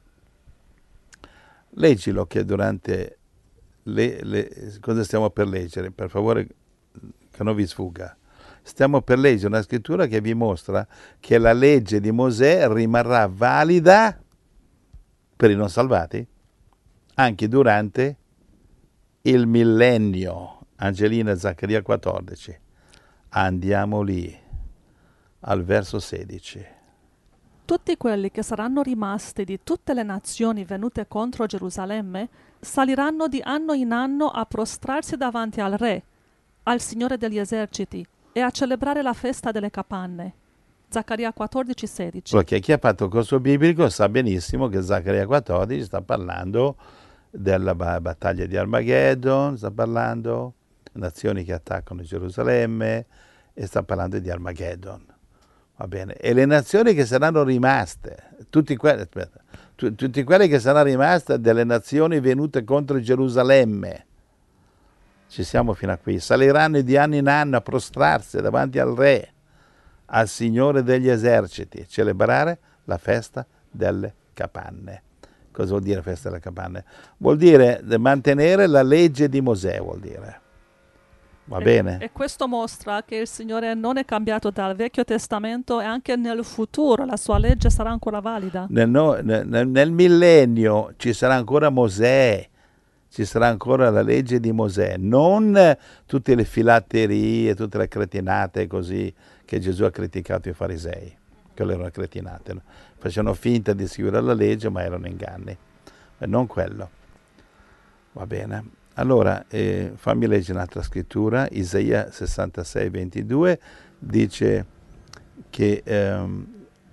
Leggilo che durante le, le, cosa stiamo per leggere, per favore che non vi sfugga. Stiamo per leggere una scrittura che vi mostra che la legge di Mosè rimarrà valida per i non salvati anche durante il millennio. Angelina, Zaccaria quattordici. Andiamo lì, al verso sedici. Tutti quelli che saranno rimasti di tutte le nazioni venute contro Gerusalemme saliranno di anno in anno a prostrarsi davanti al Re, al Signore degli eserciti, e a celebrare la festa delle capanne. Zaccaria quattordici sedici. Perché chi ha fatto il corso biblico sa benissimo che Zaccaria quattordici sta parlando della battaglia di Armageddon, sta parlando di nazioni che attaccano Gerusalemme e sta parlando di Armageddon. Va bene? E le nazioni che saranno rimaste, tutti quelli, aspetta, tu, tutti quelli che saranno rimaste delle nazioni venute contro Gerusalemme, ci siamo fino a qui, saliranno di anno in anno a prostrarsi davanti al Re, al Signore degli eserciti, celebrare la festa delle capanne. Cosa vuol dire festa delle capanne? Vuol dire mantenere la legge di Mosè, vuol dire. Va e, bene? E questo mostra che il Signore non è cambiato dal Vecchio Testamento e anche nel futuro la sua legge sarà ancora valida. Nel, no, nel, nel millennio ci sarà ancora Mosè, ci sarà ancora la legge di Mosè, non tutte le filatterie, tutte le cretinate così che Gesù ha criticato i farisei, che erano cretinate, no? Facevano finta di seguire la legge ma erano inganni, e non quello. Va bene? Allora, eh, fammi leggere un'altra scrittura, Isaia sessantasei ventidue, dice che ehm,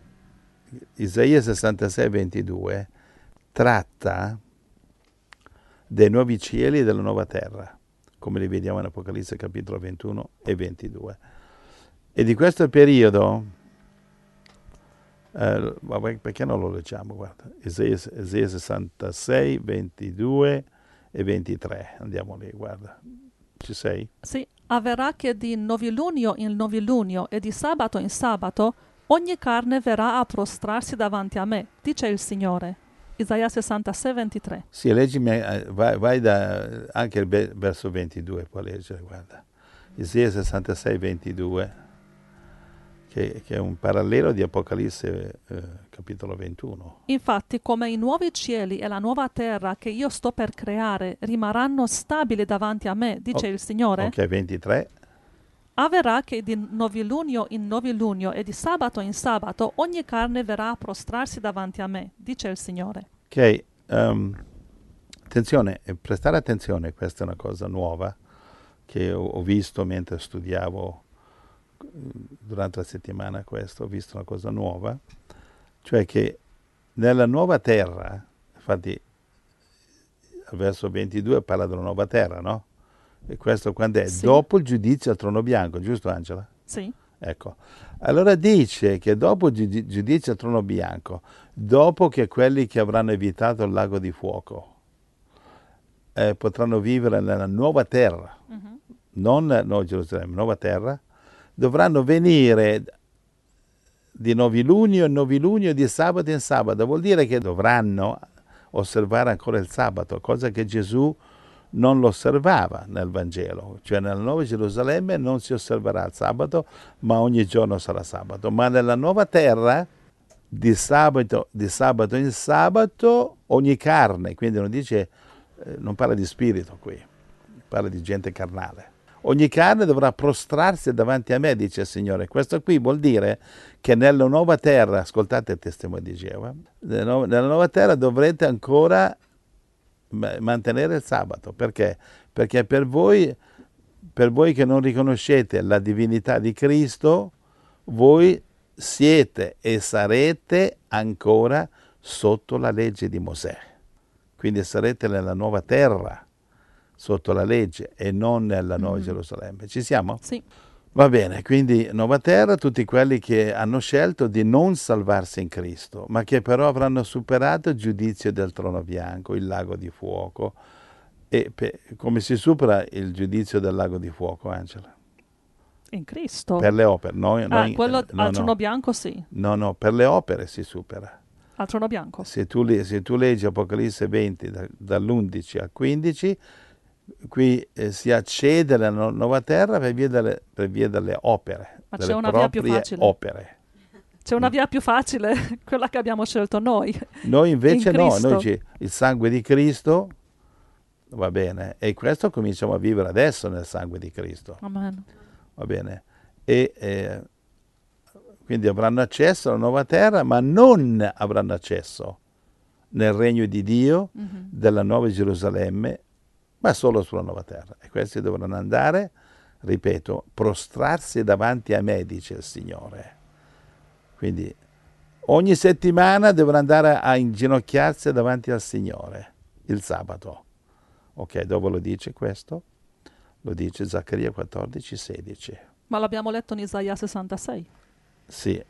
Isaia sessantasei ventidue tratta dei nuovi cieli e della nuova terra, come li vediamo in Apocalisse capitolo ventuno e ventidue. E di questo periodo, eh, perché non lo leggiamo? Guarda, Isaia, Isaia sessantasei, ventidue e ventitré, andiamo lì, guarda. Ci sei? Sì, avverrà che di novilunio in novilunio e di sabato in sabato ogni carne verrà a prostrarsi davanti a me, dice il Signore. Isaia sessantasei ventitré. Sì, leggimi, vai, vai da anche il verso ventidue, puoi leggere, guarda. Isaia sessantasei ventidue, che, che è un parallelo di Apocalisse eh, capitolo ventuno. Infatti, come i nuovi cieli e la nuova terra che io sto per creare rimarranno stabili davanti a me, dice oh, il Signore. Ok, ventitré. Avverrà che di novilunio in novilunio e di sabato in sabato ogni carne verrà a prostrarsi davanti a me, dice il Signore. Ok, um, attenzione, prestare attenzione, questa è una cosa nuova che ho, ho visto mentre studiavo durante la settimana questo, ho visto una cosa nuova, cioè che nella nuova terra, infatti al verso ventidue parla della nuova terra, no? E questo quando è? Sì. Dopo il giudizio al trono bianco, giusto Angela? Sì. Ecco, allora dice che dopo il giud- giudizio al trono bianco, dopo che quelli che avranno evitato il lago di fuoco eh, potranno vivere nella nuova terra, Uh-huh. non no, Gerusalemme, nuova terra, dovranno venire di novilunio in novilunio, di sabato in sabato, vuol dire che dovranno osservare ancora il sabato, cosa che Gesù non lo osservava nel Vangelo, cioè nella Nuova Gerusalemme non si osserverà il sabato, ma ogni giorno sarà sabato, ma nella nuova terra di sabato, di sabato in sabato ogni carne, quindi non dice, eh, non parla di spirito qui, parla di gente carnale, Ogni carne dovrà prostrarsi davanti a me, dice il Signore. Questo qui vuol dire che nella nuova terra, ascoltate il testimone di Geova, nella, nella nuova terra dovrete ancora mantenere il sabato. Perché? Perché per voi, per voi che non riconoscete la divinità di Cristo, voi siete e sarete ancora sotto la legge di Mosè. Quindi sarete nella nuova terra, sotto la legge, e non nella Nuova mm. Gerusalemme. Ci siamo? Sì. Va bene, quindi nuova terra, tutti quelli che hanno scelto di non salvarsi in Cristo, ma che però avranno superato il giudizio del trono bianco, il lago di fuoco. E pe- come si supera il giudizio del lago di fuoco, Angela? In Cristo? Per le opere. No, ah, no, quello no, al trono no. bianco sì. No, no, per le opere si supera. Al trono bianco? Se tu, se tu leggi Apocalisse venti, da, dall'undici al quindici, qui eh, si accede alla no- nuova terra per via delle, per via delle opere. Ma delle c'è una via più facile. Opere. C'è una via più facile, quella che abbiamo scelto noi. Noi invece in no, Cristo. noi ci, il sangue di Cristo va bene, e questo cominciamo a vivere adesso nel sangue di Cristo. Amen. Va bene. E eh, quindi avranno accesso alla nuova terra, ma non avranno accesso nel regno di Dio, mm-hmm. della nuova Gerusalemme, ma solo sulla nuova terra. E questi dovranno andare, ripeto, prostrarsi davanti a me, dice il Signore. Quindi ogni settimana devono andare a inginocchiarsi davanti al Signore, il sabato. Ok, dove lo dice questo? Lo dice Zaccaria quattordici sedici. Ma l'abbiamo letto in Isaia sessantasei. Sì.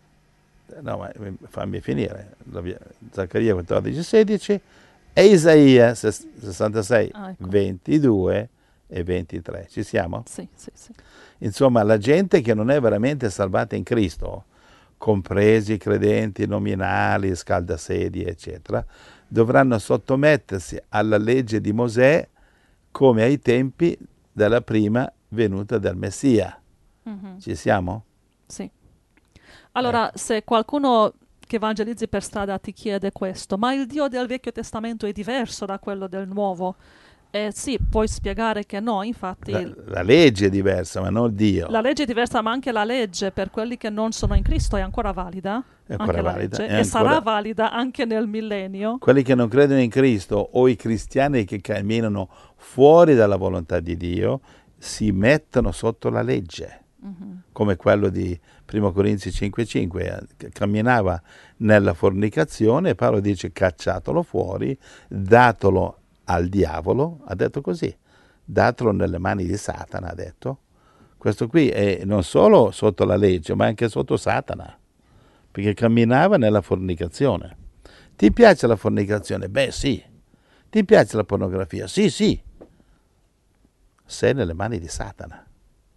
No, ma fammi finire. Zaccaria quattordici sedici e Isaia sessantasei, ah, ecco. ventidue e ventitré. Ci siamo? Sì, sì, sì. Insomma, la gente che non è veramente salvata in Cristo, compresi i credenti nominali, scaldasedi, eccetera, dovranno sottomettersi alla legge di Mosè come ai tempi della prima venuta del Messia. Mm-hmm. Ci siamo? Sì. Allora, eh. se qualcuno che evangelizzi per strada ti chiede questo, ma il Dio del Vecchio Testamento è diverso da quello del Nuovo? Eh, sì, puoi spiegare che no, infatti... La, la legge è diversa, ma non Dio. La legge è diversa, ma anche la legge per quelli che non sono in Cristo è ancora valida. È ancora anche valida. La legge, è e ancora... sarà valida anche nel millennio. Quelli che non credono in Cristo o i cristiani che camminano fuori dalla volontà di Dio si mettono sotto la legge. Mm-hmm. Come quello di primo Corinzi cinque cinque, che camminava nella fornicazione, e Paolo dice cacciatelo fuori, datelo al diavolo, ha detto così, datelo nelle mani di Satana, ha detto. Questo qui è non solo sotto la legge, ma anche sotto Satana, perché camminava nella fornicazione. Ti piace la fornicazione? Beh sì. Ti piace la pornografia? Sì, sì. Sei nelle mani di Satana.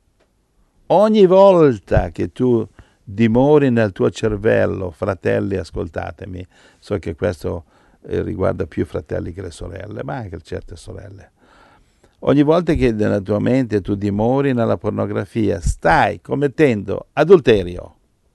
Ogni volta che tu dimori nel tuo cervello, fratelli, ascoltatemi, so che questo eh, riguarda più fratelli che le sorelle, ma anche certe sorelle. Ogni volta che nella tua mente tu dimori nella pornografia, stai commettendo adulterio.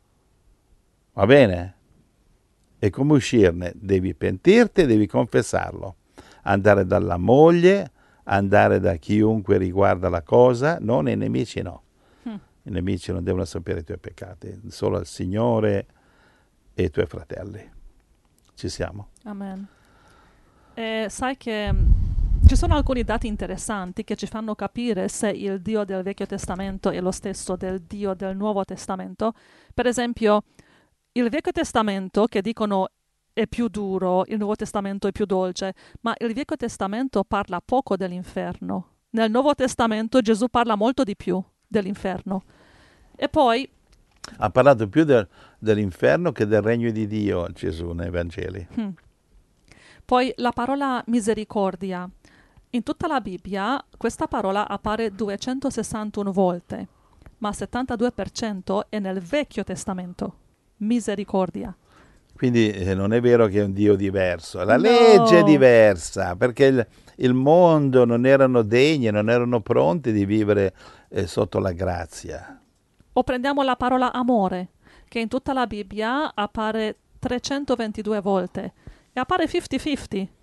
Va bene? E come uscirne? Devi pentirti, devi confessarlo. Andare dalla moglie, andare da chiunque riguarda la cosa, non ai nemici no. I nemici non devono sapere i tuoi peccati, solo al Signore e i tuoi fratelli. Ci siamo? Amen. Eh, sai che mh, ci sono alcuni dati interessanti che ci fanno capire se il Dio del Vecchio Testamento è lo stesso del Dio del Nuovo Testamento. Per esempio, il Vecchio Testamento, che dicono è più duro, il Nuovo Testamento è più dolce, ma il Vecchio Testamento parla poco dell'inferno. Nel Nuovo Testamento Gesù parla molto di più dell'inferno. E poi ha parlato più del, dell'inferno che del regno di Dio Gesù nei Vangeli. Hmm. Poi la parola misericordia. In tutta la Bibbia questa parola appare duecentosessantuno volte, ma settantadue per cento è nel Vecchio Testamento. Misericordia. Quindi eh, non è vero che è un Dio diverso, la no. legge è diversa, perché il, il mondo non erano degni, non erano pronti di vivere eh, sotto la grazia. O prendiamo la parola amore, che in tutta la Bibbia appare trecentoventidue volte, e appare cinquanta cinquanta.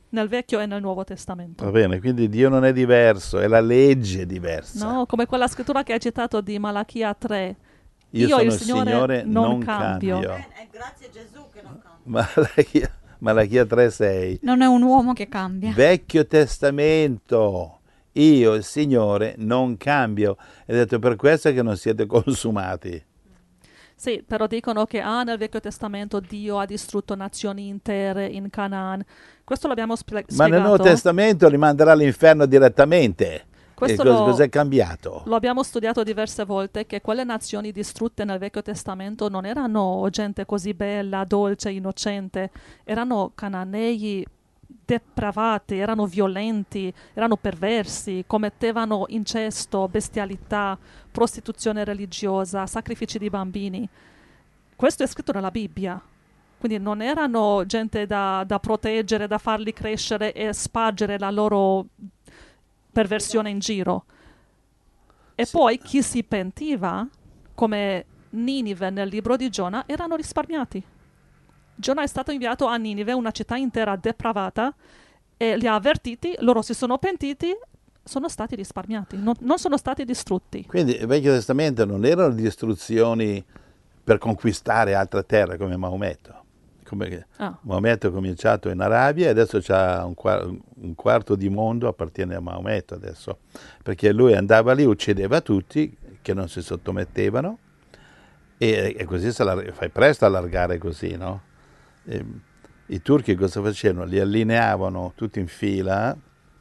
nel Vecchio e nel Nuovo Testamento. Va bene, quindi Dio non è diverso, è la legge diversa. No, come quella scrittura che hai citato di Malachia tre. Io, Io, sono il Signore, non, non cambio. cambio. È grazie a Gesù che non cambia. Malachia, Malachia tre sei. Non è un uomo che cambia. Vecchio Testamento. Io, il Signore, non cambio. È detto per questo che non siete consumati. Sì, però dicono che ah, nel Vecchio Testamento Dio ha distrutto nazioni intere in Canaan. Questo l'abbiamo spie- Ma spiegato. nel Nuovo Testamento li manderà all'inferno direttamente. Questo e cos- lo- cos'è cambiato? Lo abbiamo studiato diverse volte, che quelle nazioni distrutte nel Vecchio Testamento non erano gente così bella, dolce, innocente. Erano cananei depravati, erano violenti, erano perversi, commettevano incesto, bestialità, prostituzione religiosa, sacrifici di bambini. Questo è scritto nella Bibbia. Quindi non erano gente da, da proteggere, da farli crescere e spargere la loro perversione in giro. E Sì. poi chi si pentiva, come Ninive nel libro di Giona, erano risparmiati. Giona è stato inviato a Ninive, una città intera depravata, e li ha avvertiti, loro si sono pentiti, sono stati risparmiati, non, non sono stati distrutti. Quindi il Vecchio Testamento non erano distruzioni per conquistare altre terre come Maometto. Come Ah. Maometto è cominciato in Arabia e adesso c'ha un, qua- un quarto di mondo appartiene a Maometto adesso, perché lui andava lì, uccideva tutti che non si sottomettevano e, e così se la, fai presto a allargare così, no? E, i turchi cosa facevano? Li allineavano tutti in fila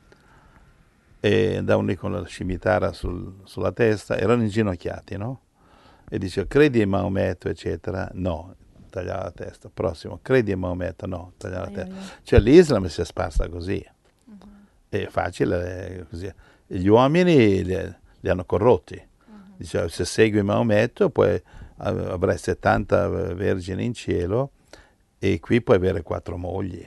e andavano lì con la scimitara sul- sulla testa, erano inginocchiati, no? E diceva, credi in Maometto, eccetera? No, tagliava la testa. Prossimo, credi in Maometto? No, tagliava la Ai, testa. ai, ai. Cioè l'Islam si è sparsa così. È facile eh, così. Gli uomini li, li hanno corrotti. Diceva, se segui Maometto poi av- avrai settanta vergini in cielo e qui puoi avere quattro mogli.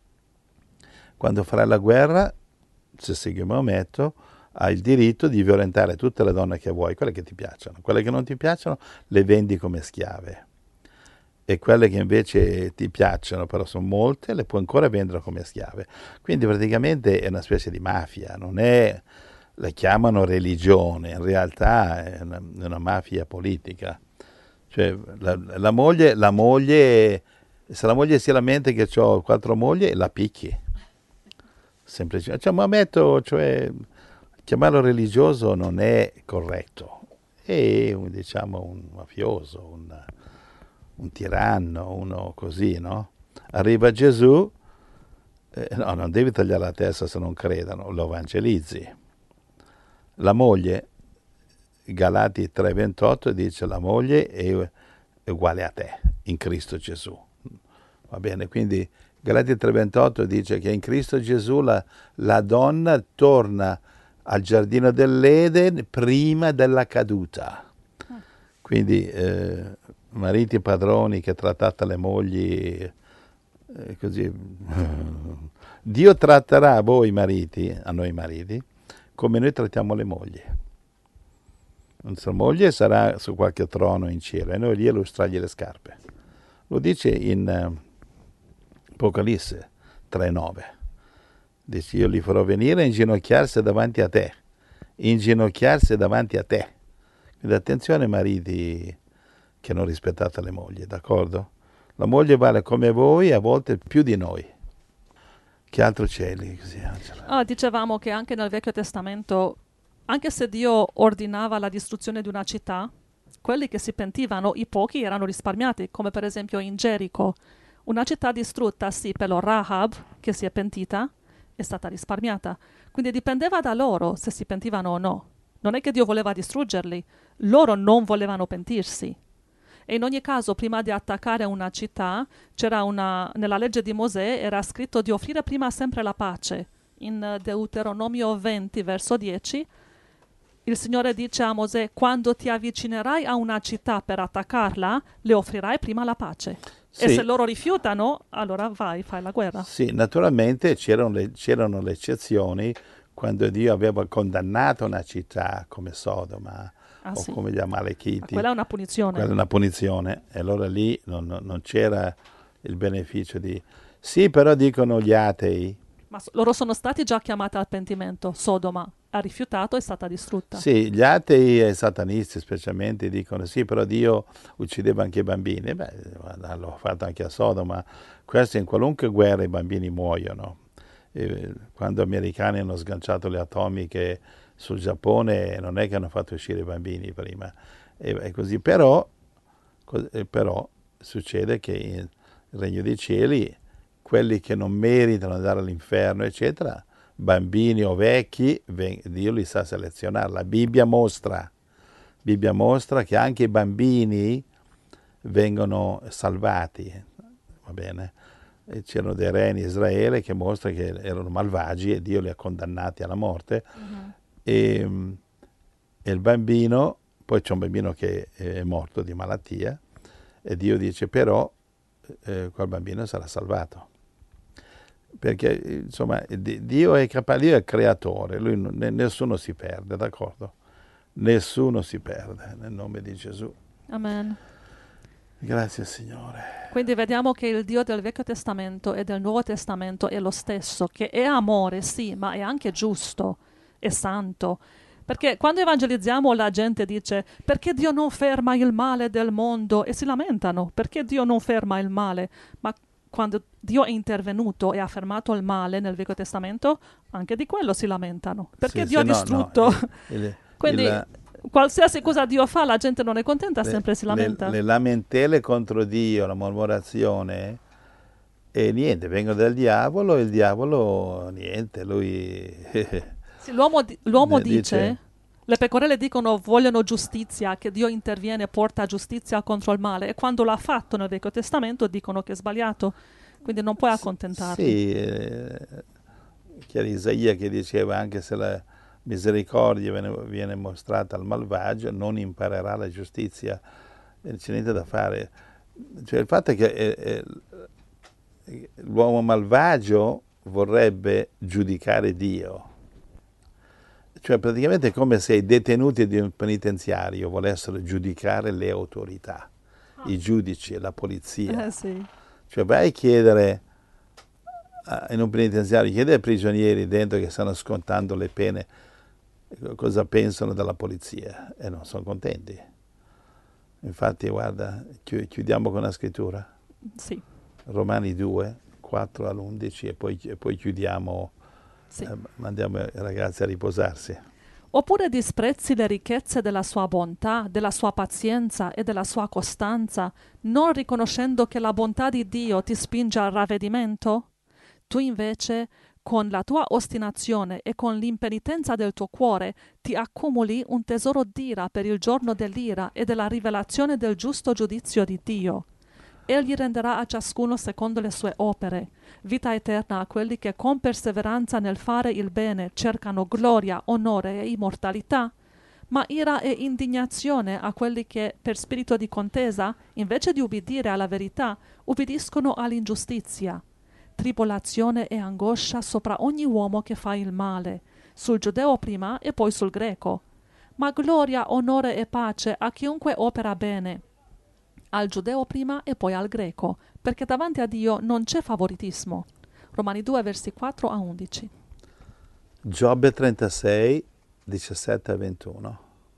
Quando farai la guerra, se segui Maometto, hai il diritto di violentare tutte le donne che vuoi, quelle che ti piacciono. Quelle che non ti piacciono le vendi come schiave. E quelle che invece ti piacciono, però sono molte, le puoi ancora vendere come schiave. Quindi praticamente è una specie di mafia, non è, la chiamano religione, in realtà è una, è una mafia politica. Cioè la, la moglie, la moglie, se la moglie si lamenta che ho quattro mogli, la picchi. Semplicemente. Cioè, Maometto, cioè, chiamarlo religioso non è corretto. È un, diciamo, un mafioso, un, un tiranno, uno così, no? Arriva Gesù, eh, no, non devi tagliare la testa se non credano, lo evangelizzi. La moglie, Galati tre ventotto dice la moglie è uguale a te in Cristo Gesù. Va bene, quindi Galati tre ventotto dice che in Cristo Gesù la, la donna torna al giardino dell'Eden prima della caduta. Quindi eh, mariti padroni che trattate le mogli eh, così. Dio tratterà voi mariti, a noi mariti, come noi trattiamo le mogli. Nostra moglie sarà su qualche trono in cielo e noi lì illustrargli le scarpe. Lo dice in uh, Apocalisse tre nove. Dice, io li farò venire a inginocchiarsi davanti a te. Inginocchiarsi davanti a te. Quindi attenzione mariti che non rispettate le mogli, d'accordo? La moglie vale come voi, a volte più di noi. Che altro c'è lì? Così, Angela? Ah, dicevamo che anche nel Vecchio Testamento, anche se Dio ordinava la distruzione di una città, quelli che si pentivano, i pochi, erano risparmiati, come per esempio in Gerico. Una città distrutta, sì, però Rahab, che si è pentita, è stata risparmiata. Quindi dipendeva da loro se si pentivano o no. Non è che Dio voleva distruggerli, loro non volevano pentirsi. E in ogni caso, prima di attaccare una città, c'era una, nella legge di Mosè era scritto di offrire prima sempre la pace. In Deuteronomio venti, verso dieci, il Signore dice a Mosè, quando ti avvicinerai a una città per attaccarla, le offrirai prima la pace. Sì. E se loro rifiutano, allora vai, fai la guerra. Sì, naturalmente c'erano le, c'erano le eccezioni quando Dio aveva condannato una città come Sodoma Ah, o sì. come gli Ma Amalechiti. quella è una punizione. Quella è una punizione e allora lì non, non- non c'era il beneficio di... Sì, però dicono gli atei, Ma Ma s- loro sono stati già chiamati al pentimento. Sodoma ha rifiutato, è stata distrutta. Sì, gli atei e satanisti specialmente dicono sì, però Dio uccideva anche i bambini. Beh, guarda, l'ho fatto anche a Sodoma. Questo in qualunque guerra i bambini muoiono. E quando gli americani hanno sganciato le atomiche sul Giappone non è che hanno fatto uscire i bambini prima. E, e così, però, co- e però succede che nel Regno dei Cieli quelli che non meritano di andare all'inferno, eccetera, bambini o vecchi, ven- Dio li sa selezionare. La Bibbia mostra, Bibbia mostra che anche i bambini vengono salvati, va bene? E c'erano dei re in Israele che mostra che erano malvagi e Dio li ha condannati alla morte. Mhm. E, e il bambino, poi c'è un bambino che è morto di malattia e Dio dice però eh, quel bambino sarà salvato. Perché insomma Di- Dio è capace, Dio è creatore, lui non- ne- nessuno si perde, d'accordo? Nessuno si perde, nel nome di Gesù. Amen. Grazie Signore. Quindi vediamo che il Dio del Vecchio Testamento e del Nuovo Testamento è lo stesso, che è amore, sì, ma è anche giusto, è santo. Perché quando evangelizziamo la gente dice perché Dio non ferma il male del mondo e si lamentano, perché Dio non ferma il male? Ma quando Dio è intervenuto e ha fermato il male nel Vecchio Testamento, anche di quello si lamentano. Perché Sì, Dio sì, ha no, no, distrutto? il- il- Quindi il- qualsiasi cosa Dio fa, la gente non è contenta, sempre si le, lamenta. le lamentele contro Dio, la mormorazione, e niente, vengono dal diavolo e il diavolo, niente, lui... Sì, l'uomo, di- l'uomo Ne- dice, dice- le pecorelle dicono vogliono giustizia, che Dio interviene e porta giustizia contro il male, e quando l'ha fatto nel Vecchio Testamento dicono che è sbagliato, quindi non puoi accontentarli. Sì, eh, c'era Isaia che diceva anche se la misericordia viene, viene mostrata al malvagio non imparerà la giustizia, e non c'è niente da fare. Cioè, il fatto è che eh, eh, l'uomo malvagio vorrebbe giudicare Dio. Cioè praticamente è come se i detenuti di un penitenziario volessero giudicare le autorità, i giudici, la polizia. Eh sì. Cioè vai a chiedere eh, in un penitenziario, chiede ai prigionieri dentro che stanno scontando le pene eh, cosa pensano della polizia e non sono contenti. Infatti guarda, chi- chiudiamo con la scrittura, Sì, Romani due, quattro all'undici e poi, e poi chiudiamo, sì. eh, mandiamo i ragazzi a riposarsi. Oppure disprezzi le ricchezze della sua bontà, della sua pazienza e della sua costanza, non riconoscendo che la bontà di Dio ti spinge al ravvedimento? Tu invece, con la tua ostinazione e con l'impenitenza del tuo cuore, ti accumuli un tesoro d'ira per il giorno dell'ira e della rivelazione del giusto giudizio di Dio. Egli renderà a ciascuno secondo le sue opere, vita eterna a quelli che con perseveranza nel fare il bene cercano gloria, onore e immortalità, ma ira e indignazione a quelli che, per spirito di contesa, invece di ubbidire alla verità, ubbidiscono all'ingiustizia. Tribolazione e angoscia sopra ogni uomo che fa il male, sul giudeo prima e poi sul greco. Ma gloria, onore e pace a chiunque opera bene, al giudeo prima e poi al greco, perché davanti a Dio non c'è favoritismo. Romani due, versi quattro a undici. Giobbe trentasei, diciassette a ventuno.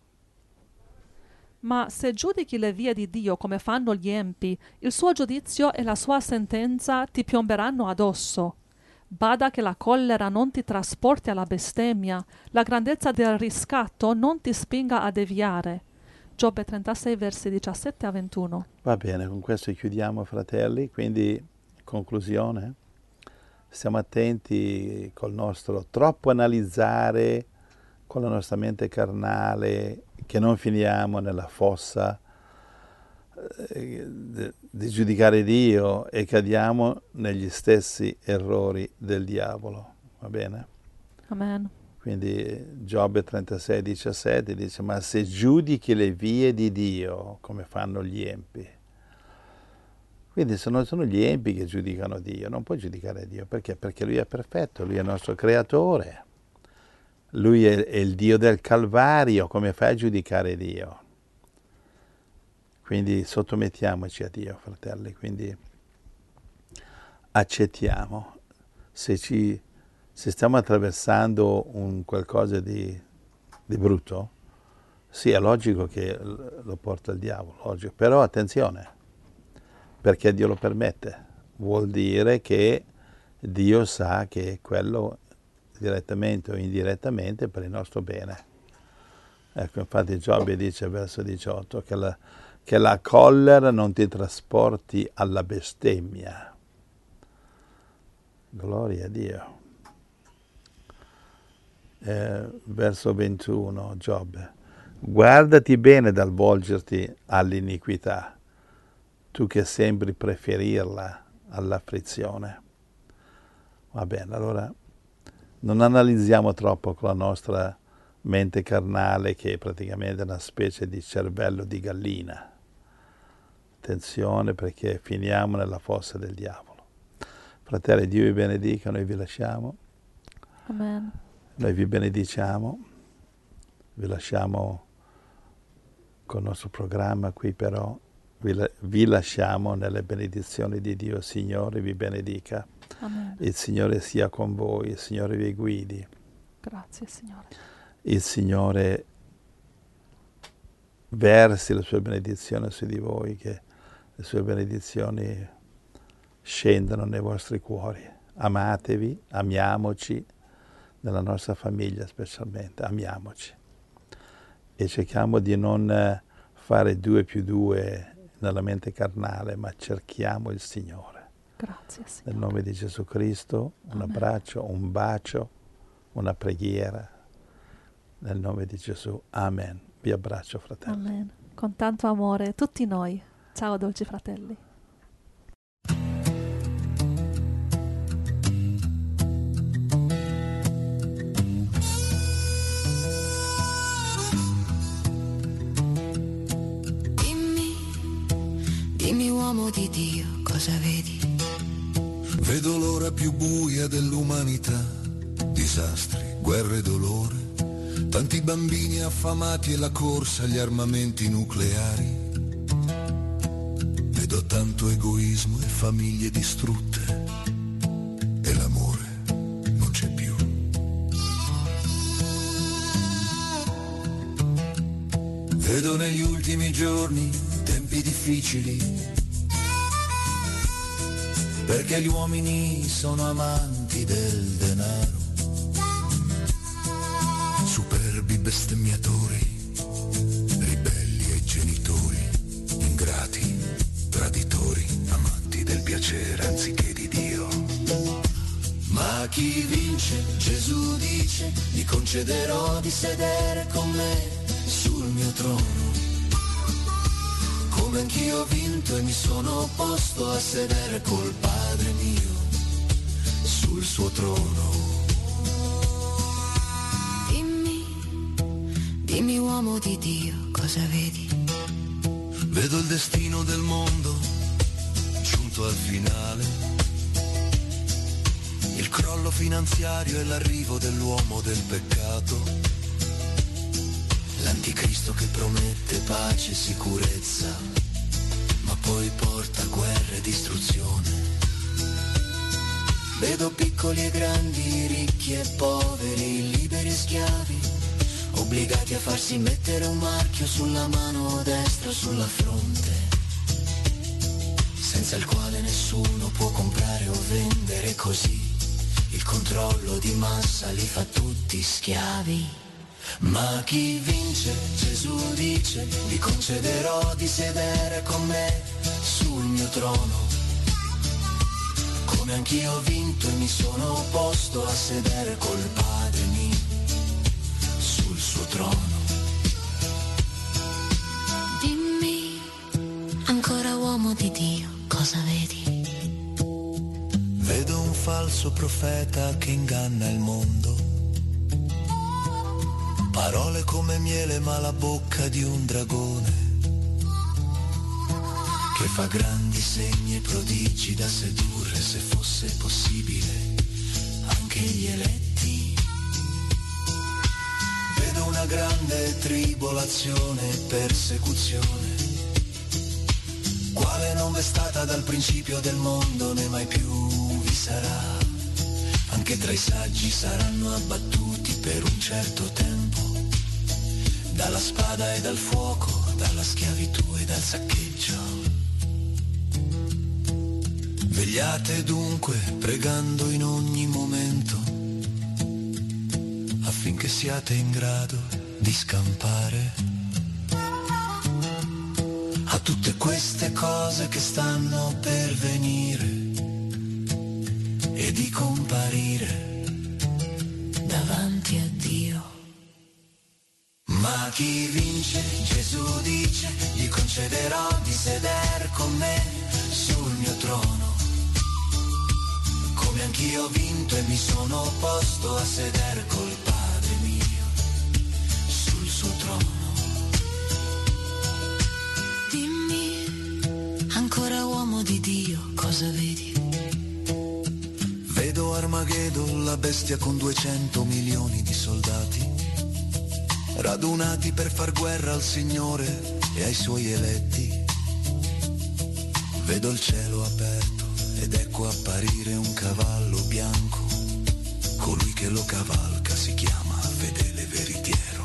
Ma se giudichi le vie di Dio come fanno gli empi, il suo giudizio e la sua sentenza ti piomberanno addosso. Bada che la collera non ti trasporti alla bestemmia, la grandezza del riscatto non ti spinga a deviare. Giobbe trentasei, versi diciassette a ventuno. Va bene, con questo chiudiamo, fratelli. Quindi, conclusione, stiamo attenti col nostro troppo analizzare con la nostra mente carnale, che non finiamo nella fossa eh, di, di giudicare Dio e cadiamo negli stessi errori del diavolo. Va bene? Amen. Quindi Giobbe trentasei, diciassette dice, ma se giudichi le vie di Dio come fanno gli empi, quindi sono, sono gli empi che giudicano Dio, non puoi giudicare Dio, perché? Perché Lui è perfetto, Lui è il nostro creatore, Lui è, è il Dio del Calvario, come fai a giudicare Dio? Quindi sottomettiamoci a Dio, fratelli, quindi accettiamo, se ci se stiamo attraversando un qualcosa di, di brutto, sì, è logico che lo porta il diavolo, logico. Però attenzione, perché Dio lo permette. Vuol dire che Dio sa che quello direttamente o indirettamente è per il nostro bene. Ecco, infatti Giobbe dice, verso diciotto, che la, che la collera non ti trasporti alla bestemmia. Gloria a Dio. Eh, verso ventuno, Giobbe. Guardati bene dal volgerti all'iniquità, tu che sembri preferirla all'afflizione. Va bene, allora non analizziamo troppo con la nostra mente carnale, che è praticamente una specie di cervello di gallina. Attenzione, perché finiamo nella fossa del diavolo. Fratelli, Dio vi benedica, noi vi lasciamo. Amen. Noi vi benediciamo, vi lasciamo con il nostro programma qui, però vi, vi lasciamo nelle benedizioni di Dio. Signore vi benedica. Amen. Il Signore sia con voi, il Signore vi guidi. Grazie, Signore. Il Signore versi la sua benedizione su di voi, che le sue benedizioni scendano nei vostri cuori. Amatevi, amiamoci, nella nostra famiglia specialmente, amiamoci. E cerchiamo di non fare due più due nella mente carnale, ma cerchiamo il Signore. Grazie, Signore. Nel nome di Gesù Cristo, un Amen. abbraccio, un bacio, una preghiera. Nel nome di Gesù. Amen. Vi abbraccio, fratelli. Amen. Con tanto amore, tutti noi. Ciao, dolci fratelli. Dimmi uomo di Dio, cosa vedi? Vedo l'ora più buia dell'umanità, disastri, guerre e dolore, tanti bambini affamati e la corsa agli armamenti nucleari. Vedo tanto egoismo e famiglie distrutte e l'amore non c'è più. Vedo negli ultimi giorni tempi difficili, perché gli uomini sono amanti del denaro, superbi bestemmiatori, ribelli ai genitori, ingrati, traditori, amanti del piacere anziché di Dio. Ma chi vince, Gesù dice, gli concederò di sedere con me sul mio trono. Come anch'io ho vinto e mi sono posto a sedere col Padre mio sul suo trono. Dimmi, dimmi uomo di Dio, cosa vedi? Vedo il destino del mondo giunto al finale, il crollo finanziario e l'arrivo dell'uomo del peccato, l'anticristo che promette pace e sicurezza, ma poi porta guerra e distruzione. Vedo piccoli e grandi, ricchi e poveri, liberi e schiavi, obbligati a farsi mettere un marchio sulla mano destra o sulla fronte, senza il quale nessuno può comprare o vendere, così il controllo di massa li fa tutti schiavi. Ma chi vince, Gesù dice, gli concederò di sedere con me sul mio trono. Come anch'io ho vinto e mi sono posto a sedere col Padre mio sul suo trono. Dimmi, ancora uomo di Dio, cosa vedi? Vedo un falso profeta che inganna il mondo, parole come miele ma la bocca di un dragone, che fa grandi segni e prodigi da sedurre, se fosse possibile, anche gli eletti. Vedo una grande tribolazione e persecuzione, quale non v'è stata dal principio del mondo né mai più vi sarà, anche che tra i saggi saranno abbattuti per un certo tempo, dalla spada e dal fuoco, dalla schiavitù e dal saccheggio. Vegliate dunque, pregando in ogni momento, affinché siate in grado di scampare a tutte queste cose che stanno per venire e di comparire davanti a Dio. Ma chi vince, Gesù dice, gli concederò di sedere con me sul mio trono, come anch'io ho vinto e mi sono posto a sedere col Padre mio sul suo trono. Dimmi, ancora uomo di Dio, cosa vedi? Vedo Armageddon, la bestia con duecento milioni di soldati, radunati per far guerra al Signore e ai suoi eletti. Vedo il cielo aperto ed ecco apparire un cavallo bianco, colui che lo cavalca si chiama Fedele Veritiero.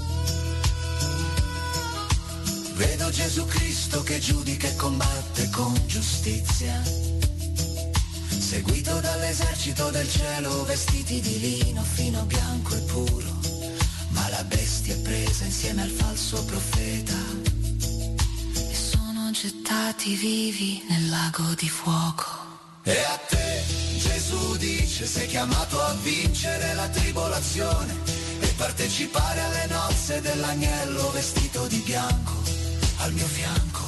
Vedo Gesù Cristo che giudica e combatte con giustizia, seguito dall'esercito del cielo, vestiti di lino fino, bianco e puro. Ma la bestia è presa insieme al falso profeta e sono gettati vivi nel lago di fuoco. E a te Gesù dice, sei chiamato a vincere la tribolazione e partecipare alle nozze dell'agnello vestito di bianco al mio fianco.